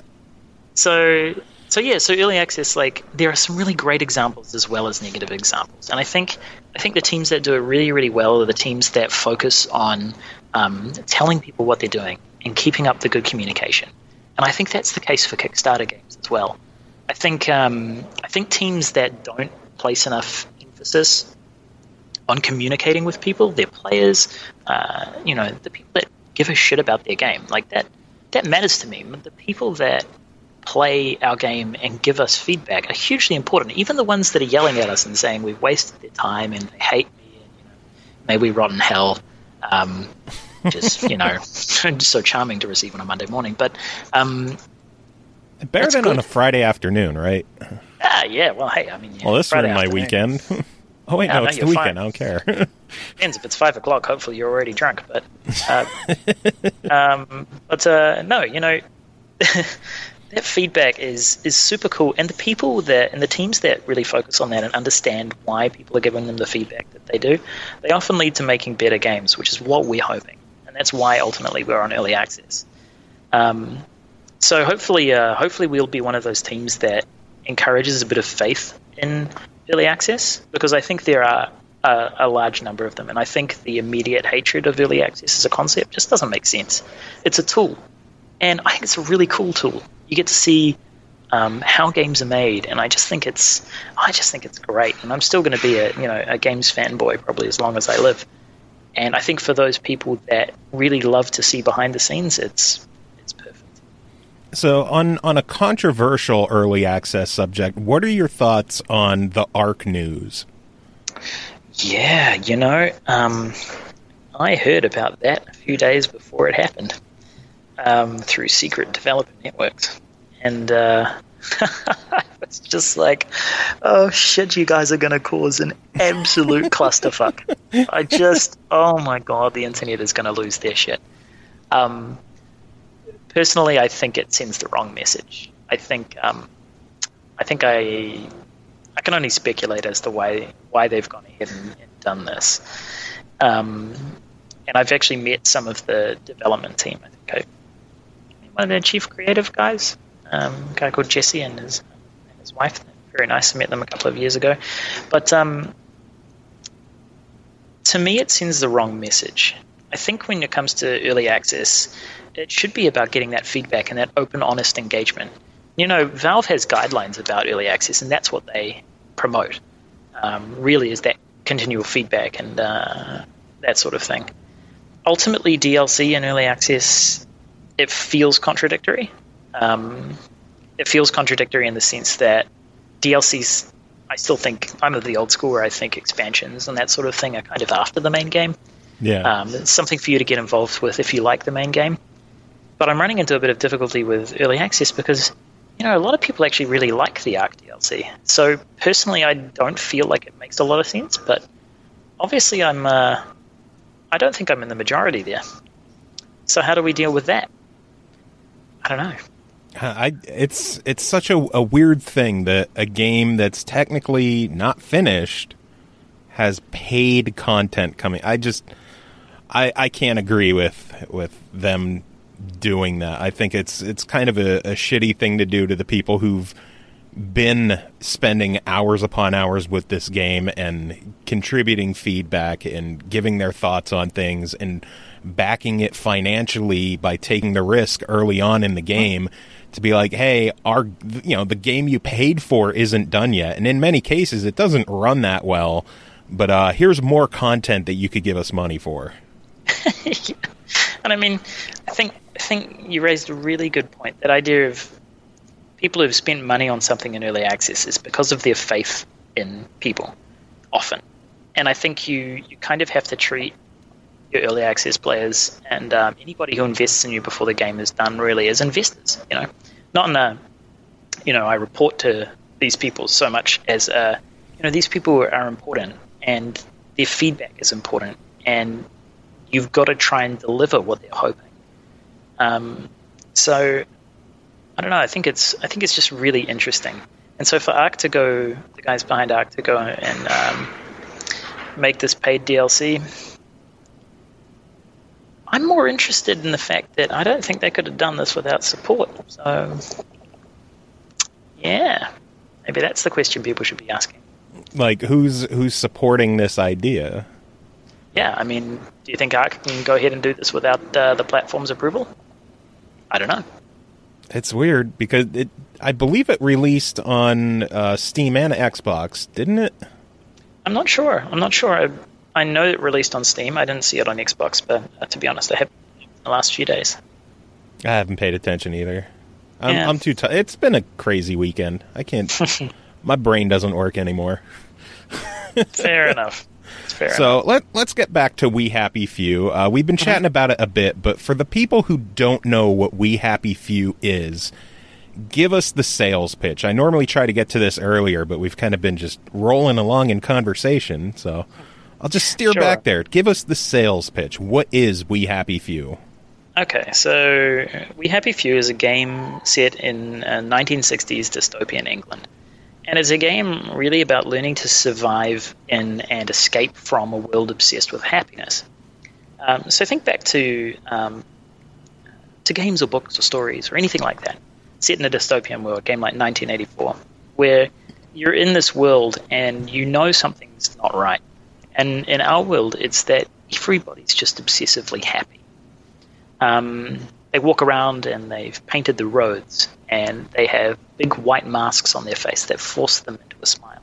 [SPEAKER 5] so... So yeah, so early access, like there are some really great examples as well as negative examples, and I think I think the teams that do it really, really well are the teams that focus on um, telling people what they're doing and keeping up the good communication. And I think that's the case for Kickstarter games as well. I think um, I think teams that don't place enough emphasis on communicating with people, their players, uh, you know, the people that give a shit about their game, like that that matters to me. The people that play our game and give us feedback are hugely important. Even the ones that are yelling at us and saying we've wasted their time and they hate me and, you know, may we rot in hell, um, which is, you know, so charming to receive on a Monday morning. But um,
[SPEAKER 3] better than good on a Friday afternoon, right?
[SPEAKER 5] Ah, yeah. Well, hey, I mean, yeah,
[SPEAKER 3] well, this
[SPEAKER 5] Friday
[SPEAKER 3] is my
[SPEAKER 5] afternoon.
[SPEAKER 3] weekend. Oh wait,
[SPEAKER 5] Yeah,
[SPEAKER 3] no,
[SPEAKER 5] no,
[SPEAKER 3] it's the
[SPEAKER 5] you're
[SPEAKER 3] weekend.
[SPEAKER 5] fine.
[SPEAKER 3] I don't care.
[SPEAKER 5] Depends if it's five o'clock. Hopefully, you're already drunk. But, uh, um, but uh, no, you know. That feedback is, is super cool, and the people that and the teams that really focus on that and understand why people are giving them the feedback that they do, they often lead to making better games, which is what we're hoping, and that's why ultimately we're on early access. Um, so hopefully, uh, hopefully we'll be one of those teams that encourages a bit of faith in early access, because I think there are a, a large number of them, and I think the immediate hatred of early access as a concept just doesn't make sense. It's a tool. And I think it's a really cool tool. You get to see um, how games are made, and I just think it's I just think it's great. And I'm still going to be a you know a games fanboy probably as long as I live. And I think for those people that really love to see behind the scenes, it's it's perfect.
[SPEAKER 3] So on on a controversial early access subject, what are your thoughts on the Ark news?
[SPEAKER 5] Yeah, you know, um, I heard about that a few days before it happened um, through secret developer networks. And uh, it's just like, oh shit, you guys are going to cause an absolute clusterfuck. I just, oh my god, the internet is going to lose their shit. Um, personally, I think it sends the wrong message. I think, um, I think I... I can only speculate as to why why they've gone ahead and, and done this. Um, and I've actually met some of the development team. I think I one of their chief creative guys, um, a guy called Jesse and his and his wife. Very nice. I met them a couple of years ago. But um, to me, it sends the wrong message. I think when it comes to early access, it should be about getting that feedback and that open, honest engagement. You know, Valve has guidelines about early access, and that's what they promote, um, really, is that continual feedback and uh, that sort of thing. Ultimately, D L C and early access, it feels contradictory. Um, it feels contradictory in the sense that D L Cs, I still think, I'm of the old school where I think expansions and that sort of thing are kind of after the main game.
[SPEAKER 3] Yeah.
[SPEAKER 5] Um, it's something for you to get involved with if you like the main game. But I'm running into a bit of difficulty with early access because you know, a lot of people actually really like the Ark D L C. So personally, I don't feel like it makes a lot of sense, but obviously I'm, uh, I don't think I'm in the majority there. So how do we deal with that? I don't know.
[SPEAKER 3] I, it's it's such a, a weird thing that a game that's technically not finished has paid content coming. I just, I, I can't agree with with them doing that. I think it's it's kind of a, a shitty thing to do to the people who've been spending hours upon hours with this game and contributing feedback and giving their thoughts on things and backing it financially by taking the risk early on in the game to be like, hey, our you know the game you paid for isn't done yet, and in many cases it doesn't run that well, but uh here's more content that you could give us money for.
[SPEAKER 5] Yeah. And I mean, I think I think you raised a really good point. That idea of people who've spent money on something in early access is because of their faith in people, often. And I think you, you kind of have to treat your early access players and um, anybody who invests in you before the game is done really as investors. You know, not in a, you know, I report to these people so much as a, you know, these people are important and their feedback is important and you've got to try and deliver what they're hoping. Um, so I don't know. I think it's I think it's just really interesting. And so for Ark to go, the guys behind Ark to go and um, make this paid D L C, I'm more interested in the fact that I don't think they could have done this without support. So yeah, maybe that's the question people should be asking.
[SPEAKER 3] Like, who's who's supporting this idea?
[SPEAKER 5] Yeah, I mean, do you think Ark can go ahead and do this without uh, the platform's approval? I don't know.
[SPEAKER 3] It's weird because it, I believe it released on uh, Steam and Xbox, didn't it?
[SPEAKER 5] I'm not sure. I'm not sure. I, I know it released on Steam. I didn't see it on Xbox, but uh, to be honest, I haven't in the last few days.
[SPEAKER 3] I haven't paid attention either. I'm,
[SPEAKER 5] Yeah.
[SPEAKER 3] I'm too tired. It's been a crazy weekend. I can't. My brain doesn't work anymore.
[SPEAKER 5] Fair enough. Fair
[SPEAKER 3] So
[SPEAKER 5] enough.
[SPEAKER 3] let, let's get back to We Happy Few. Uh, we've been chatting about it a bit, but for the people who don't know what We Happy Few is, give us the sales pitch. I normally try to get to this earlier, but we've kind of been just rolling along in conversation, so I'll just steer
[SPEAKER 5] Sure.
[SPEAKER 3] back there. Give us the sales pitch. What is We Happy Few?
[SPEAKER 5] Okay, so We Happy Few is a game set in uh, nineteen sixties dystopian England. And it's a game really about learning to survive in and escape from a world obsessed with happiness. Um, so think back to um, to games or books or stories or anything like that, set in a dystopian world, a game like nineteen eighty-four, where you're in this world and you know something's not right. And in our world, it's that everybody's just obsessively happy. Um, they walk around and they've painted the roads, and they have big white masks on their face that force them into a smile.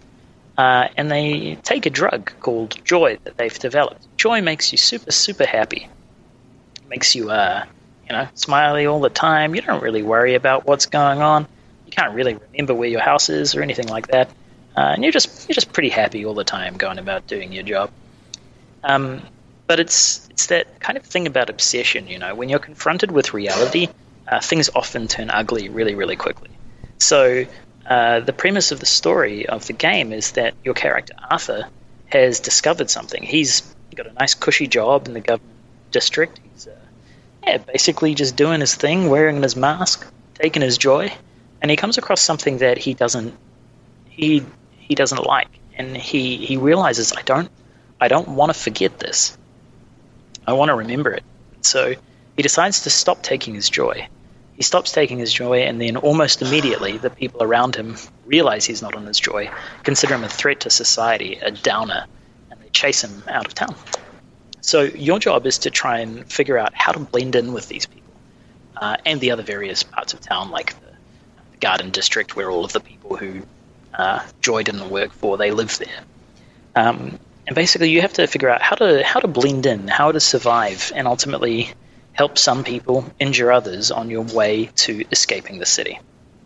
[SPEAKER 5] Uh, and they take a drug called Joy that they've developed. Joy makes you super, super happy. It makes you, uh, you know, smiley all the time. You don't really worry about what's going on. You can't really remember where your house is or anything like that. Uh, and you're just you're just pretty happy all the time going about doing your job. Um, but it's it's that kind of thing about obsession, you know. When you're confronted with reality, uh, things often turn ugly really, really quickly. So uh, the premise of the story of the game is that your character, Arthur, has discovered something. He's got a nice cushy job in the government district. He's uh, yeah, basically just doing his thing, wearing his mask, taking his joy, and he comes across something that he doesn't he he doesn't like, and he, he realizes I don't I don't want to forget this. I want to remember it. So he decides to stop taking his joy. He stops taking his joy, and then almost immediately the people around him realize he's not on his joy, consider him a threat to society, a downer, and they chase him out of town. So your job is to try and figure out how to blend in with these people uh, and the other various parts of town, like the, the Garden District, where all of the people who uh, Joy didn't work for, they live there. Um, and basically you have to figure out how to how to blend in, how to survive, and ultimately help some people, injure others on your way to escaping the city.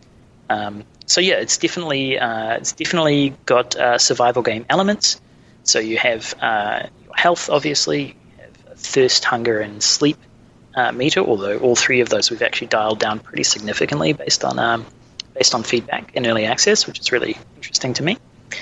[SPEAKER 5] Um, so yeah, it's definitely uh, it's definitely got uh, survival game elements. So you have uh, your health, obviously, you have thirst, hunger, and sleep uh, meter. Although all three of those we've actually dialed down pretty significantly based on um, based on feedback in early access, which is really interesting to me.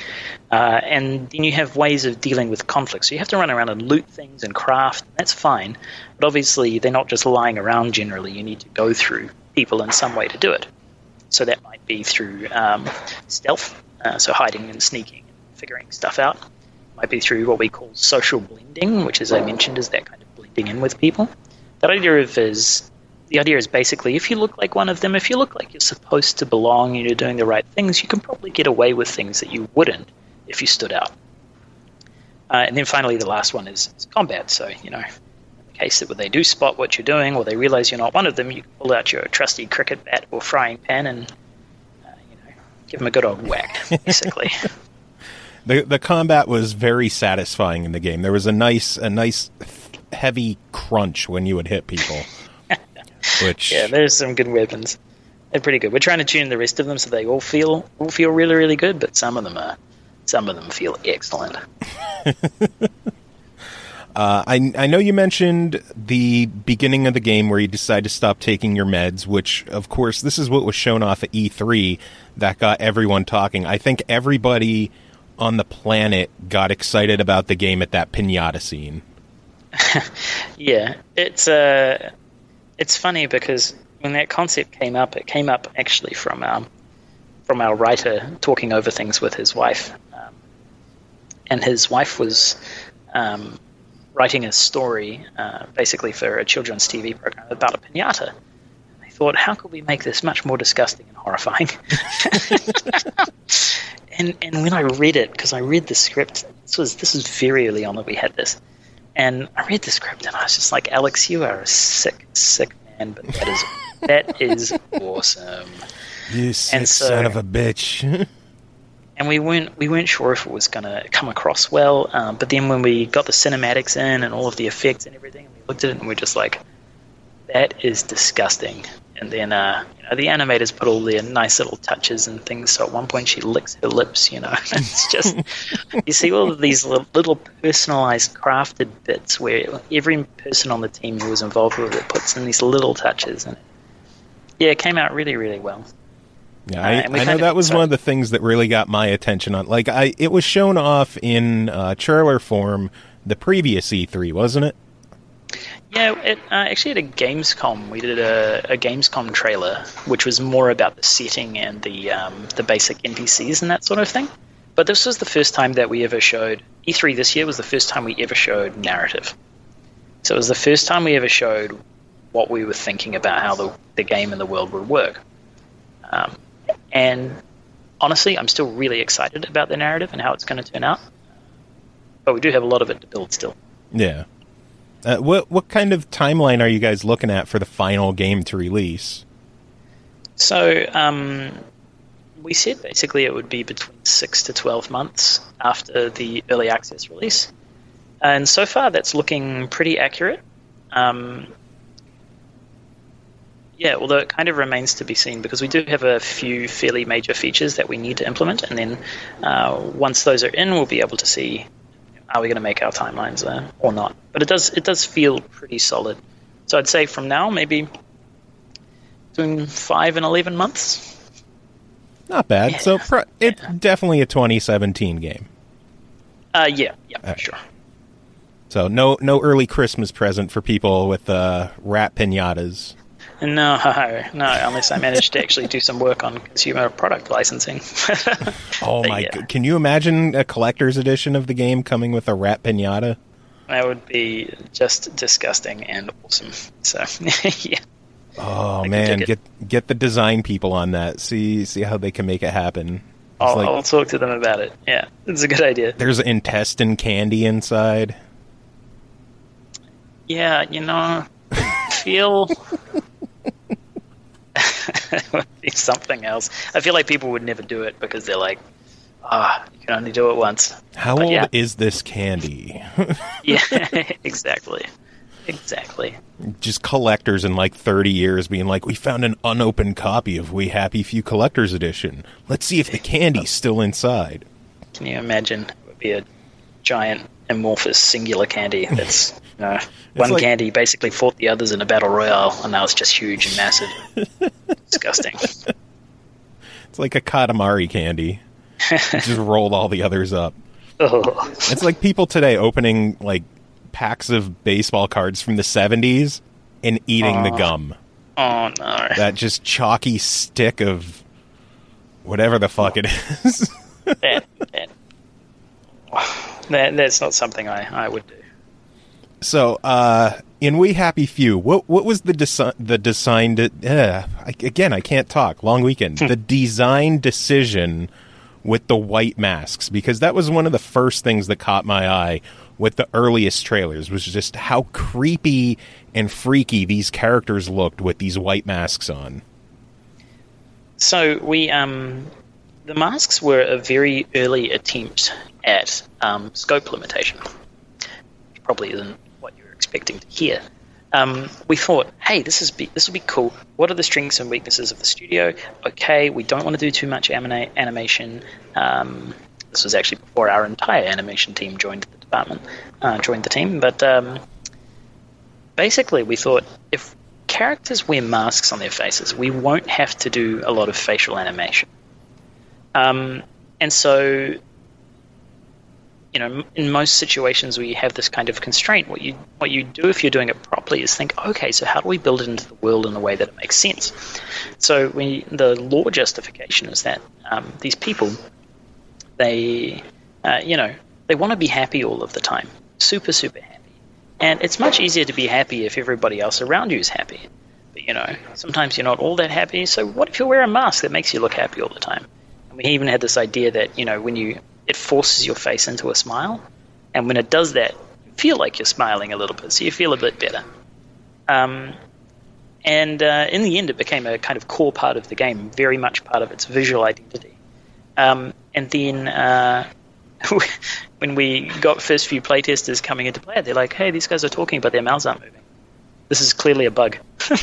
[SPEAKER 5] Uh, and then you have ways of dealing with conflict. So you have to run around and loot things and craft. And that's fine. But obviously they're not just lying around generally. You need to go through people in some way to do it. So that might be through um, stealth, uh, so hiding and sneaking and figuring stuff out. It might be through what we call social blending, which, as I mentioned, is that kind of blending in with people. That idea of is the idea is basically if you look like one of them, if you look like you're supposed to belong and you're doing the right things, you can probably get away with things that you wouldn't if you stood out. Uh, and then finally, the last one is, is combat. So, you know, in the case that when they do spot what you're doing or they realize you're not one of them, you can pull out your trusty cricket bat or frying pan and, uh, you know, give them a good old whack, basically.
[SPEAKER 3] the the combat was very satisfying in the game. There was a nice a nice heavy crunch when you would hit people. Which
[SPEAKER 5] yeah, there's some good weapons. They're pretty good. We're trying to tune the rest of them so they all feel all feel really, really good, but some of them are some of them feel excellent.
[SPEAKER 3] uh, I I know you mentioned the beginning of the game where you decide to stop taking your meds, which of course this is what was shown off at E three that got everyone talking. I think everybody on the planet got excited about the game at that piñata scene.
[SPEAKER 5] Yeah, it's uh, it's funny because when that concept came up, it came up actually from um, from our writer talking over things with his wife, um, and his wife was um, writing a story uh, basically for a children's T V program about a piñata. And they thought, how could we make this much more disgusting and horrifying? and and when I read it, because I read the script, this was this was very early on that we had this. And I read the script and I was just like, Alex, you are a sick, sick man, but that is that is awesome.
[SPEAKER 3] You sick so, son of a bitch.
[SPEAKER 5] And we weren't we weren't sure if it was going to come across well, um, but then when we got the cinematics in and all of the effects and everything, we looked at it and we're just like, that is disgusting. And then uh, you know, the animators put all their nice little touches and things. So at one point she licks her lips, you know. It's just, you see all of these little, little personalized, crafted bits where every person on the team who was involved with it puts in these little touches. And yeah, it came out really, really well.
[SPEAKER 3] Yeah, I, uh, I know that was sorry. one of the things that really got my attention on. Like, I, it was shown off in uh, trailer form the previous E three, wasn't it?
[SPEAKER 5] Yeah, it, uh, actually at a Gamescom, we did a, a Gamescom trailer, which was more about the setting and the um, the basic N P Cs and that sort of thing. But this was the first time that we ever showed, E three this year was the first time we ever showed narrative. So it was the first time we ever showed what we were thinking about how the, the game and the world would work. Um, and honestly, I'm still really excited about the narrative and how it's going to turn out. But we do have a lot of it to build still.
[SPEAKER 3] Yeah. Uh, what what kind of timeline are you guys looking at for the final game to release?
[SPEAKER 5] So um, we said basically it would be between six to twelve months after the early access release. And so far that's looking pretty accurate. Um, yeah, although it kind of remains to be seen because we do have a few fairly major features that we need to implement. And then uh, once those are in, we'll be able to see, are we going to make our timelines there or not? But it does it does feel pretty solid. So I'd say from now, maybe between five and eleven months.
[SPEAKER 3] Not bad.
[SPEAKER 5] Yeah.
[SPEAKER 3] So pro- it's yeah. definitely a twenty seventeen game.
[SPEAKER 5] Uh, yeah, yeah, for
[SPEAKER 3] right.
[SPEAKER 5] sure.
[SPEAKER 3] So no no early Christmas present for people with uh, rat piñatas.
[SPEAKER 5] No, no, unless I manage to actually do some work on consumer product licensing.
[SPEAKER 3] Oh my yeah. God. Can you imagine a collector's edition of the game coming with a rat piñata?
[SPEAKER 5] That would be just disgusting and awesome. So, yeah.
[SPEAKER 3] Oh, I man, get get the design people on that. See see how they can make it happen.
[SPEAKER 5] I'll,
[SPEAKER 3] like,
[SPEAKER 5] I'll talk to them about it. Yeah, it's a good idea.
[SPEAKER 3] There's intestine candy inside.
[SPEAKER 5] Yeah, you know, I feel... it would be something else. I feel like people would never do it because they're like, ah, oh, you can only do it once.
[SPEAKER 3] How
[SPEAKER 5] but
[SPEAKER 3] old
[SPEAKER 5] yeah.
[SPEAKER 3] is this candy?
[SPEAKER 5] Yeah, exactly. Exactly.
[SPEAKER 3] Just collectors in like thirty years being like, we found an unopened copy of We Happy Few Collector's Edition. Let's see if the candy's still inside.
[SPEAKER 5] Can you imagine? It would be a giant, amorphous, singular candy that's, you know, one
[SPEAKER 3] like,
[SPEAKER 5] candy basically fought the others in a battle royale, and now it's just huge and massive. Disgusting.
[SPEAKER 3] It's like a Katamari candy. Just rolled all the others up.
[SPEAKER 5] Oh.
[SPEAKER 3] It's like people today opening, like, packs of baseball cards from the seventies and eating
[SPEAKER 5] oh.
[SPEAKER 3] the gum.
[SPEAKER 5] Oh, no.
[SPEAKER 3] That just chalky stick of whatever the fuck it is.
[SPEAKER 5] that, that, that, that's not something I, I would do.
[SPEAKER 3] So, uh, in We Happy Few, what what was the desi- the design... De- uh, I, again, I can't talk. Long weekend. The design decision with the white masks, because that was one of the first things that caught my eye with the earliest trailers, was just how creepy and freaky these characters looked with these white masks on.
[SPEAKER 5] So we, um, the masks were a very early attempt at um, scope limitation. Which probably isn't what you're expecting to hear. Um, we thought, hey, this is be, this will be cool. What are the strengths and weaknesses of the studio? Okay, we don't want to do too much anima- animation. Um, this was actually before our entire animation team joined the department, uh, joined the team. But um, basically, we thought if characters wear masks on their faces, we won't have to do a lot of facial animation. Um, and so, you know, in most situations where you have this kind of constraint, what you what you do if you're doing it properly is think, okay, so how do we build it into the world in a way that it makes sense? So we, the lore justification is that um, these people, they, uh, you know, they want to be happy all of the time, super, super happy. And it's much easier to be happy if everybody else around you is happy. But, you know, sometimes you're not all that happy, so what if you wear a mask that makes you look happy all the time? And we even had this idea that, you know, when you... it forces your face into a smile, and when it does that, you feel like you're smiling a little bit, so you feel a bit better. Um, and uh, in the end, it became a kind of core part of the game, very much part of its visual identity. Um, and then uh, when we got first few playtesters coming into play, they're like, hey, these guys are talking, but their mouths aren't moving. This is clearly a bug.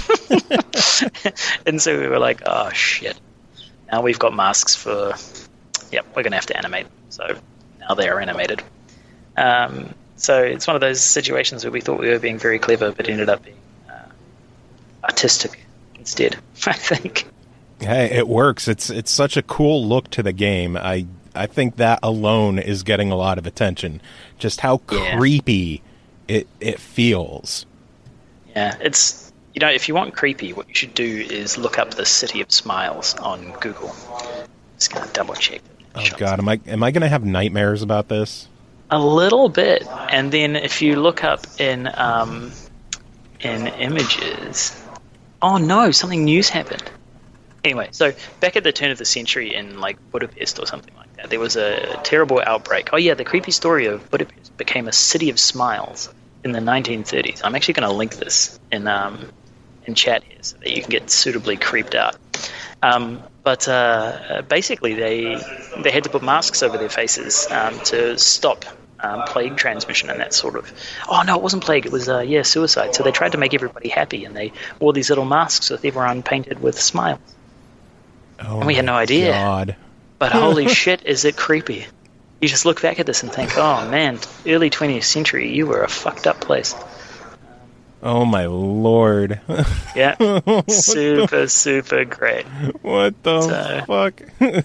[SPEAKER 5] And so we were like, oh, shit. Now we've got masks for... Yep, we're going to have to animate. So now they are animated. Um, so it's one of those situations where we thought we were being very clever, but ended up being uh, artistic instead, I think.
[SPEAKER 3] Hey, it works. It's it's such a cool look to the game. I I think that alone is getting a lot of attention. Just how
[SPEAKER 5] yeah.
[SPEAKER 3] creepy it it feels.
[SPEAKER 5] Yeah, it's, you know, if you want creepy, what you should do is look up the City of Smiles on Google. Just going to double check.
[SPEAKER 3] Oh God, am I am I going to have nightmares about this?
[SPEAKER 5] A little bit, and then if you look up in um, in images, oh no, something new's happened. Anyway, so back at the turn of the century in like Budapest or something like that, there was a terrible outbreak. Oh yeah, the creepy story of Budapest became a city of smiles in the nineteen thirties. I'm actually going to link this in um, in chat here so that you can get suitably creeped out. Um, but uh, basically, they they had to put masks over their faces um, to stop um, plague transmission and that sort of. Oh no, it wasn't plague. It was uh, yeah, suicide. So they tried to make everybody happy, and they wore these little masks with everyone painted with smiles.
[SPEAKER 3] Oh,
[SPEAKER 5] and we had no idea.
[SPEAKER 3] God.
[SPEAKER 5] But holy shit, is it creepy? You just look back at this and think, oh man, early twentieth century, you were a fucked up place.
[SPEAKER 3] Oh my lord.
[SPEAKER 5] Yeah, super, super great.
[SPEAKER 3] What the
[SPEAKER 5] So-
[SPEAKER 3] fuck?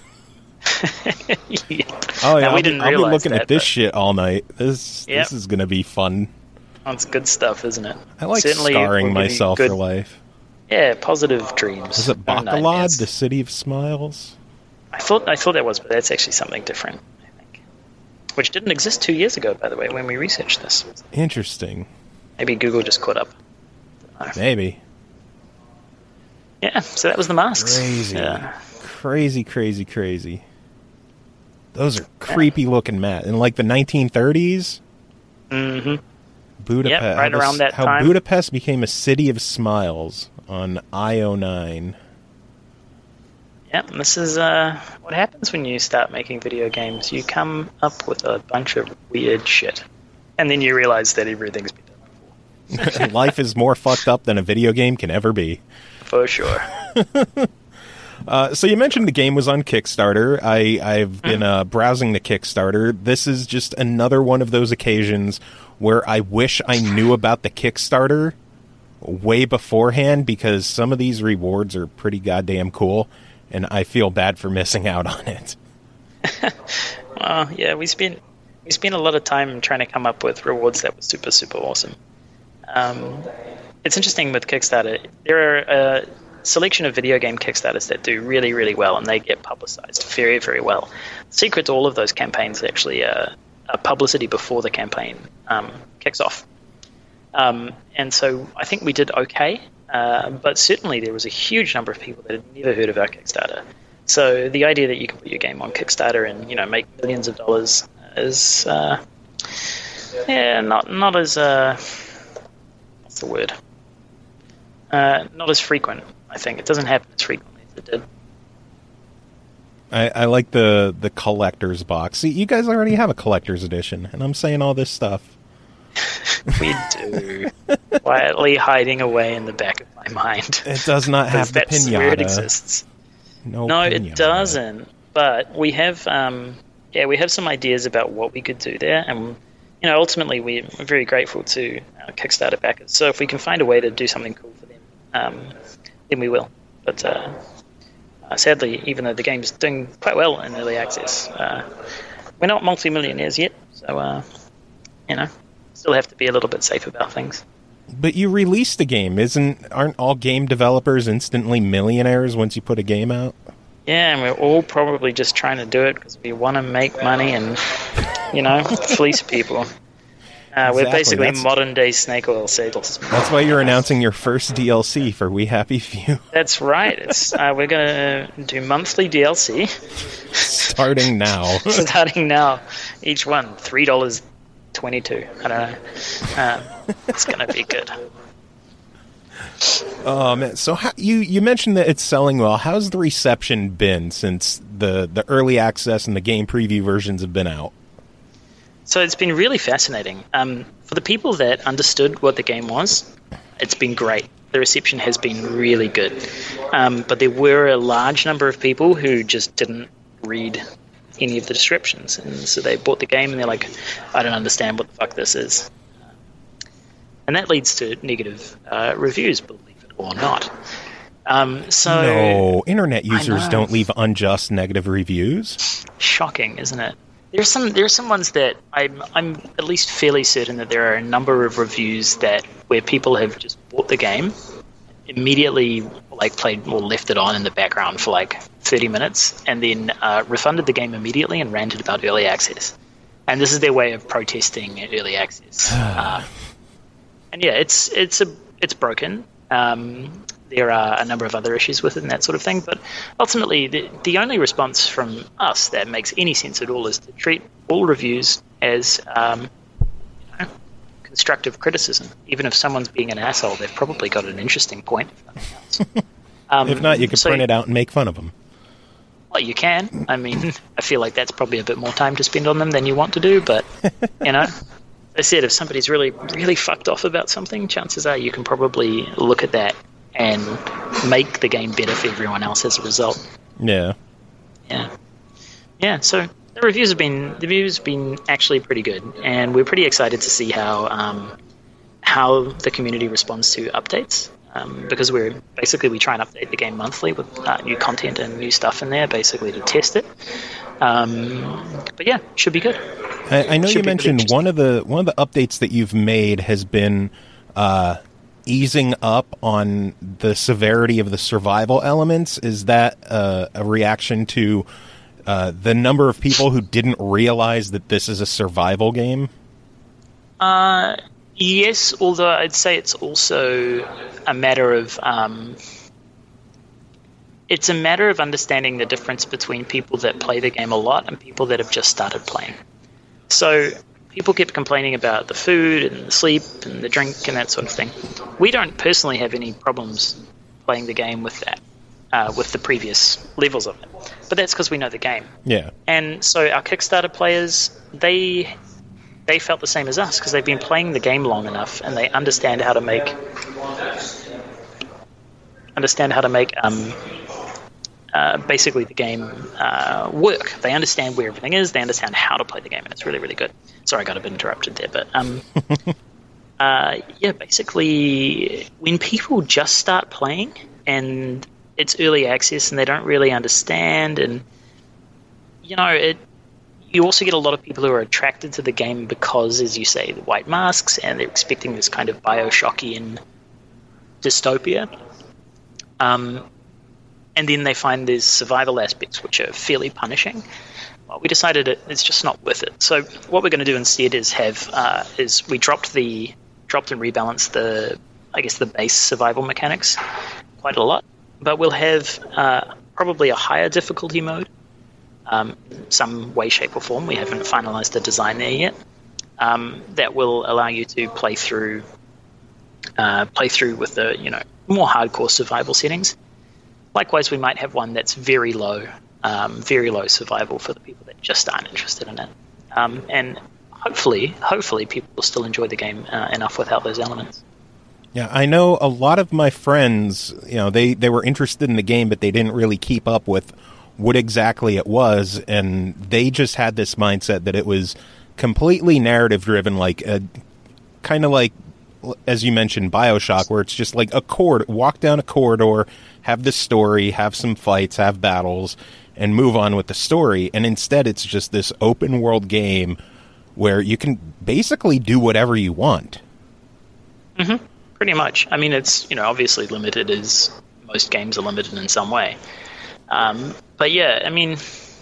[SPEAKER 5] Yeah.
[SPEAKER 3] Oh yeah,
[SPEAKER 5] Now, we
[SPEAKER 3] I'll,
[SPEAKER 5] didn't
[SPEAKER 3] be, I'll be
[SPEAKER 5] realize
[SPEAKER 3] looking
[SPEAKER 5] that,
[SPEAKER 3] at this
[SPEAKER 5] but-
[SPEAKER 3] shit all night. This
[SPEAKER 5] Yep.
[SPEAKER 3] this is gonna be fun.
[SPEAKER 5] That's good stuff, isn't it?
[SPEAKER 3] I like
[SPEAKER 5] Certainly
[SPEAKER 3] scarring
[SPEAKER 5] will give you
[SPEAKER 3] myself
[SPEAKER 5] good-
[SPEAKER 3] for life.
[SPEAKER 5] Yeah, positive dreams.
[SPEAKER 3] Is it
[SPEAKER 5] no
[SPEAKER 3] Bacalad,
[SPEAKER 5] nightmares.
[SPEAKER 3] the city of smiles?
[SPEAKER 5] I thought I thought that was, but that's actually something different, I think. Which didn't exist two years ago, by the way, when we researched this.
[SPEAKER 3] Interesting.
[SPEAKER 5] Maybe Google just caught up.
[SPEAKER 3] Maybe.
[SPEAKER 5] Yeah, so that was the masks.
[SPEAKER 3] Crazy.
[SPEAKER 5] Yeah.
[SPEAKER 3] Crazy, crazy, crazy. Those are creepy looking mat. In like the nineteen thirties,
[SPEAKER 5] Mm-hmm.
[SPEAKER 3] Budapest.
[SPEAKER 5] Yep, right
[SPEAKER 3] how
[SPEAKER 5] around
[SPEAKER 3] this-
[SPEAKER 5] that
[SPEAKER 3] how
[SPEAKER 5] time.
[SPEAKER 3] Budapest became a city of smiles on I O nine.
[SPEAKER 5] Yep, and this is uh, what happens when you start making video games. You come up with a bunch of weird shit. And then you realize that everything's been done before.
[SPEAKER 3] Life is more fucked up than a video game can ever be.
[SPEAKER 5] For sure.
[SPEAKER 3] Uh, so you mentioned the game was on Kickstarter. I, I've been uh, browsing the Kickstarter. This is just another one of those occasions where I wish I knew about the Kickstarter way beforehand, because some of these rewards are pretty goddamn cool, and I feel bad for missing out on it.
[SPEAKER 5] Well, yeah, we spent we spent a lot of time trying to come up with rewards that were super, super awesome. Um, it's interesting with Kickstarter. There are a selection of video game Kickstarters that do really, really well, and they get publicized very, very well. The secret to all of those campaigns is actually uh, a publicity before the campaign um, kicks off. Um, and so I think we did okay, uh, but certainly there was a huge number of people that had never heard of our Kickstarter. So the idea that you can put your game on Kickstarter and, you know, make millions of dollars is, uh, yeah, not not as uh, what's the word? Uh, not as frequent. I think it doesn't happen as frequently as it did.
[SPEAKER 3] I, I like the, the collector's box. See, you guys already have a collector's edition, and I'm saying all this stuff.
[SPEAKER 5] We do. Quietly hiding away in the back of my mind.
[SPEAKER 3] It does not have the
[SPEAKER 5] That's where it
[SPEAKER 3] pinata.
[SPEAKER 5] exists.
[SPEAKER 3] No,
[SPEAKER 5] No,
[SPEAKER 3] pinata.
[SPEAKER 5] it doesn't. But we have, um, yeah, we have some ideas about what we could do there, and you know, ultimately, we're very grateful to our Kickstarter backers. So if we can find a way to do something cool for them, um, then we will. But uh, uh, sadly, even though the game's doing quite well in early access, uh, we're not multi-millionaires yet. So uh, you know, still have to be a little bit safe about things.
[SPEAKER 3] But you released a game, isn't? Aren't all game developers instantly millionaires once you put a game out?
[SPEAKER 5] Yeah, and we're all probably just trying to do it because we want to make money and, you know, fleece people. Uh, we're
[SPEAKER 3] Exactly,
[SPEAKER 5] basically
[SPEAKER 3] that's-
[SPEAKER 5] modern-day snake oil salesmen.
[SPEAKER 3] That's why you're announcing your first D L C for We Happy Few,
[SPEAKER 5] That's right. It's uh, we're going to do monthly D L C
[SPEAKER 3] starting now.
[SPEAKER 5] starting now. Each one three dollars twenty-two. I don't know. Um, it's going to be good.
[SPEAKER 3] Oh man! So how, you you mentioned that it's selling well. How's the reception been since the the early access and the game preview versions have been out?
[SPEAKER 5] So it's been really fascinating. Um, for the people that understood what the game was, it's been great. The reception has been really good. Um, but there were a large number of people who just didn't read any of the descriptions. And so they bought the game and they're like, I don't understand what the fuck this is. And that leads to negative uh, reviews, believe it or not. Um, so
[SPEAKER 3] No, internet users
[SPEAKER 5] know.
[SPEAKER 3] don't leave unjust negative reviews.
[SPEAKER 5] Shocking, isn't it? There's some there are some ones that I'm I'm at least fairly certain that there are a number of reviews that where people have just bought the game, immediately like played or left it on in the background for like thirty minutes, and then uh, refunded the game immediately and ranted about early access. And this is their way of protesting early access. uh, and yeah, it's it's a it's broken. Um, there are a number of other issues with it and that sort of thing, but ultimately the, the only response from us that makes any sense at all is to treat all reviews as um, you know, constructive criticism. Even if someone's being an asshole, they've probably got an interesting point. um,
[SPEAKER 3] if not, you can
[SPEAKER 5] so,
[SPEAKER 3] print it out and make fun of them.
[SPEAKER 5] Well, you can. I mean, I feel like that's probably a bit more time to spend on them than you want to do, but, you know, I said if somebody's really, really fucked off about something, chances are you can probably look at that and make the game better for everyone else as a result.
[SPEAKER 3] Yeah.
[SPEAKER 5] Yeah. Yeah, so the reviews have been the reviews have been actually pretty good, and we're pretty excited to see how um, how the community responds to updates. Um, because we're basically we try and update the game monthly with uh, new content and new stuff in there, basically to test it. Um, but yeah, should be good.
[SPEAKER 3] I, I know
[SPEAKER 5] should
[SPEAKER 3] you mentioned one of the one of the updates that you've made has been uh, easing up on the severity of the survival elements. Is that uh, a reaction to uh, the number of people who didn't realize that this is a survival game?
[SPEAKER 5] Uh, yes, although I'd say it's also a matter of um, it's a matter of understanding the difference between people that play the game a lot and people that have just started playing. So people kept complaining about the food and the sleep and the drink and that sort of thing. We don't personally have any problems playing the game with that, uh, with the previous levels of it. But that's because we know the game.
[SPEAKER 3] Yeah.
[SPEAKER 5] And so our Kickstarter players, they they felt the same as us because they've been playing the game long enough and they understand how to make understand how to make um, uh, basically the game uh, work. They understand where everything is. They understand how to play the game, and it's really, really good. Sorry, I got a bit interrupted there, but um, uh, yeah, basically, when people just start playing and it's early access and they don't really understand, and you know, it. You also get a lot of people who are attracted to the game because, as you say, the white masks, and they're expecting this kind of Bioshockian dystopia. Um, and then they find there's survival aspects which are fairly punishing. Well, we decided it, it's just not worth it. So what we're going to do instead is have uh, is we dropped the dropped and rebalanced the I guess the base survival mechanics quite a lot, but we'll have uh, probably a higher difficulty mode. Um, some way, shape, or form. We haven't finalized the design there yet. Um, that will allow you to play through, uh, play through with the you know more hardcore survival settings. Likewise, we might have one that's very low, um, very low survival for the people that just aren't interested in it. Um, and hopefully, hopefully, people will still enjoy the game uh, enough without those elements.
[SPEAKER 3] Yeah, I know a lot of my friends. You know, they they were interested in the game, but they didn't really keep up with what exactly it was, and they just had this mindset that it was completely narrative driven, like a kind of like, as you mentioned, BioShock, where it's just like a corridor, walk down a corridor, have this story, have some fights, have battles, and move on with the story. And instead, it's just this open world game where you can basically do whatever you want.
[SPEAKER 5] Mm-hmm. Pretty much. I mean, it's, you know, obviously limited as most games are limited in some way. Um, but yeah, I mean,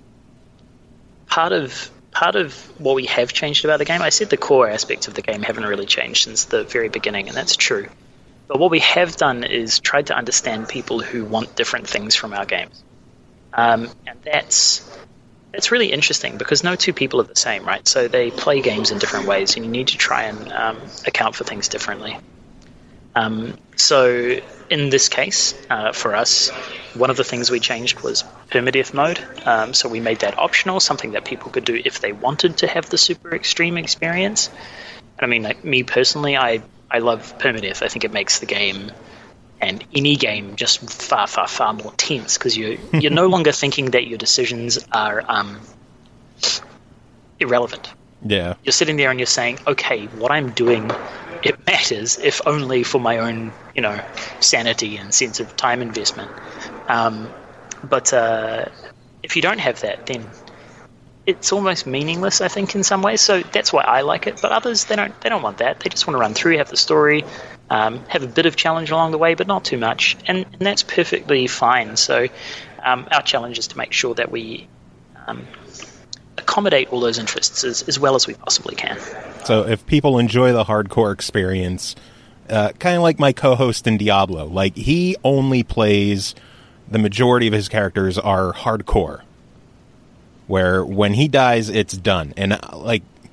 [SPEAKER 5] part of part of what we have changed about the game, I said the core aspects of the game haven't really changed since the very beginning, and that's true. But what we have done is tried to understand people who want different things from our games. Um, and that's that's really interesting because no two people are the same, right? So they play games in different ways, and you need to try and um, account for things differently. Um, so in this case, uh, for us, one of the things we changed was permadeath mode. Um, so we made that optional, something that people could do if they wanted to have the super extreme experience. And I mean, like me personally, I, I love permadeath. I think it makes the game and any game just far, far, far more tense because you, you're no longer thinking that your decisions are um, irrelevant.
[SPEAKER 3] Yeah.
[SPEAKER 5] You're sitting there and you're saying, okay, what I'm doing, it matters, if only for my own, you know, sanity and sense of time investment. Um, but uh, if you don't have that, then it's almost meaningless, I think, in some ways. So that's why I like it. But others, they don't. They don't want that. They just want to run through, have the story, um, have a bit of challenge along the way, but not too much, and, and that's perfectly fine. So um, our challenge is to make sure that we um, accommodate all those interests as, as well as we possibly can.
[SPEAKER 3] So if people enjoy the hardcore experience, uh, kind of like my co-host in Diablo, like he only plays, the majority of his characters are hardcore, where when he dies, it's done. And uh, like,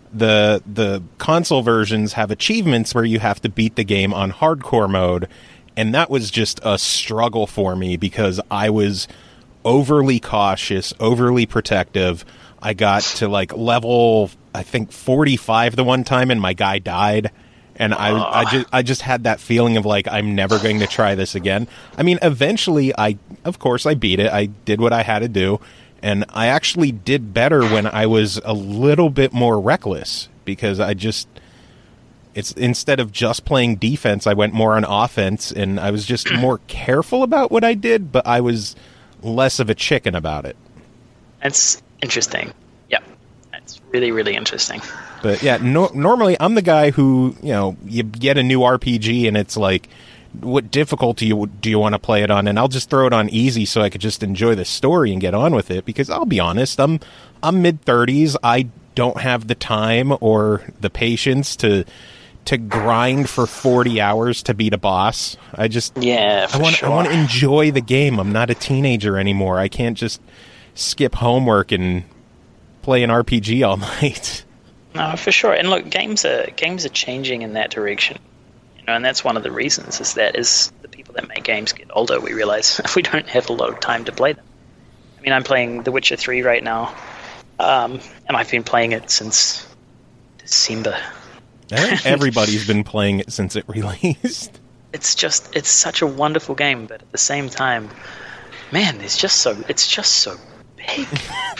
[SPEAKER 3] the the console versions have achievements where you have to beat the game on hardcore mode, and that was just a struggle for me because I was overly cautious, overly protective. I got to like level, I think forty-five the one time, and my guy died. And I, I just, I just had that feeling of like, I'm never going to try this again. I mean, eventually I, of course I beat it. I did what I had to do. And I actually did better when I was a little bit more reckless because I just, it's instead of just playing defense, I went more on offense and I was just more careful about what I did, but I was less of a chicken about it.
[SPEAKER 5] That's interesting. Yep. That's really, really interesting.
[SPEAKER 3] But yeah, no, normally I'm the guy who, you know, you get a new R P G and it's like, what difficulty you, do you want to play it on? And I'll just throw it on easy so I could just enjoy the story and get on with it. Because I'll be honest, I'm I'm mid thirties. I don't have the time or the patience to to grind for forty hours to beat a boss. I just
[SPEAKER 5] yeah, for
[SPEAKER 3] I want
[SPEAKER 5] sure.
[SPEAKER 3] I want to enjoy the game. I'm not a teenager anymore. I can't just skip homework and play an R P G all night.
[SPEAKER 5] No, for sure. And look, games are games are changing in that direction. You know, and that's one of the reasons is that as the people that make games get older, we realize we don't have a lot of time to play them. I mean, I'm playing The Witcher three right now, um, and I've been playing it since December.
[SPEAKER 3] I think everybody's been playing it since it released.
[SPEAKER 5] It's just it's such a wonderful game, but at the same time, man, it's just so it's just so big.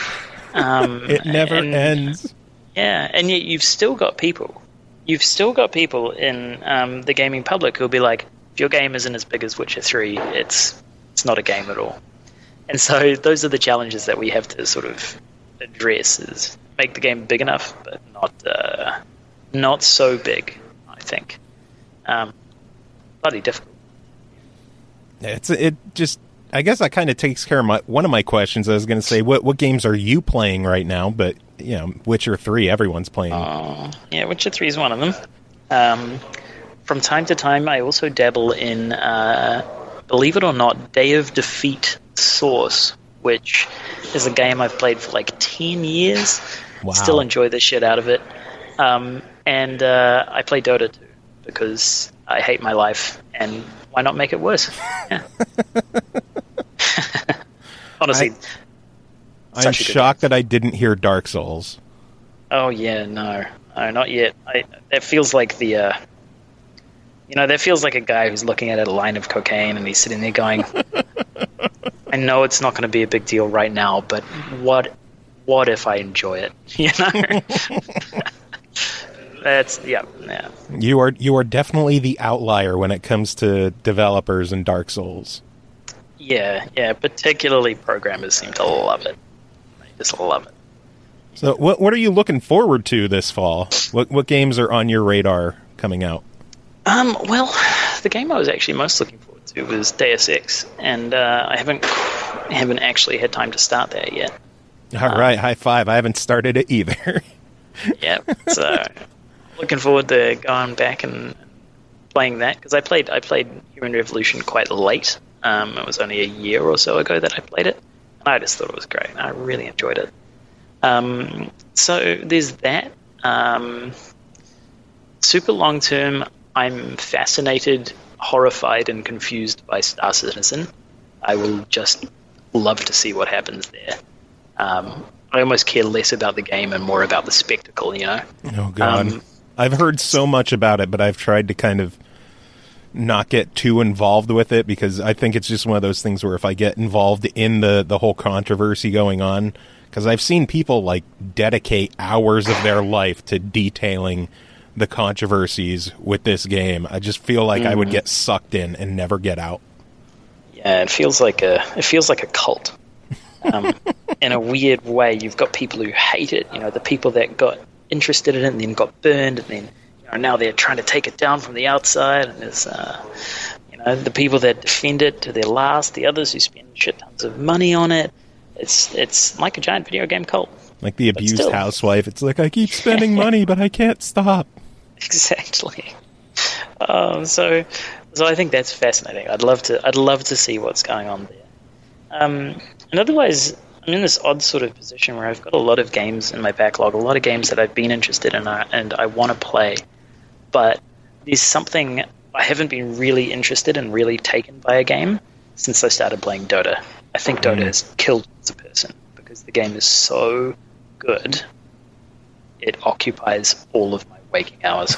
[SPEAKER 5] Um,
[SPEAKER 3] it never
[SPEAKER 5] and,
[SPEAKER 3] ends.
[SPEAKER 5] Yeah, and yet you've still got people. You've still got people in um, the gaming public who'll be like, if your game isn't as big as Witcher three, it's it's not a game at all. And so those are the challenges that we have to sort of address: is make the game big enough, but not uh, not so big. I think um, bloody difficult.
[SPEAKER 3] It's it just. I guess that kind of takes care of my one of my questions. I was going to say, what what games are you playing right now? But you know, Witcher three, everyone's playing.
[SPEAKER 5] Oh, yeah, Witcher three is one of them. Um, from time to time, I also dabble in, uh, believe it or not, Day of Defeat Source, which is a game I've played for like ten years.
[SPEAKER 3] Wow.
[SPEAKER 5] Still enjoy the shit out of it. Um, and uh, I play Dota too because I hate my life, and why not make it worse? Yeah. Honestly,
[SPEAKER 3] I, I'm shocked that I didn't hear Dark Souls.
[SPEAKER 5] Oh yeah, no, no, not yet. I, that feels like the, uh, you know, that feels like a guy who's looking at a line of cocaine and he's sitting there going, "I know it's not going to be a big deal right now, but what, what if I enjoy it?" You know. That's yeah, yeah.
[SPEAKER 3] You are you are definitely the outlier when it comes to developers and Dark Souls.
[SPEAKER 5] Yeah, yeah. Particularly programmers seem to love it. They just love it.
[SPEAKER 3] So, what what are you looking forward to this fall? What what games are on your radar coming out?
[SPEAKER 5] Um, well, the game I was actually most looking forward to was Deus Ex, and uh, I haven't haven't actually had time to start that yet.
[SPEAKER 3] All um, right, high five! I haven't started it either.
[SPEAKER 5] Yeah, so looking forward to going back and playing that because I played I played Human Revolution quite late. Um, it was only a year or so ago that I played it, and I just thought it was great. I really enjoyed it. Um, so there's that. Um, super long term, I'm fascinated, horrified, and confused by Star Citizen. I will just love to see what happens there. Um, I almost care less about the game and more about the spectacle, you know?
[SPEAKER 3] Oh, God. Um, I've heard so much about it, but I've tried to kind of not get too involved with it because I think it's just one of those things where if I get involved in the, the whole controversy going on, because I've seen people like dedicate hours of their life to detailing the controversies with this game. I just feel like mm. I would get sucked in and never get out.
[SPEAKER 5] Yeah, it feels like a it feels like a cult. Um, in a weird way, you've got people who hate it. You know, the people that got interested in it and then got burned, and then you know now they're trying to take it down from the outside. And there's uh, you know the people that defend it to their last, the others who spend shit tons of money on it. It's it's like a giant video game cult.
[SPEAKER 3] Like the abused housewife. It's like I keep spending money, but I can't stop.
[SPEAKER 5] Exactly. Um, so so I think that's fascinating. I'd love to I'd love to see what's going on there. Um, and otherwise, I'm in this odd sort of position where I've got a lot of games in my backlog, a lot of games that I've been interested in uh, and I want to play, but there's something I haven't been really interested and really taken by a game since I started playing Dota. I think Dota has killed me as a person because the game is so good, it occupies all of my waking hours.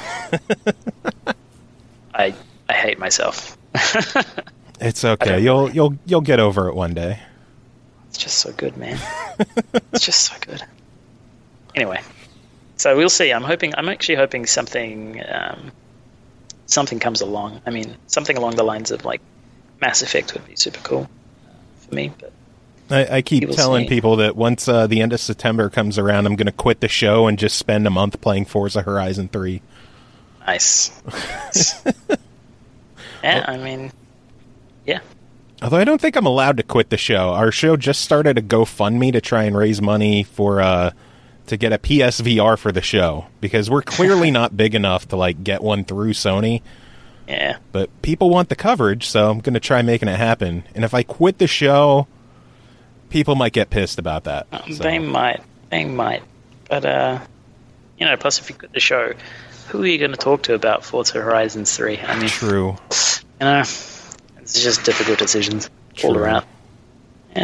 [SPEAKER 5] I I hate myself.
[SPEAKER 3] It's okay. You'll
[SPEAKER 5] really.
[SPEAKER 3] you'll you'll get over it one day.
[SPEAKER 5] It's just so good, man. It's just so good. Anyway, so we'll see. I'm hoping. I'm actually hoping something um, something comes along. I mean, something along the lines of like Mass Effect would be super cool uh, for me. But
[SPEAKER 3] I, I keep telling see. people that once uh, the end of September comes around, I'm going to quit the show and just spend a month playing Forza Horizon three.
[SPEAKER 5] Nice. nice. Yeah, I mean, yeah.
[SPEAKER 3] Although I don't think I'm allowed to quit the show. Our show just started a GoFundMe to try and raise money for uh, to get a P S V R for the show because we're clearly not big enough to like get one through Sony.
[SPEAKER 5] Yeah.
[SPEAKER 3] But people want the coverage, so I'm going to try making it happen. And if I quit the show, people might get pissed about that.
[SPEAKER 5] Um,
[SPEAKER 3] so.
[SPEAKER 5] They might. They might. But, uh, you know, plus if you quit the show, who are you going to talk to about Forza Horizon three? I mean,
[SPEAKER 3] True.
[SPEAKER 5] You know, it's just difficult decisions all
[SPEAKER 3] True.
[SPEAKER 5] around. Yeah.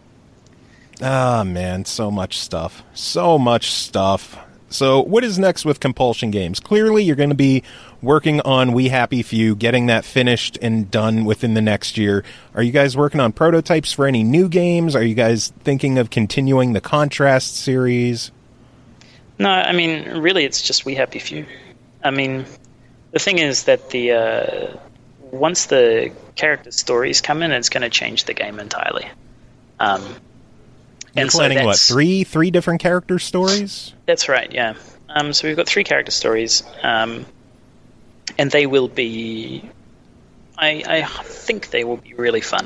[SPEAKER 3] Ah, man, so much stuff. So much stuff. So what is next with Compulsion Games? Clearly, you're going to be working on We Happy Few, getting that finished and done within the next year. Are you guys working on prototypes for any new games? Are you guys thinking of continuing the Contrast series?
[SPEAKER 5] No, I mean, really, it's just We Happy Few. I mean, the thing is that the uh, once the character stories come in, it's going to change the game entirely. Um,
[SPEAKER 3] You're
[SPEAKER 5] and
[SPEAKER 3] planning,
[SPEAKER 5] so
[SPEAKER 3] what, three three different character stories?
[SPEAKER 5] That's right, yeah. Um, so we've got three character stories, um, and they will be... I, I think they will be really fun.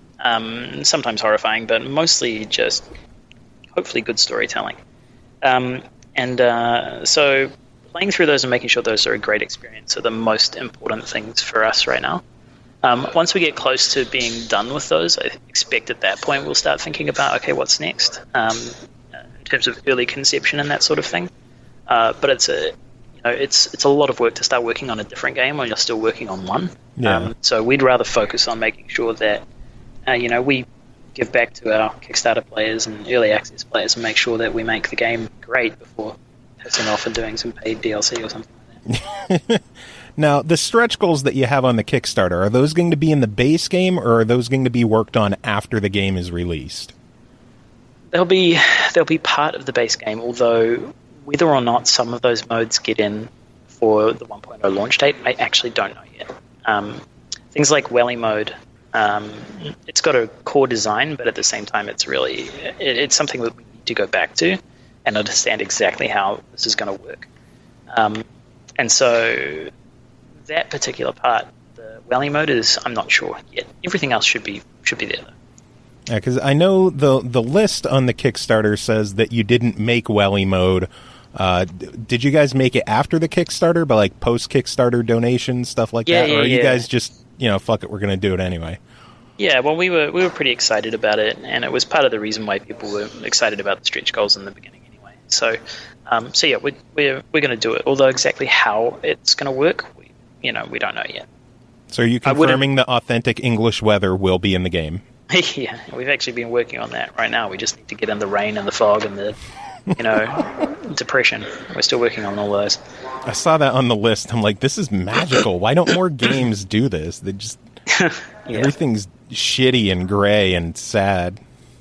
[SPEAKER 5] Um, sometimes horrifying, but mostly just hopefully good storytelling. Um, and uh, so playing through those and making sure those are a great experience are the most important things for us right now. Um, once we get close to being done with those, I expect at that point we'll start thinking about, okay, what's next um, in terms of early conception and that sort of thing. Uh, but it's a, you know, it's it's a lot of work to start working on a different game when you're still working on one.
[SPEAKER 3] Yeah.
[SPEAKER 5] Um, so we'd rather focus on making sure that, uh, you know, we give back to our Kickstarter players and early access players and make sure that we make the game great before pissing off and doing some paid D L C or something like that.
[SPEAKER 3] Now, the stretch goals that you have on the Kickstarter, are those going to be in the base game, or are those going to be worked on after the game is released?
[SPEAKER 5] They'll be they'll be part of the base game, although whether or not some of those modes get in for the one point oh launch date, I actually don't know yet. Um, things like Welly mode, um, it's got a core design, but at the same time, it's really it, it's something that we need to go back to and understand exactly how this is going to work. Um, and so that particular part, the Welly mode, is I'm not sure yet. Everything else should be should be there though.
[SPEAKER 3] Yeah, because I know the the list on the Kickstarter says that you didn't make Welly mode. Uh, d- did you guys make it after the Kickstarter, but like post Kickstarter donations, stuff like
[SPEAKER 5] yeah,
[SPEAKER 3] that,
[SPEAKER 5] yeah,
[SPEAKER 3] or are you
[SPEAKER 5] yeah.
[SPEAKER 3] guys just you know fuck it, we're going to do it anyway?
[SPEAKER 5] Yeah, well, we were we were pretty excited about it, and it was part of the reason why people were excited about the stretch goals in the beginning anyway. So, um, so yeah, we, we're we're going to do it. Although exactly how it's going to work, we, you know, we don't know yet.
[SPEAKER 3] So are you confirming the authentic English weather will be in the game?
[SPEAKER 5] Yeah, we've actually been working on that right now. We just need to get in the rain and the fog and the, you know, depression. We're still working on all those.
[SPEAKER 3] I saw that on the list. I'm like, this is magical. Why don't more games do this? They just
[SPEAKER 5] yeah.
[SPEAKER 3] Everything's shitty and gray and sad.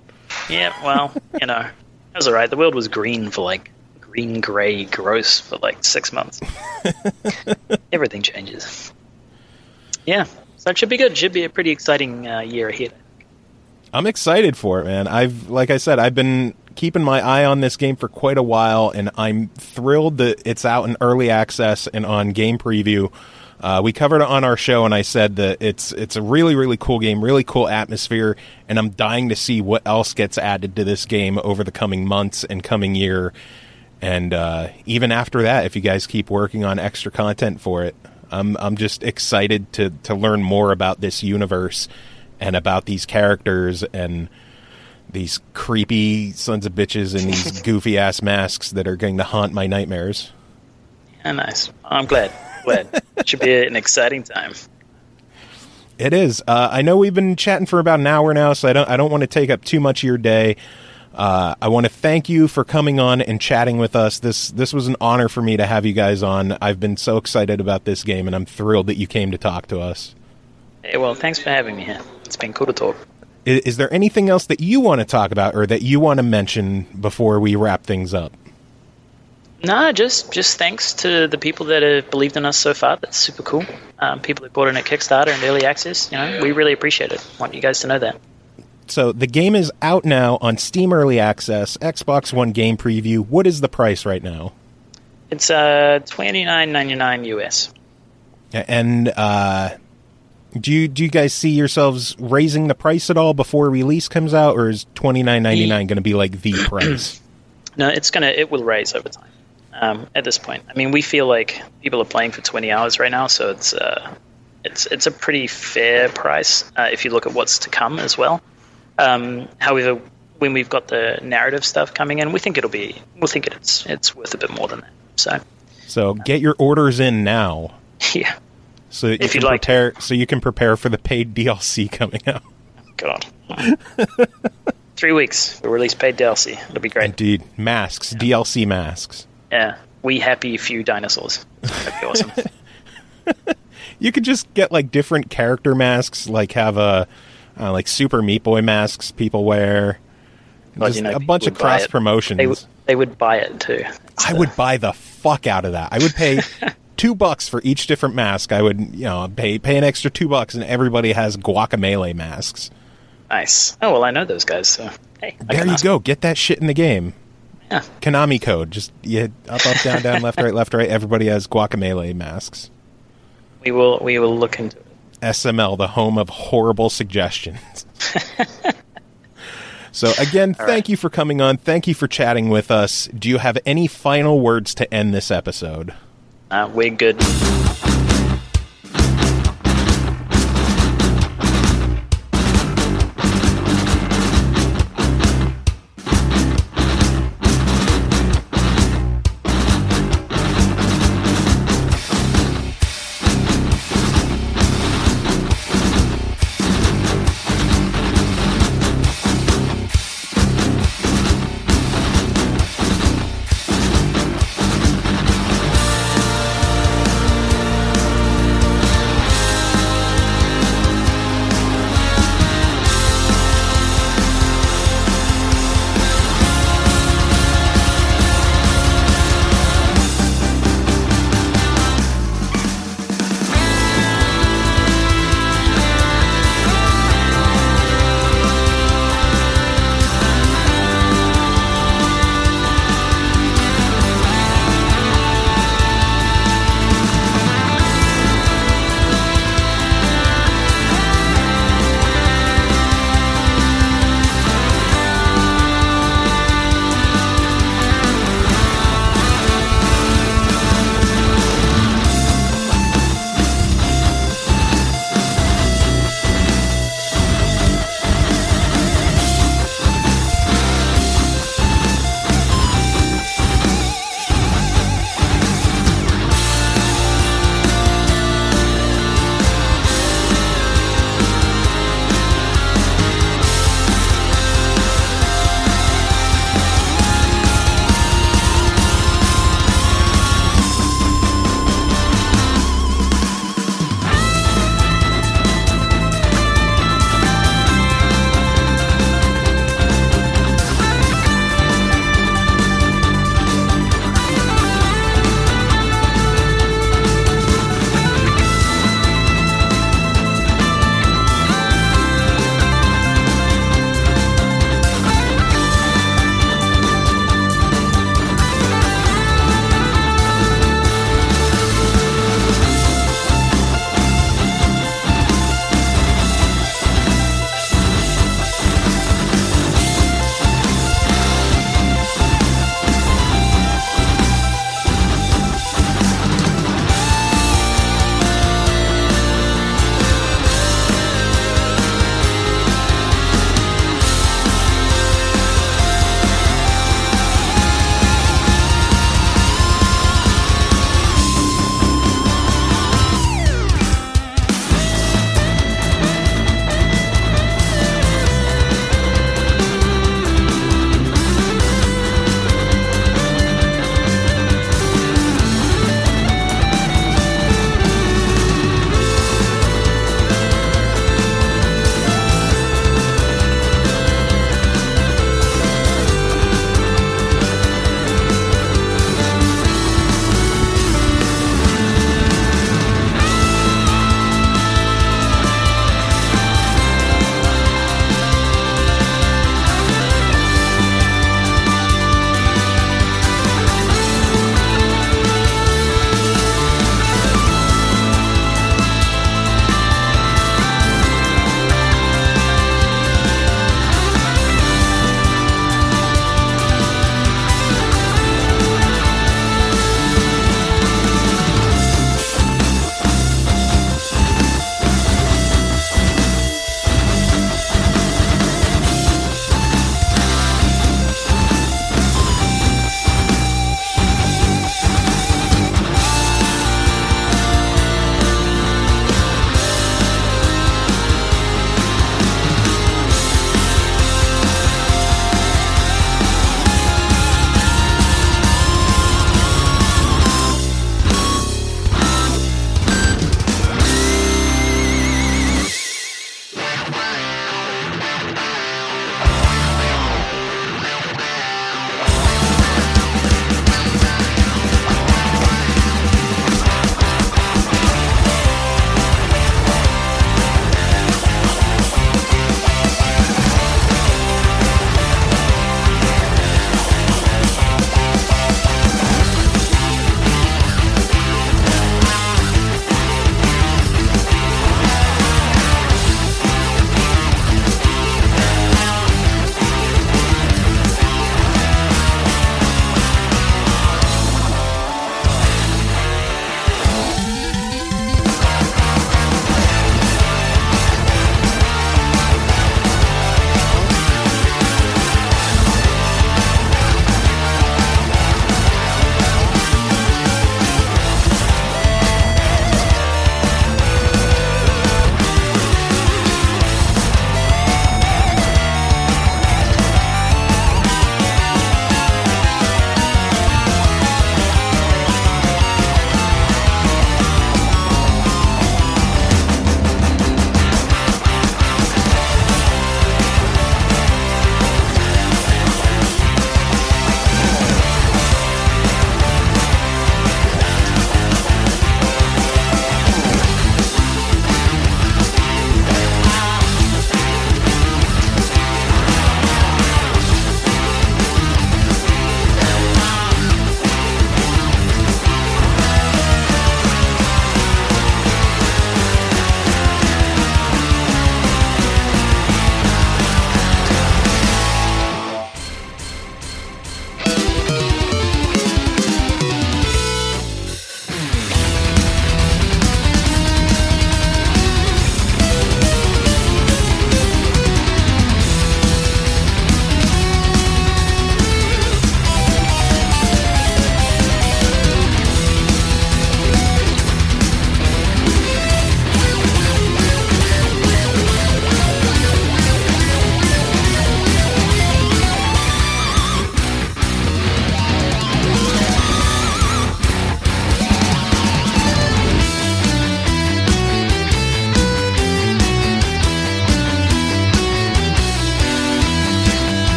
[SPEAKER 5] Yeah, well, you know, that was all right. The world was green for like green, gray, gross for like six months. Everything changes. Yeah, so it should be good. It should be a pretty exciting uh, year ahead.
[SPEAKER 3] I'm excited for it, man. I've, like I said, I've been keeping my eye on this game for quite a while, and I'm thrilled that it's out in early access and on Game Preview. Uh, we covered it on our show, and I said that it's it's a really, really cool game, really cool atmosphere, and I'm dying to see what else gets added to this game over the coming months and coming year. And uh, even after that, if you guys keep working on extra content for it, I'm I'm just excited to to learn more about this universe and about these characters and these creepy sons of bitches in these goofy ass masks that are going to haunt my nightmares.
[SPEAKER 5] Yeah, nice. I'm glad. Glad. It should be an exciting time.
[SPEAKER 3] It is. Uh, I know we've been chatting for about an hour now, so I don't I don't want to take up too much of your day. Uh, I want to thank you for coming on and chatting with us. This this was an honor for me to have you guys on. I've been so excited about this game, and I'm thrilled that you came to talk to us.
[SPEAKER 5] Hey, well, thanks for having me here. It's been cool to talk.
[SPEAKER 3] Is, is there anything else that you want to talk about or that you want to mention before we wrap things up?
[SPEAKER 5] No, just just thanks to the people that have believed in us so far. That's super cool. Um, people who bought in at Kickstarter and early access. You know, we really appreciate it. Want you guys to know that.
[SPEAKER 3] So the game is out now on Steam Early Access, Xbox One Game Preview. What is the price right now?
[SPEAKER 5] It's uh twenty-nine ninety-nine U S.
[SPEAKER 3] And uh, do you do you guys see yourselves raising the price at all before release comes out, or is twenty-nine ninety-nine going to be like the price?
[SPEAKER 5] No, it's gonna it will raise over time. Um, at this point, I mean, we feel like people are playing for twenty hours right now, so it's uh, it's it's a pretty fair price uh, if you look at what's to come as well. Um, however, when we've got the narrative stuff coming in, we think it'll be we think it's it's worth a bit more than that. So,
[SPEAKER 3] so get your orders in now.
[SPEAKER 5] Yeah.
[SPEAKER 3] So that you
[SPEAKER 5] if
[SPEAKER 3] can
[SPEAKER 5] you'd like
[SPEAKER 3] prepare, to. so you can prepare for the paid D L C coming out.
[SPEAKER 5] God. Three weeks. We'll release paid D L C. It'll be great.
[SPEAKER 3] Indeed. Masks. Yeah. D L C masks.
[SPEAKER 5] Yeah. We happy few dinosaurs. That'd be awesome.
[SPEAKER 3] You could just get, like, different character masks, like have a, uh, like, Super Meat Boy masks people wear.
[SPEAKER 5] Well,
[SPEAKER 3] just
[SPEAKER 5] you know,
[SPEAKER 3] a bunch of cross-promotions.
[SPEAKER 5] They, w- they would buy it, too.
[SPEAKER 3] I would buy the fuck out of that. I would pay two bucks for each different mask. I would, you know, pay pay an extra two bucks, and everybody has Guacamelee masks.
[SPEAKER 5] Nice. Oh, well, I know those guys, so hey.
[SPEAKER 3] There you go. Get that shit in the game.
[SPEAKER 5] Yeah.
[SPEAKER 3] Konami code. Just you hit up, up, down, down, left, right, left, right. Everybody has Guacamelee masks.
[SPEAKER 5] We will we will look into it.
[SPEAKER 3] S M L, the home of horrible suggestions. So, again,
[SPEAKER 5] All
[SPEAKER 3] thank
[SPEAKER 5] right.
[SPEAKER 3] you for coming on. Thank you for chatting with us. Do you have any final words to end this episode?
[SPEAKER 5] Uh, we're good.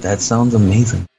[SPEAKER 2] That sounds amazing.